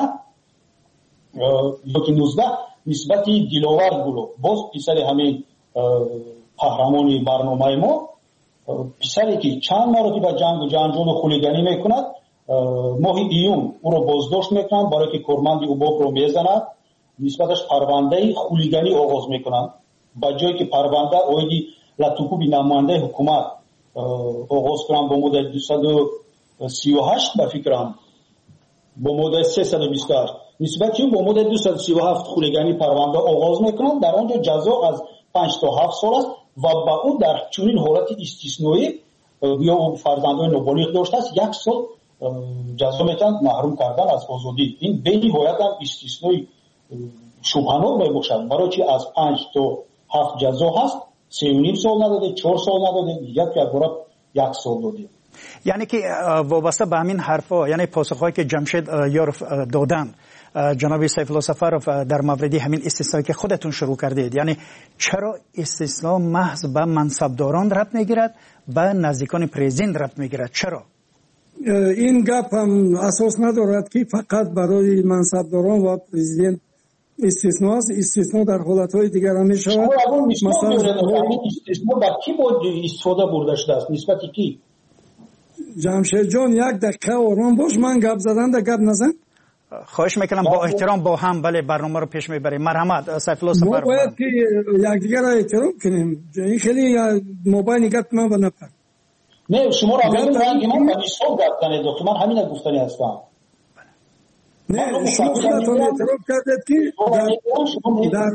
یا که نوزده نسبت دلاور گلو باز پسر همین قهرمانی برنامه ما پسری که چند مرتبه جنگ و جنجال و خلیگانی میکند ماه ایون او رو بازداشت میکنن برای که کارمند اوباق رو میزنند نسبتش پرونده خولیگانی آغاز میکنن با جایی که پرونده اویدی لطوکوبی نماینده حکومت آغاز کنن با مدت دویست و سی و هشت به فکرم با مدت سیصد و بیست و هشت نسبت که با مدت دویست و سی و هفت خولیگانی پرونده آغاز میکنن در آنجا جزا از پنج تا هفت سال است و با او در چنین حالت استثنایی یا فرزندان نابالغ داشته است یک سال جزا میتوان محروم کردن از آزادی. این به نهایت هم استثنایی شبهناک میباشد برای چی از پنج تا هفت جزا هست سه و نیم سال نداده چهار سال نداده یک یک بار یک سال داده. یعنی که وابسته به همین حرفا یعنی پاسخهایی که جمشید یارف دادن جناب سیف الله سفرов در مورد همین استثنایی که خودتون شروع کردید یعنی چرا استثنا محض به منصبداران ربط میگیرد به نزدیکان پرزیدنت ربط میگیرد چرا این گپ هم اساس ندارد که فقط برای منصبداران و پرزیدنت استثنا است استثنا در حالتهای دیگر هم می شود مثلا استثنا با کی بود استفاده برده شده است نسبتی کی جمشید جان یک دقیقه آرام باش من گپ زدن ده گپ نزن خواهش میکنم با احترام با هم بله برنامه رو پیش میبریم مرحمت سیف الله سفرov ما باید که یکدیگر را احترام کنیم این خیلی موبایل گپ من و نفر نه شما را همین رنگی من با نیستان گفت کنید دکتر من همین گفتنی هستم نه شما خودتون اعتراف کردید که در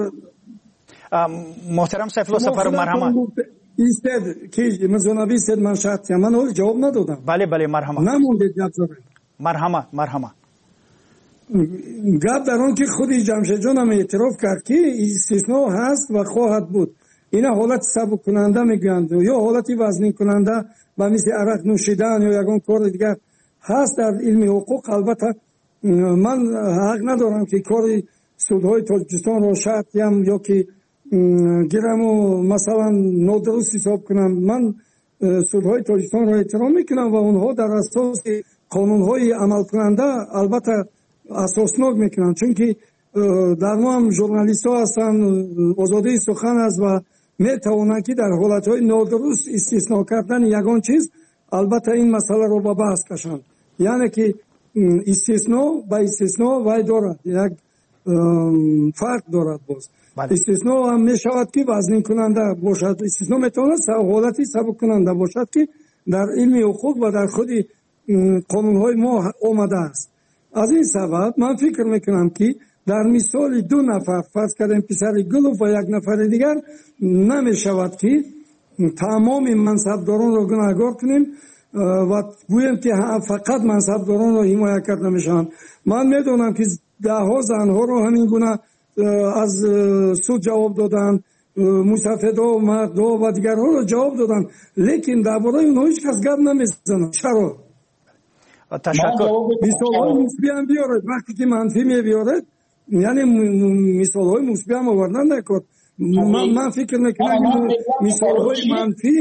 محترم سیف الله سفرov مرحمت ایستد که مزونابی استد من شرط من اول جواب ندادم بله بله مرحمت نموندید گپ زدن مرحمت مرحمت گپ در اون که خودی جمشید جان هم اعتراف کرد که استثناء هست و خواهد بود اینا حالت سبک کننده میگویند یا حالتی وزنین کننده و مثل عرق نوشیدن یا یگان کار دیگر هست در علم حقوق البته من حق ندارم که کار سودهای تاجیکستان رو شرطیم یا که گیرم و مثلا نادرست حساب کنم من سودهای تاجیکستان رو احترام میکنم و اونها در اساس قانونهای عمل کننده البته اساسناک میکنن چون که در ما هم ژورنالیست ها هستن آزادی سخن است و میتوانند که در حالتهای نادرست استثناء کردن یگان چیز البته این مسئله رو به بحث کشند یعنی که استثناء با استثناء وای دارد یک فرق دارد باز استثناء هم میشود که وزنین کننده باشد استثناء میتواند حالتی سبک کننده باشد که در علم حقوق و در خود قانونهای ما آمده است از این سبب من فکر میکنم که در مثال دو نفر فرض کردیم پسر گلوف و یک نفر دیگر نمیشود که تمام منصبداران را گناهکار کنیم و گوییم که فقط منصبداران را حمایت کرده میشن من میدونم که ده ها زنها را همین گونه از سود جواب دادن مستفیدا و مردا و دیگرها را جواب دادن لیکن درباره اونها هیچ کس گپ نمیزنه چرا تشکر مثال های مثبی هم بیارد وقتی که منفی می بیارد یعنی مثال های مثبی هم آوردن نکرد من, من فکر میکنم مثال های منفی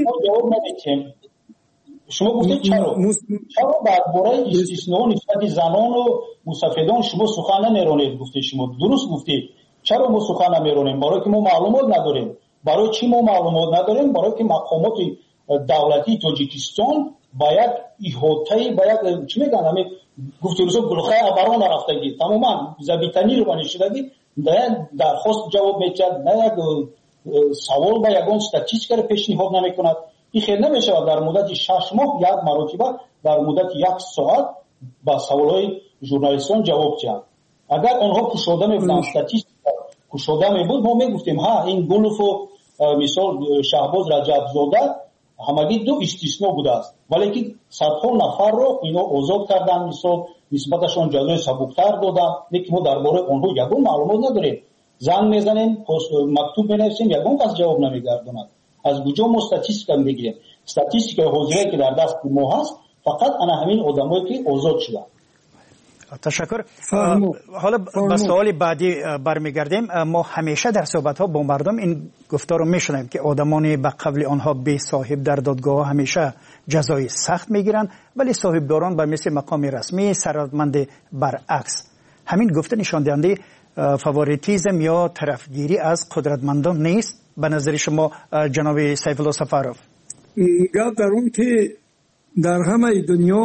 شما گفتید چرا چرا درباره استثناء نسبت زنان و مستفیدان شما سخن نمیرانید گفتید شما درست گفتید چرا ما سخن نمیرانیم برای که ما معلومات نداریم برای چی ما معلومات نداریم برای که مقامات دولتی تاجیکستان باید احاطه باید چی میگن همین گفته روزا گلخه ابران رفتگی تماما زبیتنی رو بنشیدگی نه درخواست جواب میکرد نه یک سوال با یگان استاتیستیک پیشنهاد نمیکند این خیلی نمیشه در مدت شش ماه یک مرتبه در مدت یک ساعت با سوالای ژورنالیستان جواب دهند اگر آنها کشوده میبودن استاتیستیک کشوده میبود ما میگفتیم ها این گلف و مثال شهباز رجب زاده همگی دو استثناء بوده است ولی که صدها نفر رو اینا آزاد کردن مثال نسبتشون جزای سبکتر دادن لیکن ما درباره آنها یگان معلومات نداریم زنگ میزنیم مکتوب مینویسیم یگان کس جواب نمیگرداند از کجا ما استاتیستیک میگیریم استاتیستیک حاضره که در دست ما هست فقط انا همین آدمایی که آزاد شدن تشکر. حالا به سوال بعدی برمیگردیم. ما همیشه در صحبت ها با مردم این گفتار رو میشنویم که آدمانی به قبل آنها بی صاحب در دادگاه همیشه جزای سخت میگیرن ولی صاحبداران به مثل مقام رسمی سرمند برعکس. همین گفته نشان دهنده فاوریتیزم یا طرفگیری از قدرتمندان نیست به نظر شما جناب سیف الله سفرov؟ گفت در اون که در همه دنیا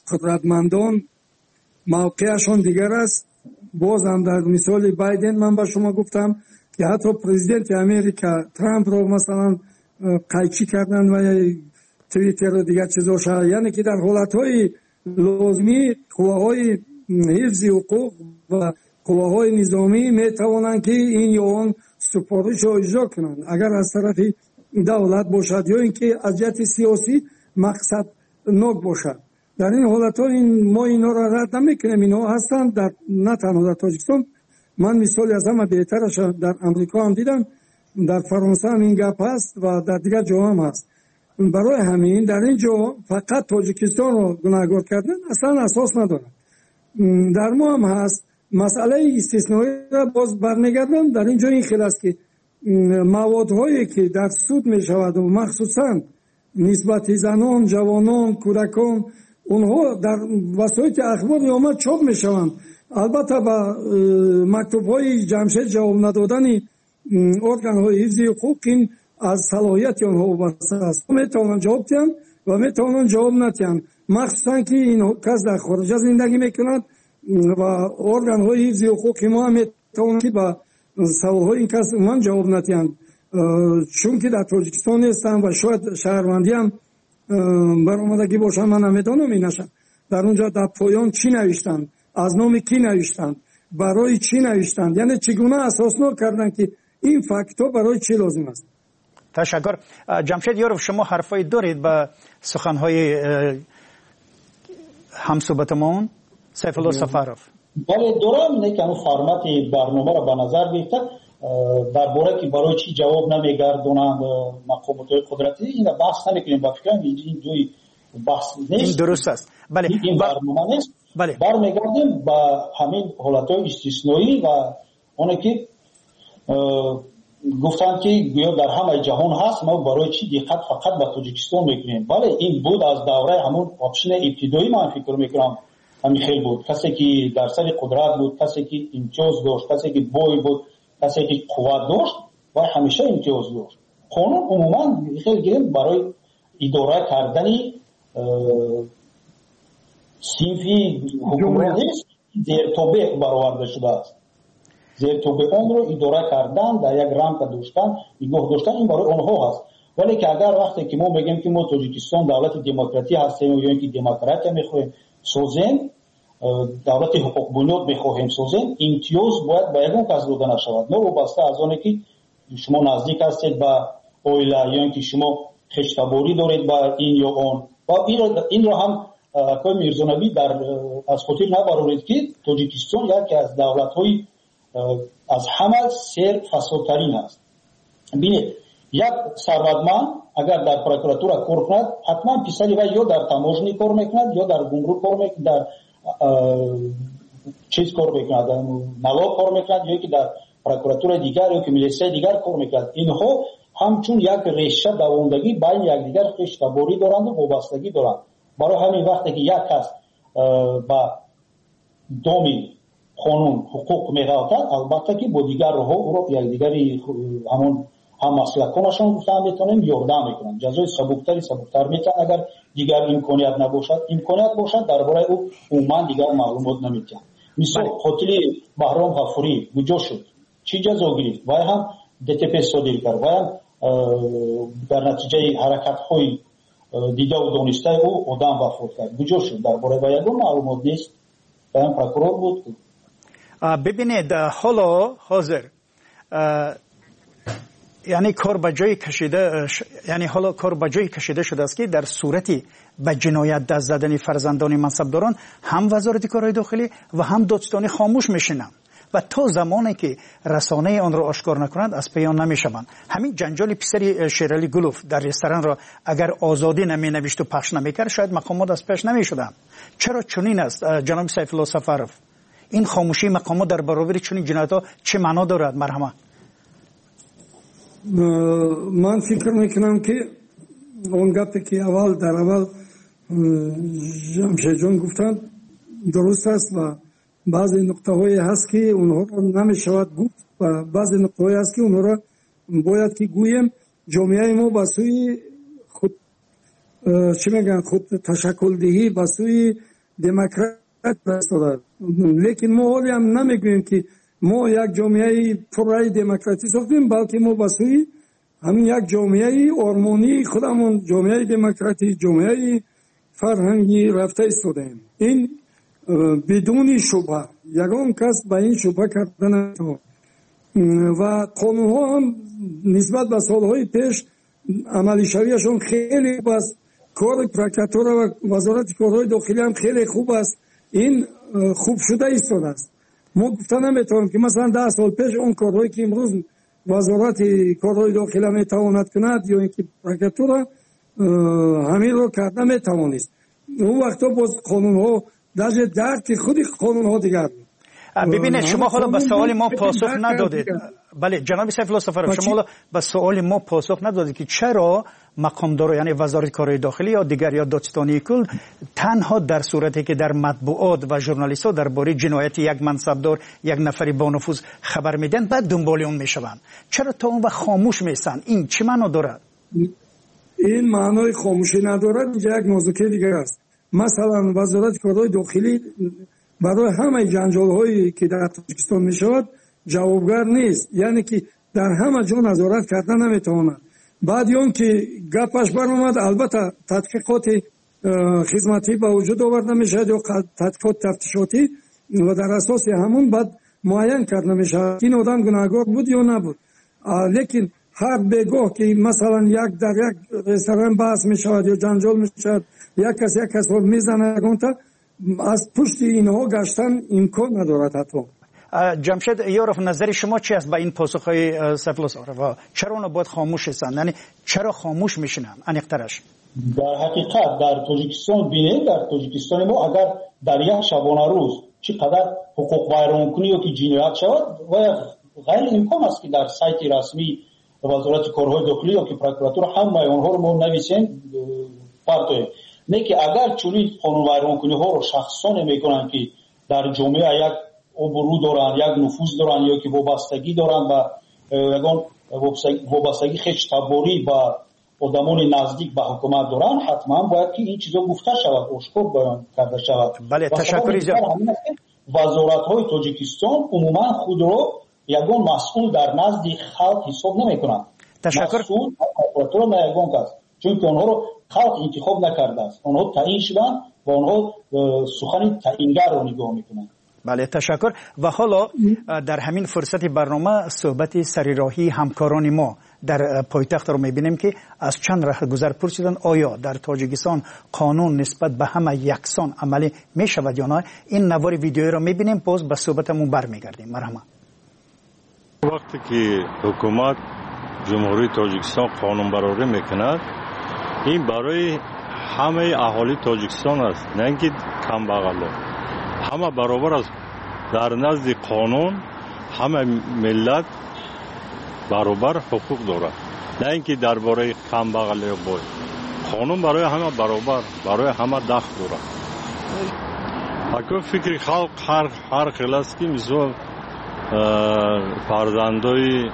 قدرتمندان موقعشون دیگر است. باز هم در مثال بایدن من با شما گفتم که حتی پرزیدنت امریکا ترامپ رو مثلا قیچی کردن و توییتر و دیگر چیزا شد، یعنی که در حالتهای لازمی قواهای حفظ حقوق و قواهای نظامی میتوانند که این یا آن سفارش را اجرا کنند اگر از طرف دولت باشد یا اینکه از جهت سیاسی مقصد ناک باشد. در این حالت ها این ما اینا را رد نمیکنیم. اینا هستند در نه تنها در تاجیکستان، من مثالی از همه بهترش در امریکا هم دیدم، در فرانسه هم این گپ هست و در دیگر جا هم هست. برای همین در اینجا فقط تاجیکستان رو گناهکار کردن اصلا اساس نداره. در ما هم هست مسئله استثنایی را باز برمیگردم. در اینجا این خیلی است که موادهایی که در سود می شود و مخصوصا نسبت زنان، جوانان، کودکان اونها در وسایل اخبار آمد چاپ می شوند. البته با مکتوب های جمشید جواب ندادن ارگان های حفظ حقوق این از صلاحیت آنها وابسته است. می توانند جواب دهند و می توانند جواب ندهند، مخصوصا که این کس در خارج زندگی می کند و ارگان های حفظ حقوق ما می توانند که با سوال های این کس من جواب ندهند، چون که در تاجیکستان هستم و شاید شهروندی هم برآمدگی باشم من نمیدانم این نشد. در اونجا در پایان چی نوشتند، از نام کی نوشتند، برای چی نوشتند، یعنی چگونه اساسنامه کردن که این فاکتور برای چی لازم است. تشکر. جمشید یاروف، شما حرفای دارید به سخنهای همصحبتمون سیف الله سفاروف؟ بله دارم، نه که فرمت برنامه را به نظر بگیرد درباره که برای چی جواب نمیگردونند مقامات قدرتی این بحث نمیکنیم. با فکرم این جوی بحث نیست، این درست است. بله این برنامه نیست. بله برمیگردیم با همین حالتهای استثنایی و اونه که گفتند که گویا در همه جهان هست، ما برای چی دقت فقط به تاجیکستان میکنیم. بله این بود از دوره همون آپشن ابتدایی من فکر میکنم همین خیلی بود. کسی که در سر قدرت بود، کسی که امتیاز داشت، کسی که بوی بود، کسی که قوت داشت و همیشه امتیاز داشت. قانون عموما خیلی گرم برای اداره کردن صنفی حکومت نیست، زیر توبه برآورده شده است. زیر توبه اون رو اداره کردن، در یک رمق داشتن، نگاه داشتن، این برای اونها هست. ولی که اگر وقتی که ما بگیم که ما تاجیکستان دولت دموکراتی هستیم یا اینکه دموکراتی میخوایم سازیم، دولت حقوق بنیاد میخواهیم سازیم، امتیاز باید به یکون کس داده نشود. نه وابسته از آنه که شما نزدیک هستید به اویله یا اینکه شما خشتباری دارید با این یا آن. و این را هم اکای میرزانبی در از خاطر نبرورید که تاجیکستان یکی از دولت‌های از همه سر فسادترین است. بینید یک ثروتمند اگر در پروکراتورا کار کند، حتما پسری و یا در تاموژنی کار میکند یا در گمرک کار میکند، در چیز کار میکند، در نلاق کار میکند، یا که در پروکراتورا دیگر یا که میلیسه دیگر کار میکند. اینها همچون یک ریشه دوندگی بین یکدیگر خشتباری دارند و وابستگی دارند. برای همین وقتی که یک کس با دامی قانون حقوق می‌خواهد، البته که با دیگر رو یک دیگری همون هم مسلکانشون گفتن میتونیم یاردم میکنن، جزای سبکتری سبکتر میتونن. اگر دیگر امکانیت نباشد، امکانیت باشد درباره او عموما دیگر معلومات نمیتونن. مثل قاتل بهرام غفوری کجا شد، چی جزا گرفت، و هم دتپ صادر کرد، و هم در نتیجه حرکت های دیده و دانسته او آدم وفات کرد، کجا شد، درباره و یگون معلومات نیست. و هم پروکورور بود. ببینید حالا حاضر یعنی کار به جای کشیده، یعنی حالا کار به جای کشیده شده است که در صورتی به جنایت دست زدن فرزندان منصبداران هم وزارت کارهای داخلی و هم دادستانی خاموش میشینند و تا زمانی که رسانه آن را آشکار نکنند از پی آن نمیشوند. همین جنجال پسری شیرالی گلوف در رستوران را اگر آزادی نمی نوشت و پخش نمیکرد شاید مقامات از پیش نمیشدند. چرا چنین است جناب سیف الله سفاروف؟ این خاموشی مقامات در برابر چنین جنایت‌ها چه معنا دارد؟ مرحمت. من فکر میکنم که اون گپی که اول در اول جمشید جان گفتند درست است و بعضی نقطه هایی هست که اونها را نمیشود گفت و بعضی نقطه هایی هست که اونها را باید که گویم. جامعه ما به سوی خود چی میگن خود تشکل دهی، به سوی دموکرات استاد. لیکن ما حالی هم نمیگوییم که ما یک جامعه پررای دموکراتی ساختیم، بلکه ما بسوی همین یک جامعه آرمانی خودمون، جامعه دموکراتی، جامعه فرهنگی رفته ایستادیم. این بدون شبهه یگان کس به این شبهه کردن تو و قانون ها هم نسبت به سالهای پیش عملی شویشون خیلی خوب است. کار پروکراتور و وزارت کارهای داخلی هم خیلی خوب است. این خوب شده ایستاده است. ما گفته نمیتونیم که مثلا ده سال پیش اون کارهایی که امروز وزارت کارهای داخلی میتواند کند یا اینکه پروکراتور همین رو کرده میتوانست، اون وقتا باز قانون ها درجه درک خود قانون ها دیگر. ببینید شما حالا به سوال ما پاسخ ندادید. بله جناب سیف الله سفرов، شما حالا به سوال ما پاسخ ندادید که چرا مقامدار یعنی وزارت کارهای داخلی یا دیگر یا دادستانی کل تنها در صورتی که در مطبوعات و ژورنالیست ها درباره جنایت یک منصبدار، یک نفری با نفوذ خبر میدن بعد دنبال اون میشوند، چرا تا اون وقت خاموش میسن؟ این چه معنا دارد؟ این معنای خاموشی ندارد. اینجا یک موضوع دیگر است. مثلا وزارت کارهای داخلی برای همه جنجال هایی که در تاجیکستان می شود جوابگر نیست، یعنی که در همه جا نظارت کردن نمیتواند. بعد اون که گپش برآمد البته تحقیقات خدمتی به وجود آورده می شود یا تحقیقات تفتیشاتی و در اساس همون بعد معین کرده می شود این آدم گناهکار بود یا نبود. لیکن هر بگاه که مثلا یک در یک رستوران بحث می شود یا جنجال می شود، یک کس یک کس می زنه گونتا، از پشت اینها گشتن امکان ندارد. حتی جمشید یارف، نظر شما چی است به این پاسخهای سیف الله سفرov؟ چرا اونا باید خاموش هستند؟ یعنی چرا خاموش میشنن انیقترش؟ در حقیقت در تاجیکستان بینید، در تاجیکستان ما اگر در یک شبانه روز چقدر حقوق ویرانکنی یا که جنایت شود و غیر امکان است که در سایت رسمی وزارت کارهای داخلی یا که پروکراتور همه اونها رو ما نویسیم پارتویم. نه که اگر چنین قانون ویرانکنی ها رو شخصانه میکنن که در جامعه یک ابرو دارن، یک نفوذ دارن یا که وابستگی دارن و یگان وابستگی خیش تباری با آدمان نزدیک به حکومت دارن، حتما باید که این چیزا گفته شود، آشکار بیان کرده شود. بله تشکر زیاد. وزارت های تاجیکستان عموما خود رو یگان مسئول در نزد خلق حساب نمیکنند. تشکر. مسئول پروکراتور نه یگان کس، چون که آنها رو خلق انتخاب نکرده است، آنها تعیین شدن و آنها سخن تعیینگر رو نگاه میکنند. بله تشکر. و حالا در همین فرصت برنامه صحبت سریراهی همکاران ما در پایتخت رو میبینیم که از چند راه گذر پرسیدن آیا در تاجیکستان قانون نسبت به همه یکسان عملی میشود یا نه. این نوار ویدیویی رو میبینیم، باز به صحبتمون برمیگردیم. مرحبا. وقتی که حکومت جمهوری تاجیکستان قانون برآوری میکند، این برای همه اهالی تاجیکستان است، نه اینکه کم بغلا. همه برابر است در نزد قانون، همه ملت برابر حقوق دارد، نه اینکه درباره کم بغل یا بای. قانون برای همه برابر، برای همه دخل دارد. اگر فکر خلق هر هر خیلی است که مثل فرزندای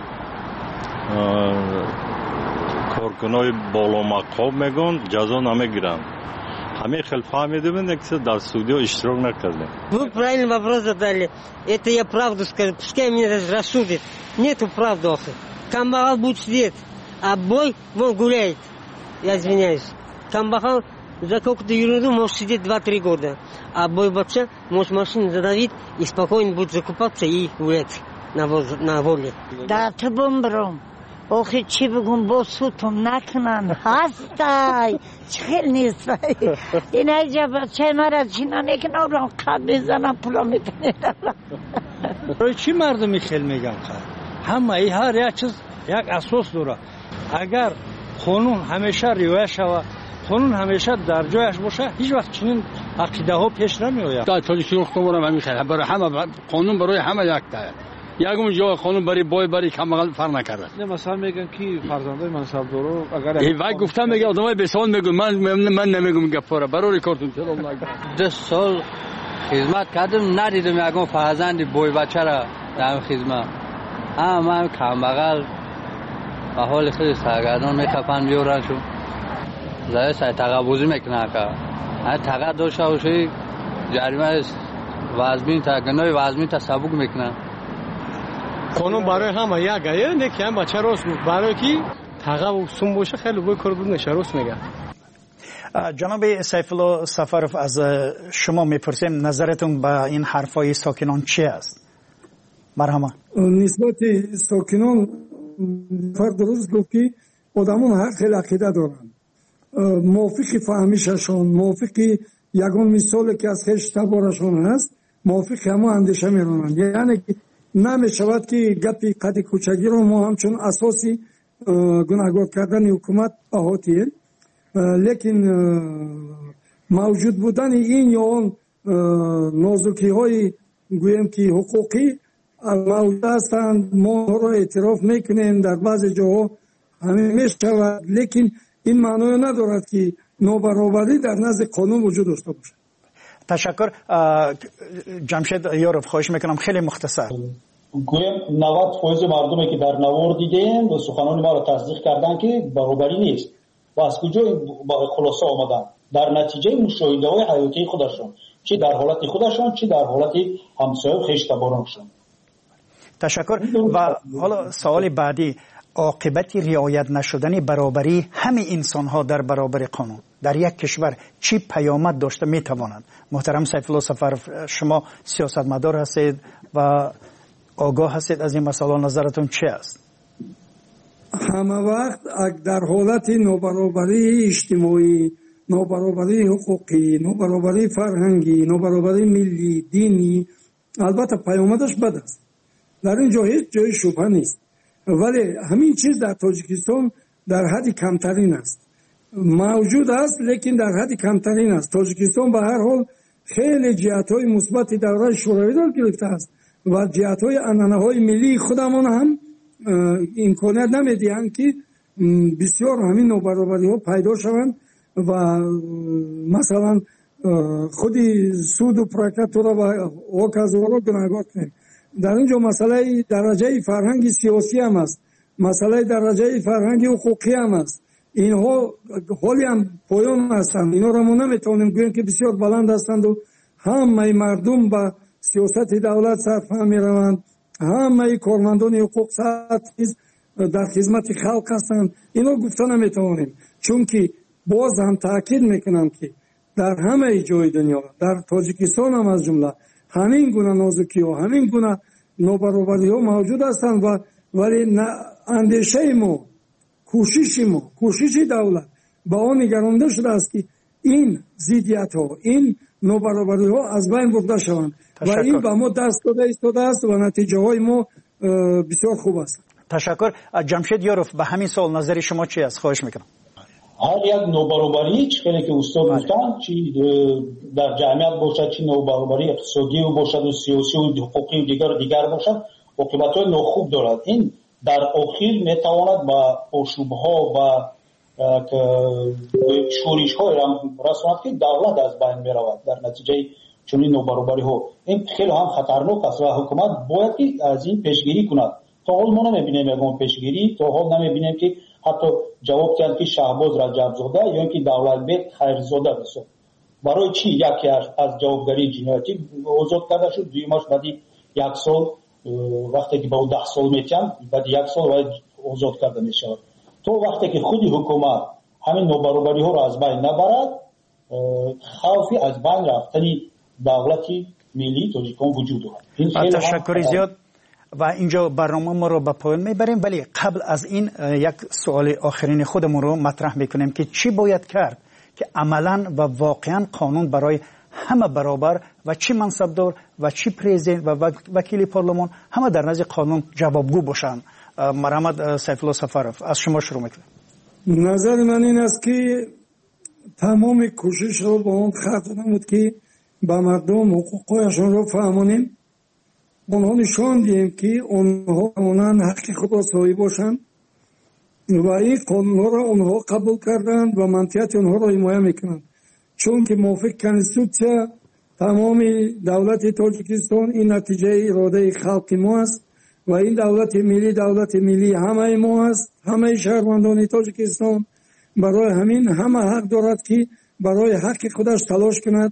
کارکنای بالا مقام میگن جزا نمیگیرن. همه خیلی فهمیده بودن که در судье اشتراک نکردیم. Вы правильный вопрос задали. Это я правду скажу. Пускай меня рассудит. Нету правды. Камбагал будет сидеть, а бой вон гуляет. Я извиняюсь. Камбагал за какую-то ерунду может сидеть два-три года. А бой вообще может машину задавить и спокойно будет закупаться и гулять на, воз... на воле. Да, ты бомбром. آخه چی بگم با سوتم نکنن هستای چخیل نیست این ایجاب چه مرد چینا نکنه رو قد بزنم پولا میکنه روی چی مردمی خیل میگن خواهد همه ای هر یک چیز یک اساس داره. اگر قانون همیشه رعایت شود، قانون همیشه در جایش باشه، هیچ وقت چنین عقیده ها پیش نمی آید. تا تاجیکستان خودمون همین خیلی برای همه قانون برای همه یک تایه. یکم جا قانون برای بای برای کم فرق نکرده. نه مثلا میگن کی فرزندای منصبدارو اگر ای وای گفتم میگه آدمای به سال میگن من من نمیگم گپاره برای کارتون چرا نگم. دو سال خدمت کردم ندیدم یکم فرزند بای بچه را در خدمت. اما من کم بغل به حال خیلی سرگردان میکپن بیارن شو. زای سای تقابوزی میکنن که. هر تقا داشته باشی جریمه وزمین تا گناه وزمین تا سبک میکنن. قانون برای همه یک گایه نه که هم بچه راست بود برای کی تقه و سوم باشه خیلی بوی کار بود نشه راست میگه. جناب سیف الله سفرف از شما میپرسیم نظرتون به این حرفای ساکنان چی است؟ مرحبا. نسبت ساکنان فرد درست گفت که آدمان هر خیلی عقیده دارن. موافق فهمیششون، موافق یگان مثالی که از خیش تبارشون هست، موافق همه اندیشه میرونن. یعنی نمی شود که گپی قد کوچگی رو ما همچون اساسی گناهگار کردن حکومت احاطیه، لیکن موجود بودن این یا اون نازکی های گویم که حقوقی موجود هستند، ما را اعتراف میکنیم در بعض جاها همین میشود، لیکن این معنی ندارد که نابرابری در نزد قانون وجود داشته باشه. تشکر. جمشید یاروف خواهش میکنم خیلی مختصر. گویم نود فیصد مردمی که در نوار دیدیم و سخنان ما را تصدیق کردن که برابری نیست و از کجا با خلاصه آمدن در نتیجه مشاهده های حیاتی خودشون، چه در حالت خودشون چه در حالت همسایه و خویش تبارانشون. تشکر. و حالا سوال بعدی، عاقبت رعایت نشدن برابری همه انسان ها در برابر قانون در یک کشور چی پیامد داشته میتواند؟ محترم سیف الله سفرف، شما سیاستمدار هستید و آگاه هستید از این مسئله، نظرتون چی است؟ همه وقت در حالت نابرابری اجتماعی، نابرابری حقوقی، نابرابری فرهنگی، نابرابری ملی، دینی، البته پیامدش بد است، در این جا هیچ جای شبهه نیست، ولی همین چیز در تاجیکستان در حد کمترین است، موجود است لیکن در حد کمترین است. تاجیکستان به هر حال خیلی جهت‌های مثبت دوره شوروی را گرفته است و جهت‌های عنعنه‌های ملی خودمان هم امکانیت نمیدهند که بسیار همین نابرابری‌ها پیدا شوند و مثلا خودی سود و پراکت را و واکزها را گناهگار کنیم. در اینجا مسئله درجه فرهنگ سیاسی هم است، مسئله درجه فرهنگ حقوقی هم است. اینها حالی هم پایان هستند، اینا را ما نمیتونیم گوییم که بسیار بلند هستند و همه مردم به سیاست دولت سرفهم میروند، همه کارمندان حقوق در خدمت خلق هستند. اینا گفته نمیتونیم، چون که باز هم تاکید میکنم که در همه جای دنیا، در تاجیکستان هم از جمله، همین گونه نازکی ها، همین گونه نابرابری ها موجود هستند و ولی اندیشه ما، کوشش ما، کوشش دولت با آن نگرانده شده است که این ضدیت ها، این نابرابری ها از بین برده شوند و این به ما دست داده ایستاده است و نتیجه های ما بسیار خوب است. تشکر. جمشید یاروف، به همین سوال نظر شما چی است؟ خواهش میکنم. هر یک نابرابری چه که استاد گفتن، چی در جمعیت باشد، چی نابرابری اقتصادی و باشد و سیاسی و حقوقی و دیگر دیگر باشد، عاقبت‌های ناخوب دارد. این در آخر میتواند با آشوب‌ها و شورش‌ها رساند که دولت از بین میرود در نتیجه چنین نابرابری‌ها. این خیلی هم خطرناک است و حکومت باید که از این پیشگیری کند. تا حال ما نمی‌بینیم یگان پیشگیری، تا حال نمی‌بینیم که حتی جواب دهند که شهباز رجب‌زاده یا اینکه دولتبek خیرزاده بسید. برای چی یکی از جوابگری جنایتی آزاد کرده شد، دویمش بعدی یک سال وقتی که با ده سال میتیم بعد یک سال باید آزاد کرده میشود. تو وقتی که خودی حکومت همین نابرابری ها را از بین نبرد، خوفی از بین رفتن دولتی ملی تاجیکستان وجود دارد. تشکر زیاد. و اینجا برنامه ما رو به پایان میبریم، ولی قبل از این یک سوال آخرین خودمون رو مطرح میکنیم که چی باید کرد که عملا و واقعا قانون برای همه برابر و چی منصبدار و چی پرزیدنت و وکیل پارلمان همه در نزد قانون جوابگو باشن. مرحمت سیف الله سفرف، از شما شروع میکنم. نظر من این است که تمام کوشش رو با اون خط نمود که با مردم حقوقشون رو فهمونیم، اونها نشان دیم که اونها اونان حق خود را صاحب باشند و این قانونها را اونها قبول کردند و منطقیت اونها را حمایت میکنند، چون که موافق کنستیتوسیا تمام دولت تاجیکستان این نتیجه اراده خلق ما است و این دولت ملی دولت ملی همه ما است، همه شهروندان تاجیکستان. برای همین همه حق دارد که برای حق خودش تلاش کند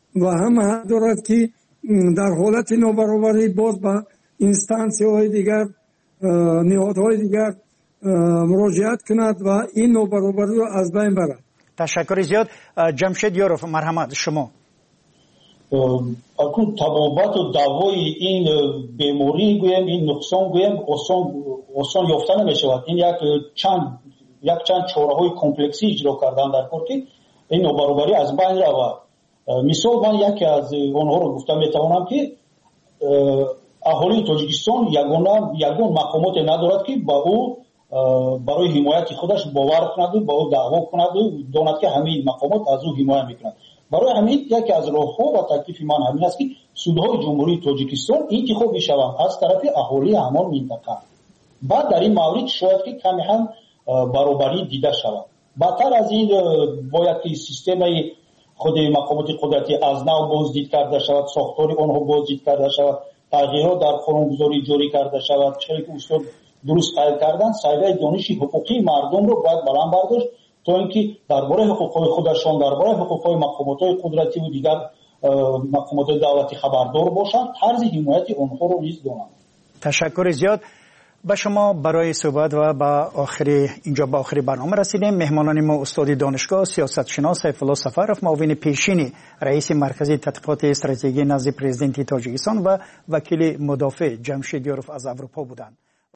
و هم حق دارد که در حالت نابرابری باز به اینستانسی های دیگر نهادهای دیگر مراجعت کند و این نابرابری رو از بین برد. تشکر زیاد. جمشید یاروف، مرحمت شما. اکنون تبابت و دوای این بیماری گویم، این نقصان گویم آسان یافته نمی شود. این یک چند یک چند چاره های کمپلکسی اجرا کردن در کار که این نابرابری از بین رود. مثال من یکی از آنها رو گفتم میتوانم که اهالی تاجیکستان یگان یگان مقامات ندارد که با او برای حمایت خودش باور کند و با او دعوا کند و داند که همین مقامات از او حمایت میکنند. برای همین یکی از راهها و تکلیف من همین است که سودهای جمهوری تاجیکستان انتخاب میشوند از طرف اهالی همان منطقه. بعد در این مورد شاید که کمی هم برابری دیده شود. بدتر از این باید که سیستم خود مقامات قدرتی از نو بازدید کرده شود، ساختار آنها بازدید کرده شود، تغییرات در قانونگذاری جاری کرده شود، چه که استاد درست قائل کردن سایه دانش حقوقی مردم رو باید بلند برداشت تا اینکه درباره حقوقهای خودشان، درباره حقوقهای مقامات قدرتی و دیگر مقامات دولتی خبردار باشند، طرز حمایت آنها رو نیز دانند. تشکر زیاد. با شما برای صحبت و با آخری اینجا با آخری برنامه رسیدیم. مهمانان ما استاد دانشگاه سیاست شناس سیفالله سفرов، معاون پیشین رئیس مرکز تحقیقات استراتژیکی نزد پرزیدنت تاجیکستان و وکیل مدافع جمشید یاروف از اروپا بودند.